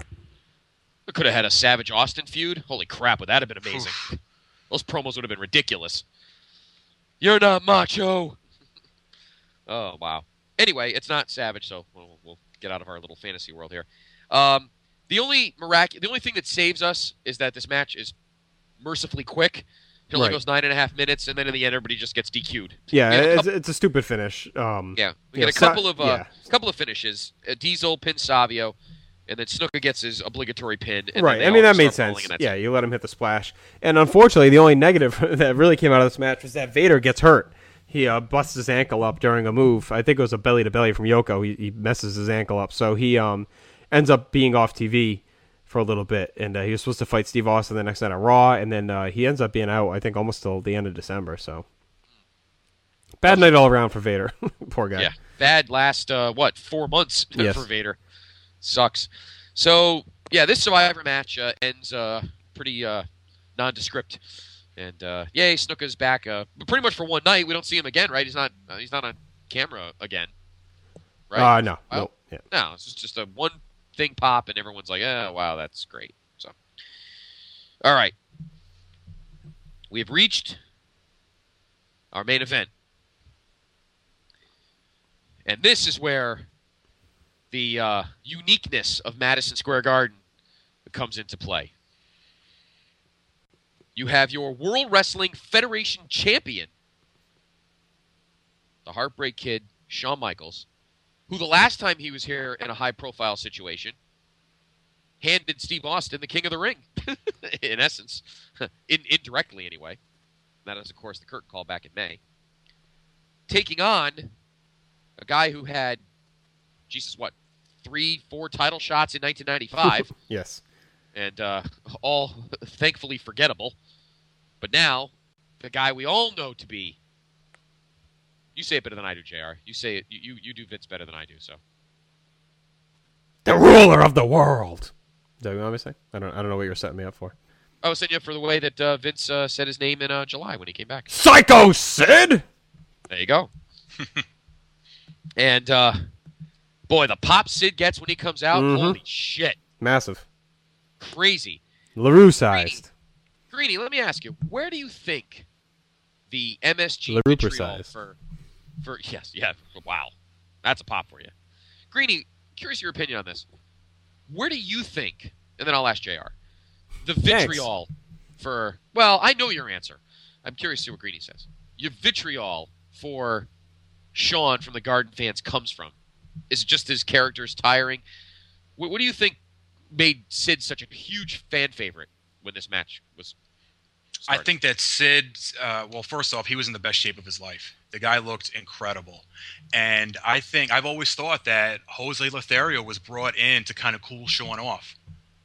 S2: We could have had a Savage Austin feud. Holy crap, would that have been amazing? Those promos would have been ridiculous. You're not macho. Oh, wow. Anyway, it's not Savage, so we'll get out of our little fantasy world here. The only thing that saves us is that this match is mercifully quick. It only goes 9.5 minutes, and then in the end, everybody just gets DQ'd.
S5: Yeah, it's a stupid finish.
S2: We get a couple of finishes. Diesel pins Savio, and then Snuka gets his obligatory pin. And
S5: right, I mean, that made sense. Yeah, you let him hit the splash. And unfortunately, the only negative that really came out of this match was that Vader gets hurt. He busts his ankle up during a move. I think it was a belly-to-belly from Yoko. He messes his ankle up. So he ends up being off TV for a little bit, and he was supposed to fight Steve Austin the next night on Raw, and then he ends up being out, I think, almost till the end of December. So bad night all around for Vader. Poor guy.
S2: Yeah, bad last 4 months for Vader. Sucks. So yeah, this Survivor match ends pretty nondescript, and yay, Snuka's back. But pretty much for one night. We don't see him again, right? He's not on camera again, right?
S5: No.
S2: Well, no. It's just a one thing pop, and everyone's like, "Oh, wow, that's great." So, all right, we have reached our main event, and this is where the uniqueness of Madison Square Garden comes into play. You have your World Wrestling Federation champion, the Heartbreak Kid, Shawn Michaels, who the last time he was here in a high-profile situation handed Steve Austin the King of the Ring, in essence, indirectly anyway. That is, of course, the curtain call back in May. Taking on a guy who had, 3-4 title shots in 1995.
S5: Yes.
S2: And all thankfully forgettable. But now, the guy we all know to be, you say it better than I do, JR. You say it. You do Vince better than I do. So,
S5: the ruler of the world. Is that what you want me to say? I don't know what you're setting me up for.
S2: I was setting you up for the way that Vince said his name in July when he came back.
S5: Psycho Sid.
S2: There you go. And boy, the pop Sid gets when he comes out. Holy shit!
S5: Massive.
S2: Crazy.
S5: LaRue sized.
S2: Greeny, let me ask you, where do you think the MSG
S5: LaRue
S2: vitriol for wow, that's a pop for you. Greeny, curious your opinion on this. Where do you think, and then I'll ask JR, the vitriol for, well, I know your answer. I'm curious to see what Greeny says. Your vitriol for Shawn from the Garden fans comes from? Is it just his character's tiring? What do you think made Sid such a huge fan favorite when this match was started?
S6: I think that Sid, well, first off, he was in the best shape of his life. The guy looked incredible. And I think I've always thought that Jose Lothario was brought in to kind of cool Shawn off.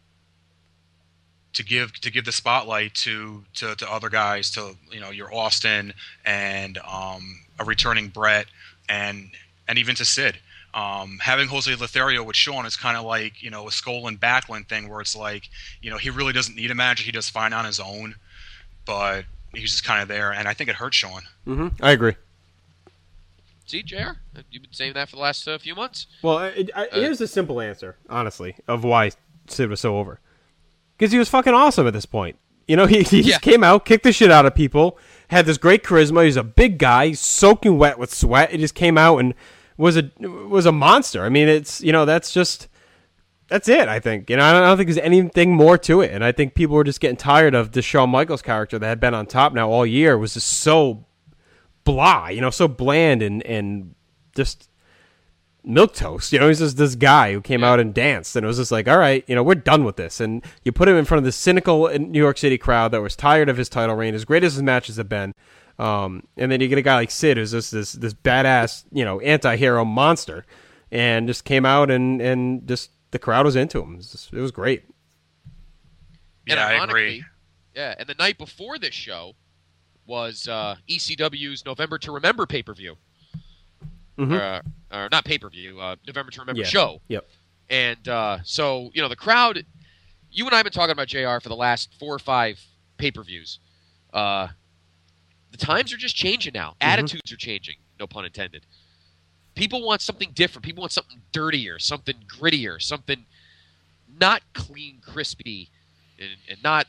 S6: To give the spotlight to other guys, to your Austin and a returning Brett and even to Sid. Having Jose Lothario with Shawn is kind of like a Skull and Backlund thing where it's like he really doesn't need a manager, he does fine on his own, but he's just kind of there, and I think it hurt Shawn.
S5: I agree.
S2: See, JR, you've been saying that for the last few months.
S5: Well, here's the simple answer, honestly, of why Sid was so over. Because he was fucking awesome at this point. He just came out, kicked the shit out of people, had this great charisma. He's a big guy, soaking wet with sweat. He just came out and was a monster. I mean, it's that's it. I think I don't think there's anything more to it. And I think people were just getting tired of the Shawn Michaels character that had been on top now all year. Was just so blah, so bland and just milquetoast. He's just this guy who came out and danced, and it was just like, all right, we're done with this. And you put him in front of the cynical New York City crowd that was tired of his title reign, as great as his matches have been. And then you get a guy like Sid, who's just this badass, anti-hero monster, and just came out and just the crowd was into him. It was great.
S6: Yeah, I agree.
S2: Yeah, and the night before this show was ECW's November to Remember pay-per-view. Or not pay-per-view, November to Remember show.
S5: Yep.
S2: And so, the crowd, you and I have been talking about JR for the last 4 or 5 pay-per-views. The times are just changing now. Attitudes are changing, no pun intended. People want something different. People want something dirtier, something grittier, something not clean, crispy, and not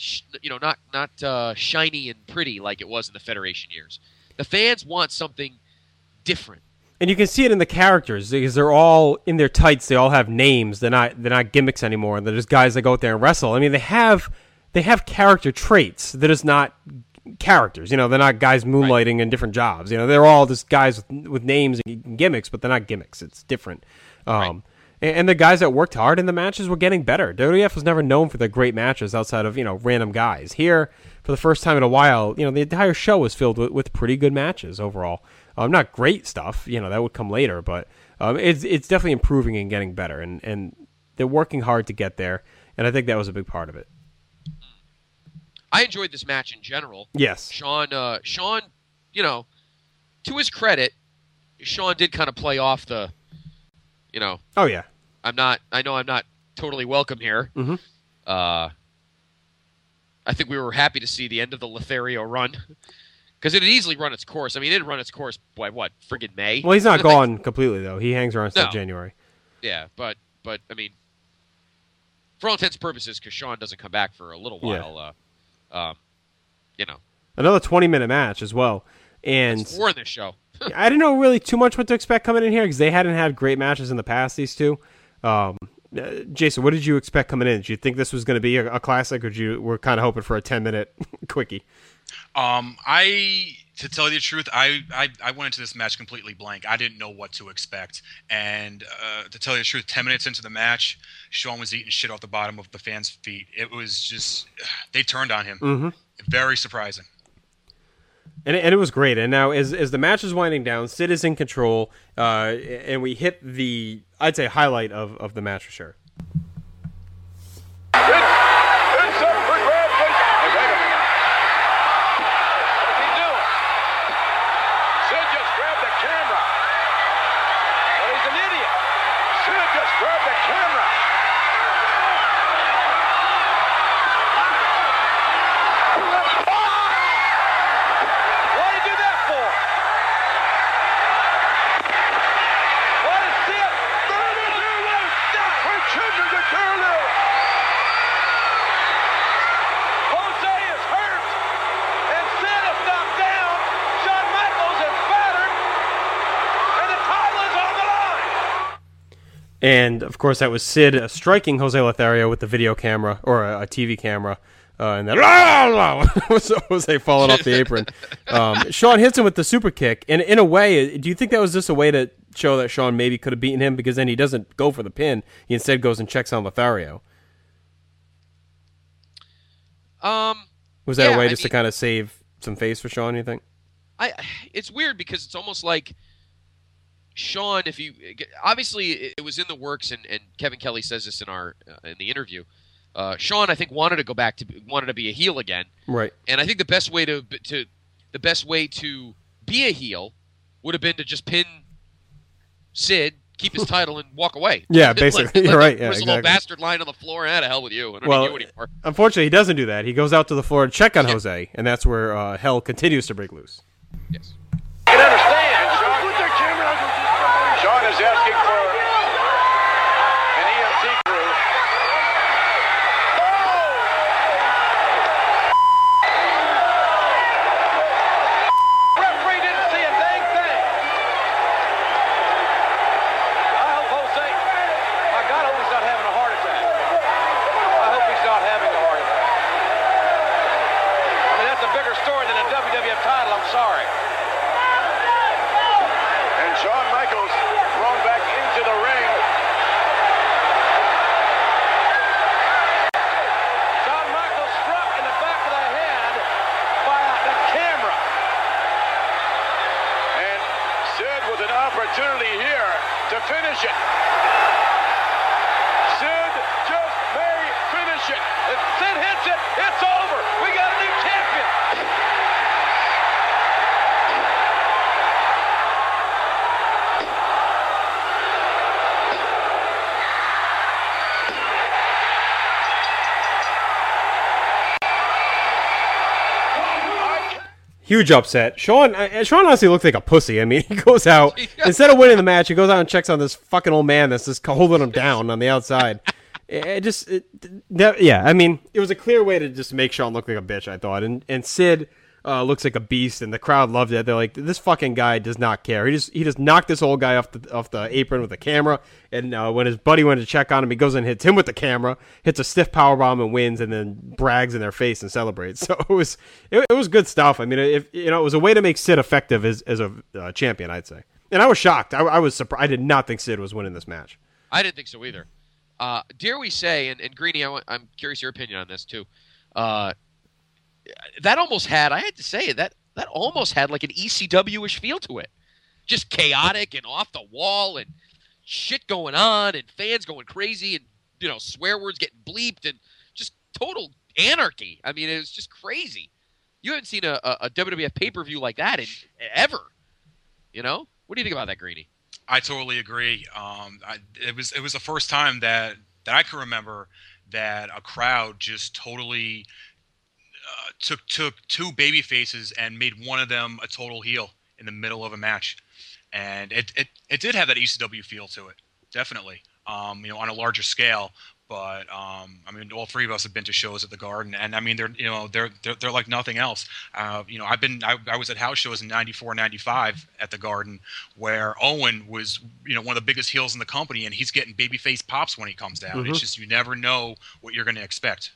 S2: shiny and pretty like it was in the Federation years. The fans want something different.
S5: And you can see it in the characters because they're all in their tights. They all have names. They're not gimmicks anymore. They're just guys that go out there and wrestle. I mean, they have character traits. They're just not characters. They're not guys moonlighting in different jobs. They're all just guys with names and gimmicks, but they're not gimmicks. It's different. And the guys that worked hard in the matches were getting better. WWF was never known for their great matches outside of random guys. Here, for the first time in a while, the entire show was filled with pretty good matches overall. Not great stuff, that would come later, but it's definitely improving and getting better, and they're working hard to get there, and I think that was a big part of it.
S2: I enjoyed this match in general.
S5: Yes.
S2: Sean, to his credit, Sean did kind of play off the,
S5: Oh, yeah.
S2: I know I'm not totally welcome here.
S5: Mm-hmm.
S2: I think we were happy to see the end of the Lothario run. Because it had easily run its course. I mean, it had run its course by what, friggin' May?
S5: Well, he's not gone completely, though. He hangs around until January.
S2: Yeah, but I mean, for all intents and purposes, because Sean doesn't come back for a little while,
S5: Another 20-minute match as well. And
S2: that's 4 in this show.
S5: I didn't know really too much what to expect coming in here because they hadn't had great matches in the past, these two. Jason, what did you expect coming in? Did you think this was going to be a classic, or you were kind of hoping for a 10-minute quickie?
S6: To tell you the truth, I went into this match completely blank. I didn't know what to expect. And to tell you the truth, 10 minutes into the match, Sean was eating shit off the bottom of the fans' feet. It was just, they turned on him.
S5: Mm-hmm.
S6: Very surprising.
S5: And it was great. And now as the match is winding down, Sid is in control, and we hit the, I'd say, highlight of the match for sure. And, of course, that was Sid striking Jose Lothario with the video camera, or a TV camera, and then Jose falling off the apron. Sean hits him with the super kick, and in a way, do you think that was just a way to show that Sean maybe could have beaten him, because then he doesn't go for the pin, he instead goes and checks on Lothario? Was that a way to kind of save some face for Sean, you think?
S2: It's weird, because it's almost like Sean, obviously it was in the works, and Kevin Kelly says this in the interview. Sean, I think, wanted to be a heel again,
S5: right?
S2: And I think the best way to be a heel would have been to just pin Sid, keep his title, and walk away.
S5: Yeah, basically, you're right. Yeah,
S2: exactly. Little bastard lying on the floor. To hell with you. I don't need you anymore.
S5: Unfortunately, he doesn't do that. He goes out to the floor to check on Jose, and that's where hell continues to break loose.
S2: Yes.
S3: I can understand. Sean is asking for an EMT crew. Referee didn't see a dang thing. I hope Jose, my God, I hope he's not having a heart attack. I hope he's not having a heart attack. I mean, that's a bigger story than a WWF title, I'm sorry. And Shawn Michaels thrown back into the ring. Shawn Michaels struck in the back of the head by the camera. And Sid with an opportunity here to finish it. Sid just may finish it. If Sid hits it, it's over. We got a new champion.
S5: Huge upset. Sean honestly looked like a pussy. I mean, he goes out, instead of winning the match, he goes out and checks on this fucking old man that's just holding him down on the outside. I mean, it was a clear way to just make Shawn look like a bitch, I thought. And Sid looks like a beast, and the crowd loved it. They're like, this fucking guy does not care. He just knocked this old guy off the apron with the camera, and when his buddy went to check on him, he goes and hits him with the camera, hits a stiff powerbomb and wins, and then brags in their face and celebrates. So it was good stuff. I mean, it was a way to make Sid effective as a champion, I'd say. And I was shocked. I was surprised. I did not think Sid was winning this match.
S2: I didn't think so either. Dare we say, and Greeny, I'm curious your opinion on this too. That almost had, I had to say, that almost had like an ECW-ish feel to it. Just chaotic and off the wall and shit going on and fans going crazy and, swear words getting bleeped and just total anarchy. I mean, it was just crazy. You haven't seen a WWF pay-per-view like that ever. What do you think about that, Greeny?
S6: I totally agree. It was the first time that I can remember that a crowd just totally took two baby faces and made one of them a total heel in the middle of a match, and it did have that ECW feel to it, definitely. On a larger scale. But I mean, all three of us have been to shows at the Garden, and I mean, they're like nothing else. I was at house shows in '94, '95 at the Garden, where Owen was one of the biggest heels in the company, and he's getting babyface pops when he comes down.
S5: Mm-hmm.
S6: It's just you never know what you're going to expect.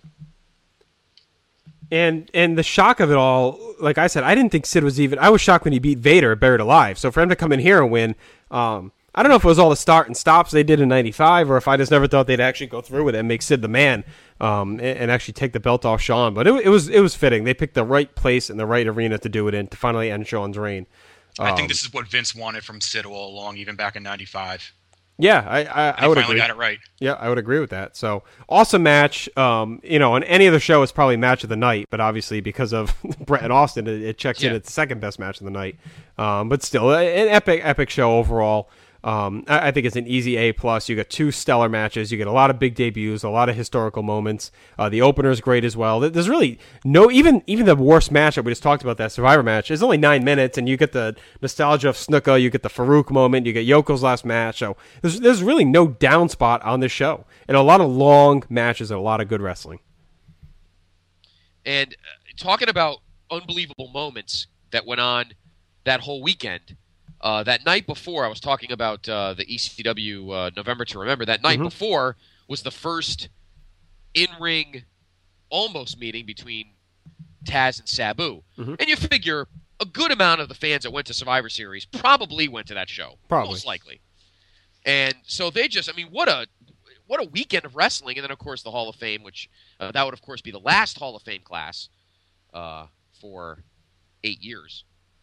S5: And the shock of it all, like I said, I didn't think Sid was even. I was shocked when he beat Vader at Buried Alive. So for him to come in here and win. I don't know if it was all the start and stops they did in '95, or if I just never thought they'd actually go through with it and make Sid the man, and actually take the belt off Shawn. But it was fitting. They picked the right place and the right arena to do it in to finally end Shawn's reign.
S6: I think this is what Vince wanted from Sid all along, even back in '95.
S5: Yeah, I would agree.
S6: Finally got it right.
S5: Yeah, I would agree with that. So awesome match. On any other show, it's probably match of the night, but obviously because of Brett and Austin, it checks in at the second best match of the night. But still, an epic show overall. I think it's an easy A+. You got two stellar matches. You get a lot of big debuts, a lot of historical moments. The opener is great as well. There's really no even the worst match that we just talked about, that Survivor match, is only 9 minutes, and you get the nostalgia of Snuka, you get the Farouk moment, you get Yoko's last match. So there's really no down spot on this show, and a lot of long matches and a lot of good wrestling.
S2: And talking about unbelievable moments that went on that whole weekend. That night before, I was talking about the ECW November to Remember. That night before was the first in-ring almost meeting between Taz and Sabu. And you figure a good amount of the fans that went to Survivor Series probably went to that show.
S5: Probably.
S2: Most likely. And so they just, I mean, what a weekend of wrestling. And then, of course, the Hall of Fame, which that would, of course, be the last Hall of Fame class for 8 years.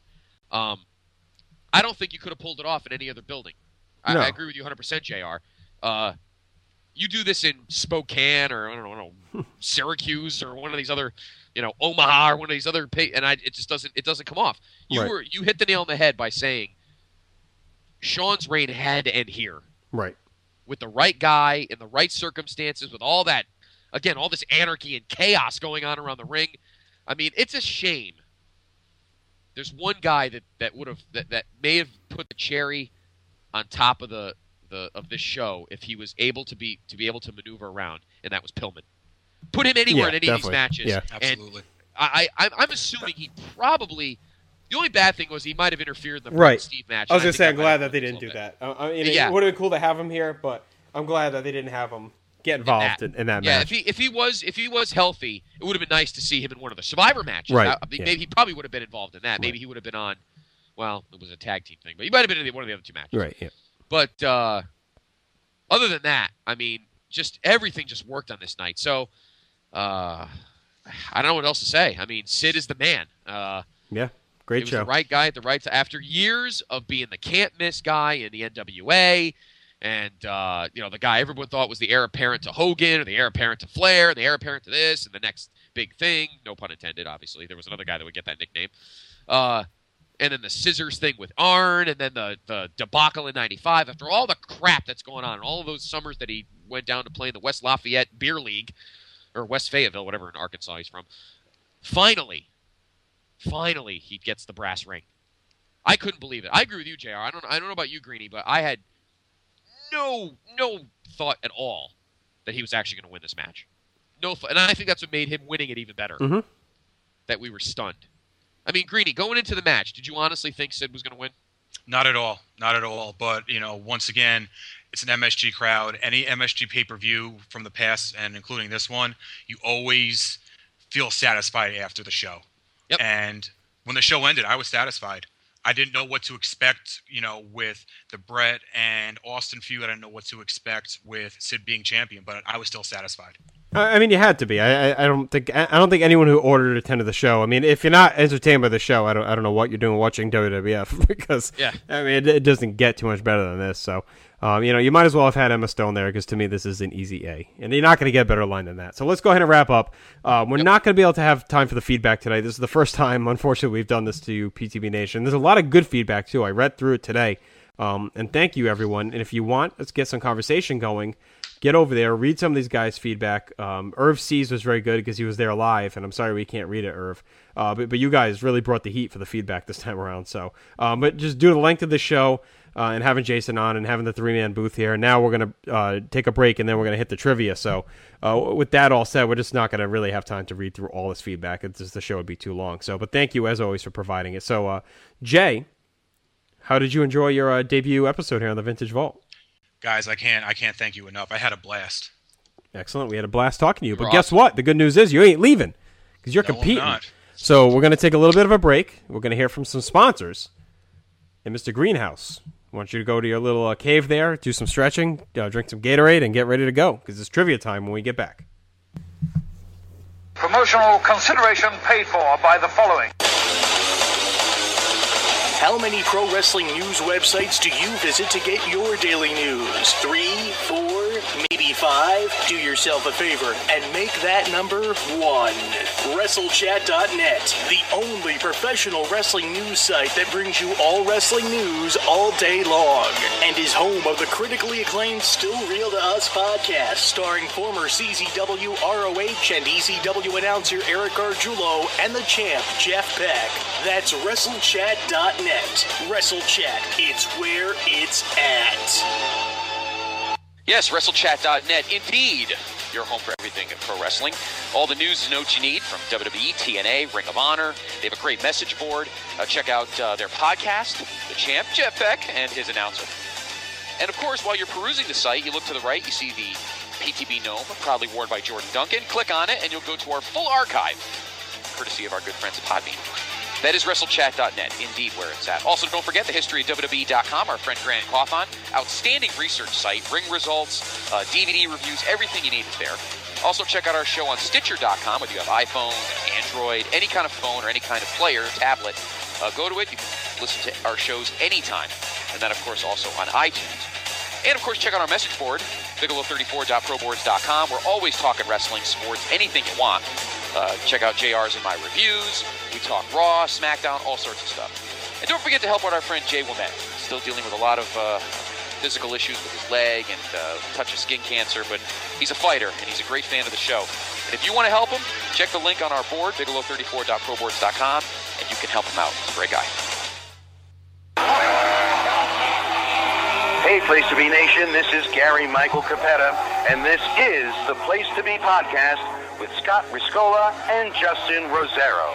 S2: I don't think you could have pulled it off in any other building.
S5: No.
S2: I agree with you 100%, JR. You do this in Spokane or, I don't know, Syracuse or one of these other, Omaha or one of these other, it just doesn't come off. You hit the nail on the head by saying Shawn's reign had to end here.
S5: Right.
S2: With the right guy, in the right circumstances, with all that, again, all this anarchy and chaos going on around the ring. I mean, it's a shame. There's one guy that may have put the cherry on top of of this show if he was able to be able to maneuver around, and that was Pillman. Put him anywhere in any of these matches.
S6: Yeah, absolutely.
S2: And I'm assuming he probably. The only bad thing was he might have interfered in the
S5: right.
S2: Steve match.
S5: I was going to say, I'm glad that they didn't do that. It would have been cool to have him here, but I'm glad that they didn't have him get involved in that match.
S2: Yeah, if he was healthy, it would have been nice to see him in one of the Survivor matches.
S5: Right.
S2: Maybe he probably would have been involved in that. Maybe he would have been on. Well, it was a tag team thing, but he might have been in one of the other two matches.
S5: Right. Yeah.
S2: But other than that, I mean, just everything just worked on this night. So I don't know what else to say. I mean, Sid is the man.
S5: Yeah. Great
S2: he
S5: show.
S2: was the right guy at the right time. After years of being the can't miss guy in the NWA. And, the guy everyone thought was the heir apparent to Hogan, or the heir apparent to Flair, and the heir apparent to this, and the next big thing. No pun intended, obviously. There was another guy that would get that nickname. And then the scissors thing with Arn, and then the debacle in '95. After all the crap that's going on, all of those summers that he went down to play in the West Lafayette Beer League, or West Fayetteville, whatever in Arkansas he's from, finally, he gets the brass ring. I couldn't believe it. I agree with you, JR. I don't know about you, Greeny, but I had no thought at all that he was actually going to win this match. And I think that's what made him winning it even better.
S5: Mm-hmm.
S2: That we were stunned. I mean, Greeny, going into the match, did you honestly think Sid was going to win?
S6: Not at all. Not at all. But, once again, it's an MSG crowd. Any MSG pay-per-view from the past, and including this one, you always feel satisfied after the show.
S2: Yep.
S6: And when the show ended, I was satisfied. I didn't know what to expect, with the Brett and Austin feud. I didn't know what to expect with Sid being champion, but I was still satisfied.
S5: I mean, you had to be. I don't think anyone who ordered attended the show. I mean, if you're not entertained by the show, I don't know what you're doing watching WWF because I mean it doesn't get too much better than this. So you might as well have had Emma Stone there because to me this is an easy A, and you're not going to get a better line than that. So let's go ahead and wrap up. We're not going to be able to have time for the feedback tonight. This is the first time, unfortunately, we've done this to you, PTB Nation. There's a lot of good feedback too. I read through it today, and thank you everyone. And if you want, let's get some conversation going. Get over there, read some of these guys' feedback. Irv C's was very good because he was there live, and I'm sorry we can't read it, Irv. But you guys really brought the heat for the feedback this time around. So, but just due to the length of the show and having Jason on and having the three-man booth here, now we're going to take a break, and then we're going to hit the trivia. So with that all said, we're just not going to really have time to read through all this feedback. It's just, the show would be too long. So, but thank you, as always, for providing it. So, Jay, how did you enjoy your debut episode here on the Vintage Vault?
S6: Guys, I can't thank you enough. I had a blast.
S5: Excellent. We had a blast talking to you. But guess what? The good news is you ain't leaving because you're competing.
S6: I'm not.
S5: So we're going to take a little bit of a break. We're going to hear from some sponsors. And Mr. Greenhouse, I want you to go to your little cave there, do some stretching, drink some Gatorade, and get ready to go because it's trivia time when we get back.
S3: Promotional consideration paid for by the following.
S12: How many pro wrestling news websites do you visit to get your daily news? 3, 4, maybe 5? Do yourself a favor and make that number 1. WrestleChat.net, the only professional wrestling news site that brings you all wrestling news all day long, and is home of the critically acclaimed Still Real to Us podcast, starring former CZW, ROH, and ECW announcer Eric Gargiulo and the champ Jeff Beck. That's WrestleChat.net. WrestleChat, it's where it's at.
S2: Yes, WrestleChat.net, indeed. Your home for everything pro wrestling. All the news and notes you need from WWE, TNA, Ring of Honor. They have a great message board. Check out their podcast, The Champ, Jeff Beck, and his announcer. And of course, while you're perusing the site, you look to the right, you see the PTB Gnome, proudly worn by Jordan Duncan. Click on it, and you'll go to our full archive, courtesy of our good friends at Podbean. That is WrestleChat.net, indeed, where it's at. Also, don't forget the history of WWE.com, our friend Grant Cawthon. Outstanding research site, ring results, DVD reviews, everything you need is there. Also, check out our show on Stitcher.com, whether you have iPhone, Android, any kind of phone or any kind of player, tablet. Go to it. You can listen to our shows anytime. And then, of course, also on iTunes. And, of course, check out our message board, Bigelow34.proboards.com. We're always talking wrestling, sports, anything you want. Check out JR's and my reviews. We talk Raw, SmackDown, all sorts of stuff. And don't forget to help out our friend Jay Womet. Still dealing with a lot of physical issues with his leg and a touch of skin cancer, but he's a fighter, and he's a great fan of the show. And if you want to help him, check the link on our board, Bigelow34.proboards.com, and you can help him out. He's a great guy.
S10: Hey, Place to Be Nation, this is Gary Michael Capetta, and this is the Place to Be podcast with Scott Riscola and Justin Rosero.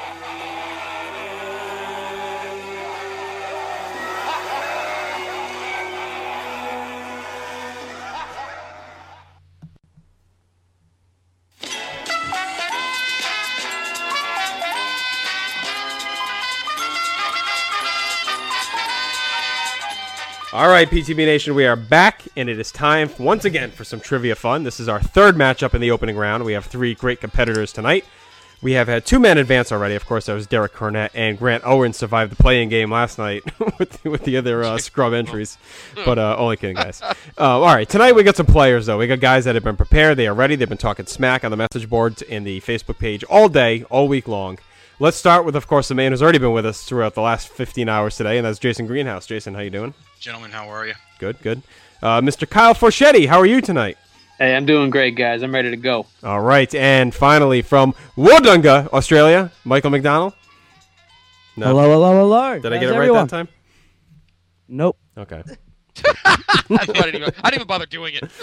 S5: All right, PTB Nation, we are back, and it is time once again for some trivia fun. This is our third matchup in the opening round. We have three great competitors tonight. We have had two men advance already. Of course, that was Derek Cornett, and Grant Owen survived the play-in game last night with the other scrub entries. But only kidding, guys. All right, tonight we got some players, though. We got guys that have been prepared. They are ready. They've been talking smack on the message boards and the Facebook page all day, all week long. Let's start with, of course, the man who's already been with us throughout the last 15 hours today, and that's Jason Greenhouse. Jason, how you doing?
S6: Gentlemen, how are you?
S5: Good, good. Mr. Kyle Forschetti, how are you tonight?
S13: Hey, I'm doing great, guys. I'm ready to go.
S5: All right, and finally from Wodonga, Australia, Michael McDonald. No.
S14: Hello.
S5: Did I get it right that time?
S14: Nope.
S5: Okay.
S2: I didn't even bother doing it.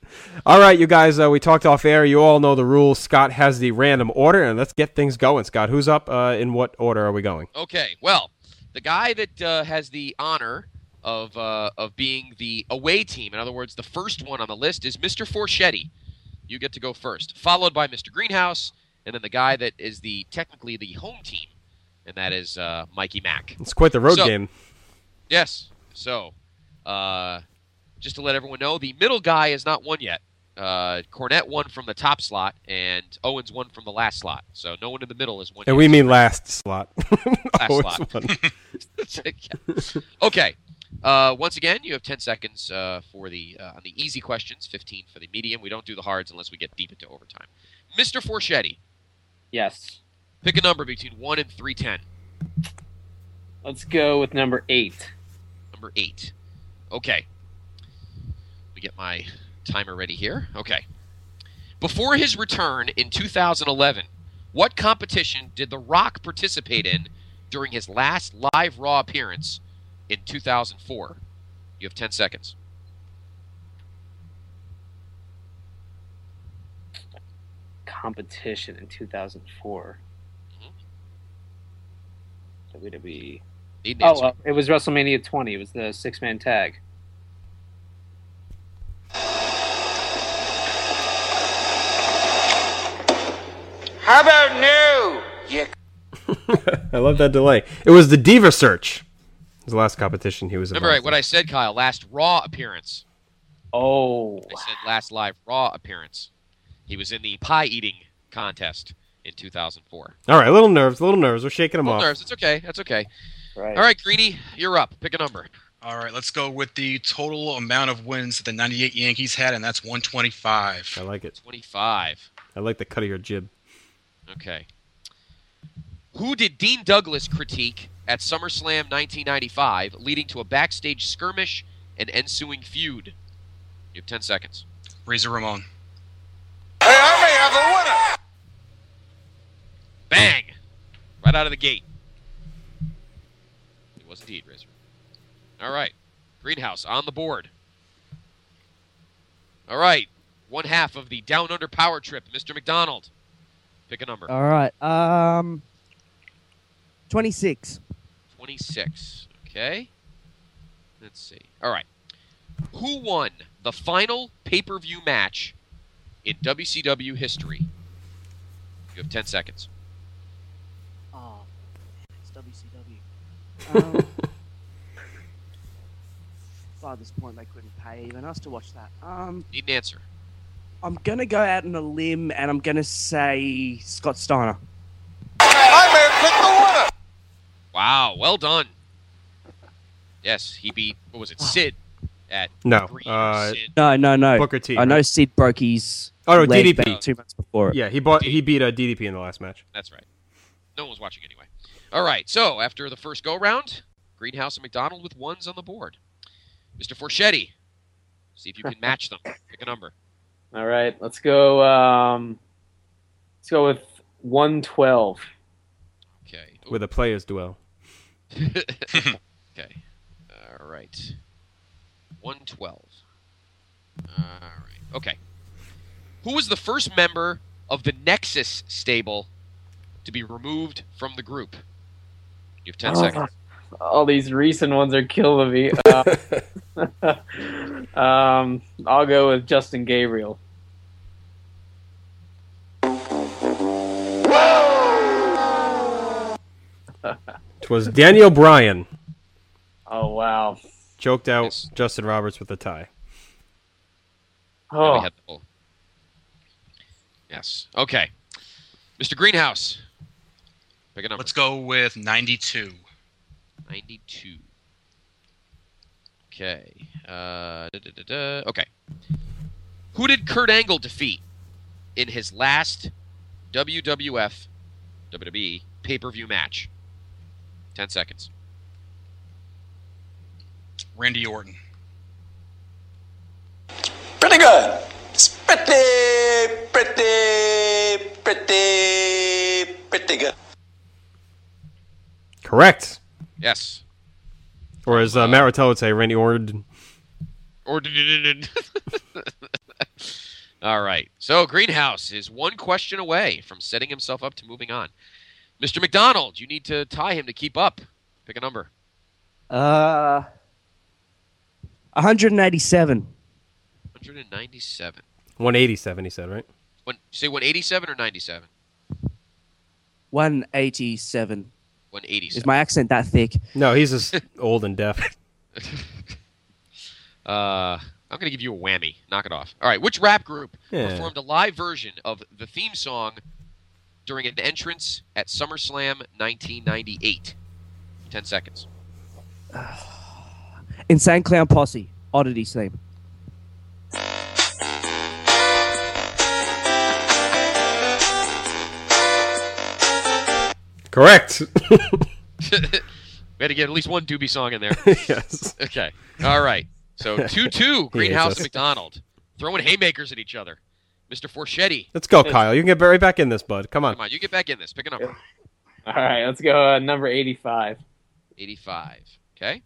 S5: All right, you guys, we talked off air. You all know the rules. Scott has the random order, and let's get things going. Scott, who's up? In what order are we going?
S2: Okay, well, the guy that has the honor of being the away team, in other words, the first one on the list, is Mr. Forschetti. You get to go first, followed by Mr. Greenhouse, and then the guy that is technically the home team, and that is Mikey Mack.
S5: It's quite the road game.
S2: Yes. So, just to let everyone know, the middle guy is not won yet. Cornette won from the top slot, and Owens won from the last slot. So no one in the middle is won yet.
S5: And we mean last slot.
S2: Last slot. Okay. Once again, you have 10 seconds for the on the easy questions, 15 for the medium. We don't do the hards unless we get deep into overtime. Mr. Forschetti.
S13: Yes.
S2: Pick a number between 1 and 310.
S13: Let's go with number 8.
S2: Number 8. Okay. Let me get my timer ready here. Okay. Before his return in 2011, what competition did The Rock participate in during his last live Raw appearance in 2004? You have 10 seconds.
S13: Competition in 2004. WWE. It was WrestleMania 20. It was the 6-man tag.
S3: How about no?
S5: I love that delay. It was the Diva Search. It was the last competition he was involved in.
S2: Remember what I said, Kyle. Last Raw appearance.
S13: Oh.
S2: I said last live Raw appearance. He was in the pie eating contest in 2004.
S5: All right, a little nerves. We're shaking them off.
S2: Nerves. It's okay. That's okay.
S13: Right.
S2: All right, Greeny, you're up. Pick a number.
S6: All right, let's go with the total amount of wins that the 98 Yankees had, and that's 125.
S5: I like it.
S2: 25.
S5: I like the cut of your jib.
S2: Okay. Who did Dean Douglas critique at SummerSlam 1995, leading to a backstage skirmish and ensuing feud? You have 10 seconds.
S6: Razor Ramon.
S3: Hey, I may have a winner.
S2: Bang! Right out of the gate. It was indeed Razor. All right. Greenhouse on the board. All right. One half of the Down Under Power Trip, Mr. McDonald. Pick a number.
S14: All right. 26.
S2: 26. Okay. Let's see. All right. Who won the final pay-per-view match in WCW history? You have 10 seconds.
S14: Oh, it's WCW. By this point, they couldn't pay even us to watch that.
S2: Need an answer.
S14: I'm going to go out on a limb, and I'm going to say Scott Steiner.
S3: I may have picked the winner.
S2: Wow, well done. Yes, he beat, what was it, Sid at
S5: No.
S2: Sid.
S14: No.
S5: Booker T.
S14: I know Sid broke his leg
S5: DDP.
S14: back 2 months before it.
S5: Yeah, he beat DDP in the last match.
S2: That's right. No one was watching anyway. All right, so after the first go-round, Greenhouse and McDonald with ones on the board. Mr. Forschetti, see if you can match them. Pick a number.
S13: All right, let's go with 112.
S2: Okay.
S5: With a players' duel.
S2: Okay. All right. 112. All right. Okay. Who was the first member of the Nexus stable to be removed from the group? You have 10 seconds.
S13: All these recent ones are killing me. I'll go with Justin Gabriel.
S5: It was Daniel Bryan.
S13: Oh, wow.
S5: Choked out Justin Roberts with a tie.
S13: Oh.
S2: Yes. Okay. Mr. Greenhouse. Pick a number.
S6: Let's go with 92.
S2: 92. Okay. Okay. Who did Kurt Angle defeat in his last WWE pay-per-view match? 10 seconds.
S6: Randy Orton.
S3: Pretty good. It's pretty good.
S5: Correct.
S2: Yes.
S5: Or as Matt Rattel would say, Randy Orton.
S2: All right. So Greenhouse is one question away from setting himself up to moving on. Mr. McDonald, you need to tie him to keep up. Pick a number.
S14: 187.
S2: 197.
S5: 187, he said, right?
S2: Say 187 or 97?
S14: 187.
S2: 187.
S14: Is my accent that thick?
S5: No, he's just old and deaf.
S2: I'm going to give you a whammy. Knock it off. All right. Which rap group performed a live version of the theme song during an entrance at SummerSlam 1998? 10 seconds.
S14: Insane Clown Posse. Oddity's theme.
S5: Correct.
S2: We had to get at least one Doobie song in there.
S5: Yes.
S2: Okay. All right. So 2-2, Greenhouse and McDonald. Throwing haymakers at each other. Mr. Forschetti.
S5: Let's go, Kyle. You can get right back in this, bud. Come on.
S2: Come on, you get back in this. Pick a number.
S13: All right, let's go number 85.
S2: 85. Okay.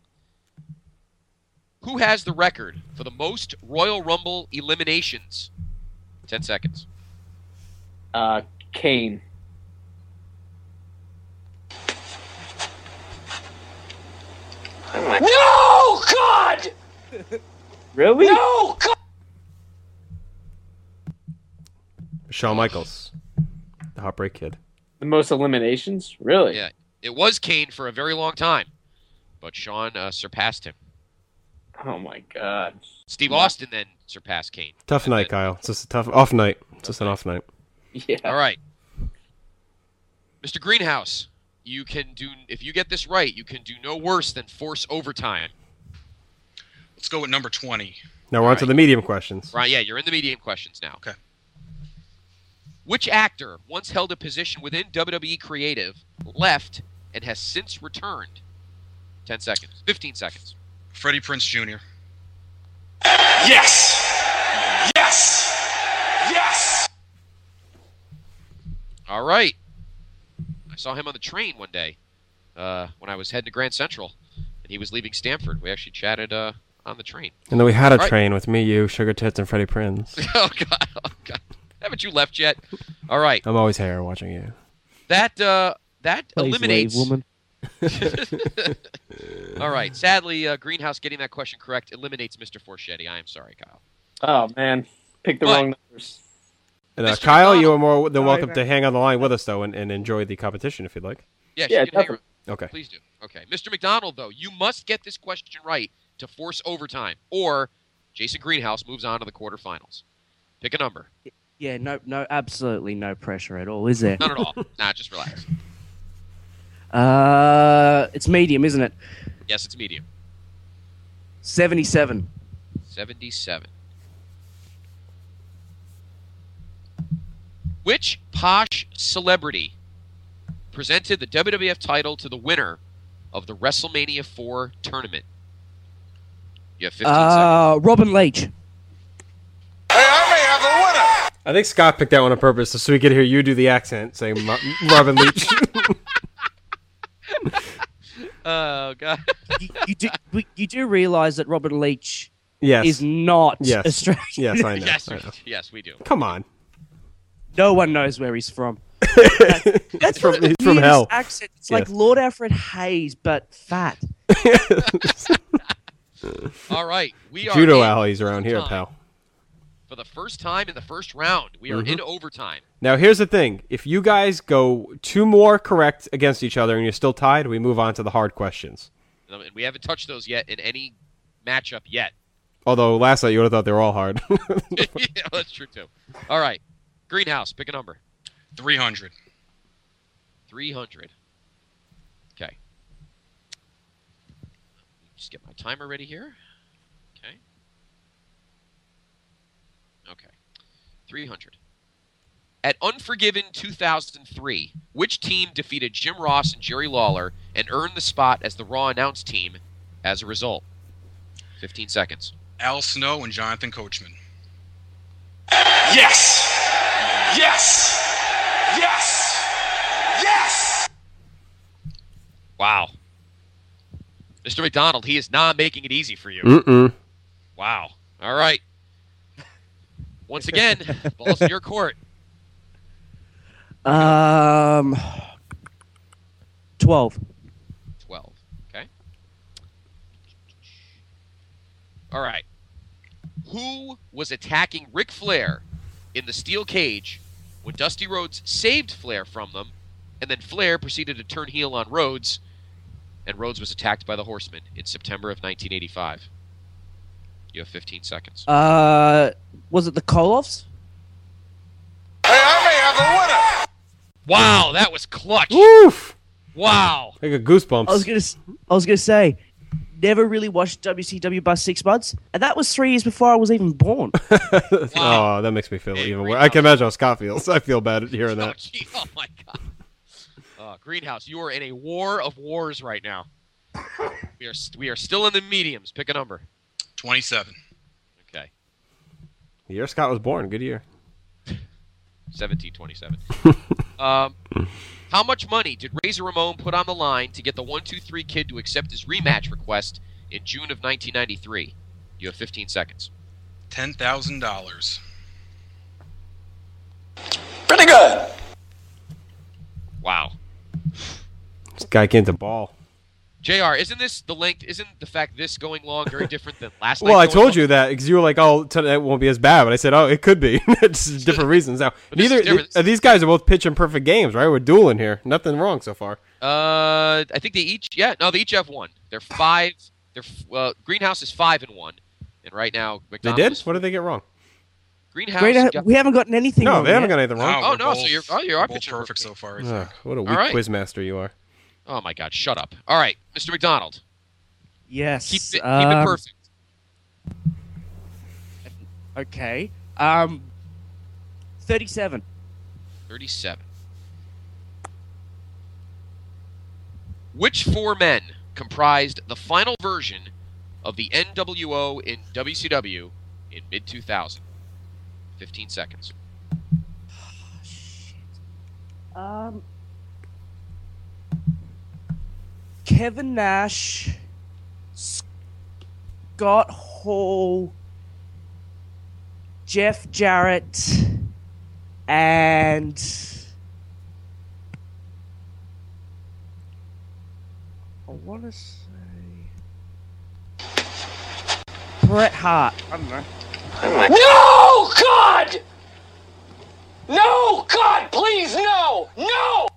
S2: Who has the record for the most Royal Rumble eliminations? 10 seconds.
S13: Kane.
S3: No, God!
S13: Really?
S3: No, God!
S5: Shawn Michaels. The Heartbreak Kid.
S13: The most eliminations? Really?
S2: Yeah. It was Kane for a very long time, but Shawn surpassed him.
S13: Oh, my God.
S2: Steve Austin then surpassed Kane.
S5: Tough night, Kyle. It's just a tough off night. It's just an off night.
S13: Yeah.
S2: All right. Mr. Greenhouse, you can do, if you get this right, you can do no worse than force overtime.
S6: Let's go with number 20.
S5: Now we're on to the medium questions.
S2: Right, yeah, you're in the medium questions now.
S6: Okay.
S2: Which actor once held a position within WWE Creative, left, and has since returned? 10 seconds. 15 seconds.
S6: Freddie Prinze Jr.
S3: Yes! Yes! Yes!
S2: All right. I saw him on the train one day when I was heading to Grand Central, and he was leaving Stamford. We actually chatted on the train.
S5: And then we had a train with me, you, Sugar Tits, and Freddie Prinze.
S2: Oh, God. Oh, God. Haven't you left yet? All right.
S5: I'm always here watching you.
S2: That
S14: Please
S2: eliminates...
S14: leave, woman.
S2: All right. Sadly, Greenhouse getting that question correct eliminates Mr. Forschetti. I am sorry, Kyle.
S13: Oh, man. Picked the wrong numbers.
S5: And,
S2: Mr.
S5: Kyle,
S2: McDonald.
S5: you are more than welcome to hang on the line with us, though, and enjoy the competition if you'd like.
S2: Yes,
S13: Yeah,
S2: you can hang
S13: definitely.
S2: around.
S5: Okay.
S2: Please do. Okay. Mr. McDonald, though, you must get this question right to force overtime, or Jason Greenhouse moves on to the quarterfinals. Pick a number.
S14: Yeah, no, absolutely no pressure at all, is there?
S2: None at all. Nah, just relax.
S14: It's medium, isn't it?
S2: Yes, it's medium.
S14: 77.
S2: 77. Which posh celebrity presented the WWF title to the winner of the WrestleMania 4 tournament? You have 15 seconds.
S14: Robin Leach.
S5: I think Scott picked that one on purpose so we could hear you do the accent saying Robin Leach.
S2: Oh, God.
S14: you do realize that Robin Leach
S5: Yes.
S14: is not
S5: Yes.
S14: Australian.
S5: Yes, I know.
S2: Yes,
S5: I know.
S2: yes, we do.
S5: Come on.
S14: No one knows where he's from. That's
S5: from-
S14: one of the
S5: he's from
S14: weirdest
S5: hell.
S14: accents. It's
S5: Yes.
S14: like Lord Alfred Hayes, but fat.
S2: All right. We are
S5: Judo
S2: in
S5: alleys around here,
S2: overtime.
S5: pal.
S2: For the first time in the first round, we are in overtime.
S5: Now, here's the thing. If you guys go 2 more correct against each other and you're still tied, we move on to the hard questions.
S2: And we haven't touched those yet in any matchup yet.
S5: Although, last night you would have thought they were all hard.
S2: Yeah, that's true, too. All right. Greenhouse, pick a number.
S6: 300.
S2: 300. Okay. Just get my timer ready here. Okay. Okay. 300. At Unforgiven 2003, which team defeated Jim Ross and Jerry Lawler and earned the spot as the Raw announce team as a result? 15 seconds.
S6: Al Snow and Jonathan Coachman.
S3: Yes! Yes! Yes! Yes!
S2: Wow. Mr. McDonald, he is not making it easy for you.
S5: Mm-mm.
S2: Wow. All right. Once again, ball's in your court.
S14: 12.
S2: 12. Okay. All right. Who was attacking Ric Flair in the steel cage when Dusty Rhodes saved Flair from them, and then Flair proceeded to turn heel on Rhodes, and Rhodes was attacked by the Horsemen in September of 1985? You have 15 seconds.
S14: Was it the Koloffs?
S10: Hey, I may have a winner.
S2: Wow, that was clutch.
S5: Woof!
S2: Wow.
S5: I got goosebumps.
S14: I was gonna say, never really watched WCW by 6 months, and that was 3 years before I was even born.
S5: Oh, that makes me feel even worse. I can imagine how Scott feels. I feel bad hearing that.
S2: Oh my God. Greenhouse, you are in a war of wars right now. We are still in the mediums. Pick a number.
S6: 27.
S2: Okay.
S5: The year Scott was born. Good year.
S2: 1727. How much money did Razor Ramon put on the line to get the 1-2-3 Kid to accept his rematch request in June of 1993? You have 15 seconds.
S6: $10,000.
S8: Pretty good.
S2: Wow.
S5: This guy can't the ball.
S2: JR, isn't the fact this going long very different than last night?
S5: Well, I told you that because you were like, "Oh, tonight won't be as bad," but I said, "Oh, it could be." It's different reasons now. These guys are both pitching perfect games, right? We're dueling here. Nothing wrong so far.
S2: I think they each have one. They're 5. Greenhouse is 5-1, and right now
S5: They did. What did they get wrong?
S2: Greenhouse.
S14: We haven't gotten anything.
S5: No,
S14: wrong
S5: they haven't
S14: yet.
S5: got anything wrong.
S2: So you're pitching
S6: perfect so far.
S5: What a weak quiz master you are.
S2: Oh my God! Shut up. All right, Mr. McDonald.
S14: Yes.
S2: Keep it perfect.
S14: Okay. 37.
S2: 37. Which 4 men comprised the final version of the NWO in WCW in mid-2000? 15 seconds.
S14: Kevin Nash, Scott Hall, Jeff Jarrett, and I want to say Bret Hart. I don't know.
S8: No, God! No, God, please, no! No!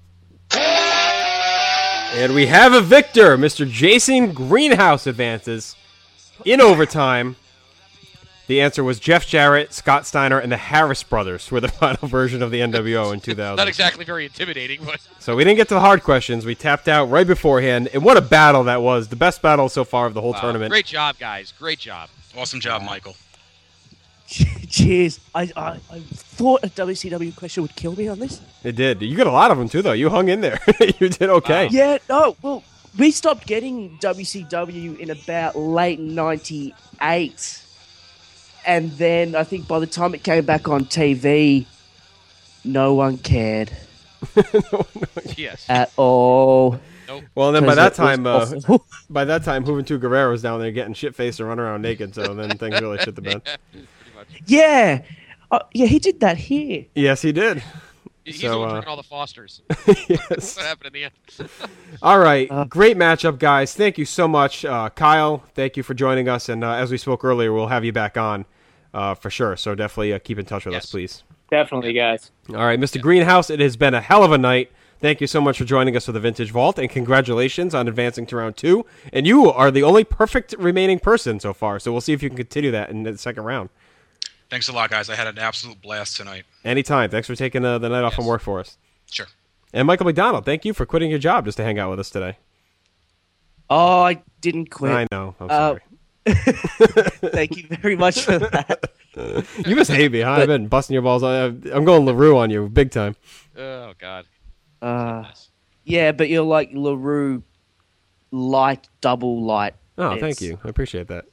S5: And we have a victor. Mr. Jason Greenhouse advances in overtime. The answer was Jeff Jarrett, Scott Steiner, and the Harris Brothers were the final version of the NWO in 2000.
S2: Not exactly very intimidating, but...
S5: So we didn't get to the hard questions. We tapped out right beforehand. And what a battle that was. The best battle so far of the whole tournament.
S2: Great job, guys. Great job.
S6: Awesome job, Michael.
S14: Cheers. I thought a WCW question would kill me on this.
S5: It did. You got a lot of them, too, though. You hung in there. You did okay.
S14: Yeah, no, well, we stopped getting WCW in about late 98. And then I think by the time it came back on TV, no one cared.
S2: Yes.
S14: At all.
S2: Nope.
S5: Well, and then by that time, Juventud Guerrero was down there getting shit-faced and running around naked, so then things really shit the bed.
S14: Yeah. Yeah, he did that here.
S5: Yes, he did.
S2: He's the one drinking all the Fosters.
S5: Yes.
S2: That's what happened in the end.
S5: All right. Great matchup, guys. Thank you so much. Kyle, thank you for joining us. And as we spoke earlier, we'll have you back on for sure. So definitely keep in touch with us, please.
S13: Definitely, guys.
S5: All right, Mr. Greenhouse, it has been a hell of a night. Thank you so much for joining us for the Vintage Vault, and congratulations on advancing to round 2. And you are the only perfect remaining person so far, so we'll see if you can continue that in the second round.
S6: Thanks a lot, guys. I had an absolute blast tonight.
S5: Anytime. Thanks for taking the night off from work for us.
S6: Sure.
S5: And Michael McDonald, thank you for quitting your job just to hang out with us today.
S14: Oh, I didn't quit.
S5: I know. I'm sorry.
S14: Thank you very much for that.
S5: You must hate me, huh? I've been busting your balls. I'm going LaRue on you big time.
S2: Oh, God.
S14: Yeah, but you're like LaRue light, double light.
S5: Oh, thank you. I appreciate that.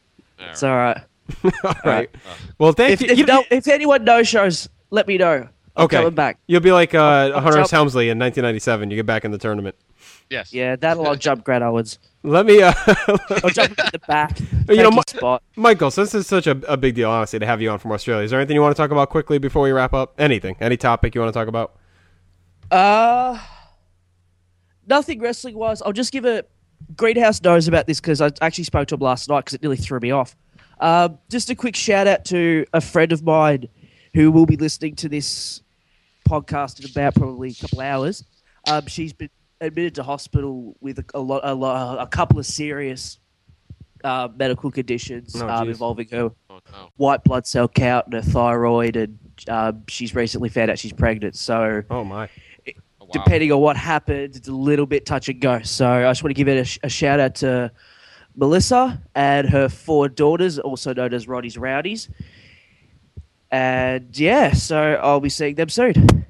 S14: It's all right.
S5: All right. Well, thank you.
S14: If anyone no-shows, let me know. I'm
S5: Okay.
S14: coming back.
S5: You'll be like
S14: I'll
S5: Hunter S.
S14: jump-
S5: Helmsley in 1997. You get back in the tournament.
S2: Yes.
S14: Yeah, I'll jump Grant Owens.
S5: Let me.
S14: I'll jump in the back.
S5: You know,
S14: take his spot.
S5: Michael, since it's such a big deal, honestly, to have you on from Australia, is there anything you want to talk about quickly before we wrap up? Anything? Any topic you want to talk about?
S14: Nothing wrestling wise. I'll just give a Greenhouse knows about this because I actually spoke to him last night because it nearly threw me off. Just a quick shout out to a friend of mine who will be listening to this podcast in about probably a couple hours. She's been admitted to hospital with a couple of serious medical conditions involving her white blood cell count and her thyroid, and she's recently found out she's pregnant. So, depending on what happens, it's a little bit touch and go. So, I just want to give it a shout out to Melissa and her 4 daughters, also known as Roddy's Rowdies. And yeah, so I'll be seeing them soon.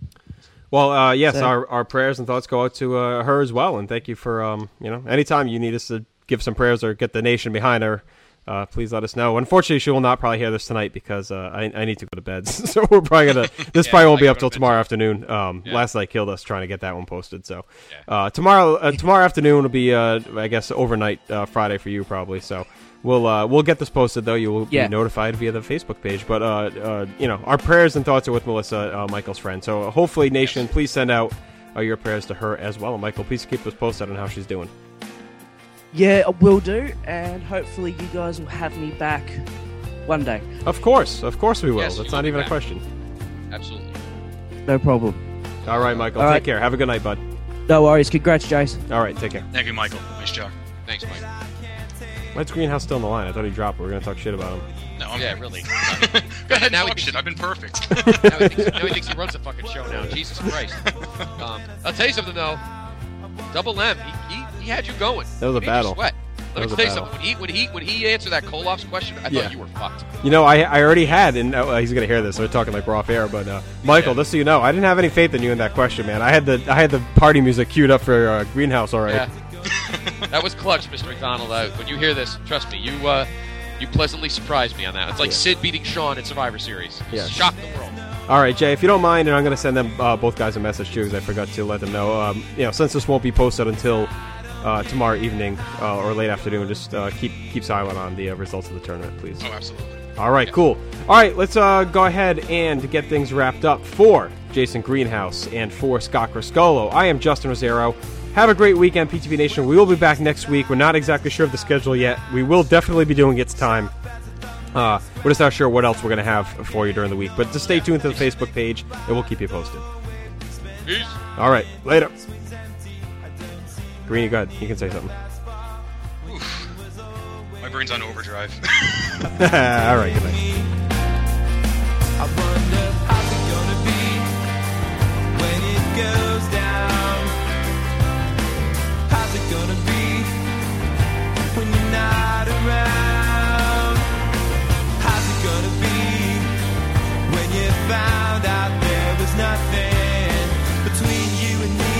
S5: Well, yes,
S14: So-
S5: our prayers and thoughts go out to her as well, and thank you for anytime you need us to give some prayers or get the nation behind her, please let us know. Unfortunately, she will not probably hear this tonight because I need to go to bed, so we're probably gonna. This probably won't be up till tomorrow afternoon. Last night killed us trying to get that one posted, so tomorrow afternoon will be I guess overnight Friday for you probably. So. We'll get this posted though. You will be notified via the Facebook page. But our prayers and thoughts are with Melissa, Michael's friend. So hopefully, Nation, please send out your prayers to her as well. And Michael, please keep us posted on how she's doing.
S14: Yeah, I will do, and hopefully you guys will have me back one day.
S5: Of course we will.
S2: Yes,
S5: That's
S2: you
S5: not
S2: will
S5: even
S2: be
S5: a question.
S2: Absolutely.
S14: No problem.
S5: All right, Michael.
S14: All
S5: Take
S14: right.
S5: care. Have a good night, bud.
S14: No worries. Congrats, Jason.
S5: All right, take care.
S6: Thank you, Michael. Nice job.
S2: Thanks, Mike.
S5: Why's Greenhouse still on the line? I thought he dropped. We were going to talk shit about him.
S6: No,
S2: Yeah, really.
S6: Go ahead,
S2: Now
S6: now
S2: he
S6: shit. I've been perfect.
S2: now he thinks he runs the fucking show now. Jesus Christ. I'll tell you something though. Double M, he had you going.
S5: That was a
S2: He made you
S5: battle.
S2: Sweat.
S5: That
S2: Let
S5: was
S2: me
S5: a
S2: tell you
S5: battle.
S2: something. When he answered that Koloff's question, I thought you were fucked.
S5: You know, I already had, and he's gonna hear this. So we're talking like we're off air, but Michael, just so you know, I didn't have any faith in you in that question, man. I had the party music queued up for Greenhouse already.
S2: Yeah. That was clutch, Mr. McDonald. When you hear this, trust me, you pleasantly surprised me on that. It's like Sid beating Shawn in Survivor Series.
S5: Yeah.
S2: Shocked the world.
S5: All right, Jay, if you don't mind, and I'm going to send them both guys a message too, because I forgot to let them know. Since this won't be posted until tomorrow evening or late afternoon, just keep silent on the results of the tournament, please.
S6: Oh, absolutely.
S5: All right, cool. All right, let's go ahead and get things wrapped up for Jason Greenhouse and for Scott Criscolo. I am Justin Rosero. Have a great weekend, PTV Nation. We will be back next week. We're not exactly sure of the schedule yet. We will definitely be doing It's Time. We're just not sure what else we're going to have for you during the week. But just stay tuned to the Facebook page, and we'll keep you posted.
S2: Peace.
S5: All right, later. Greeny, go ahead. You can say something.
S6: My brain's on overdrive.
S5: All right, good night.
S7: I wonder how's it gonna be when it goes down? How's it gonna be when you're not around? How's it gonna be when you found out there was nothing between you and me?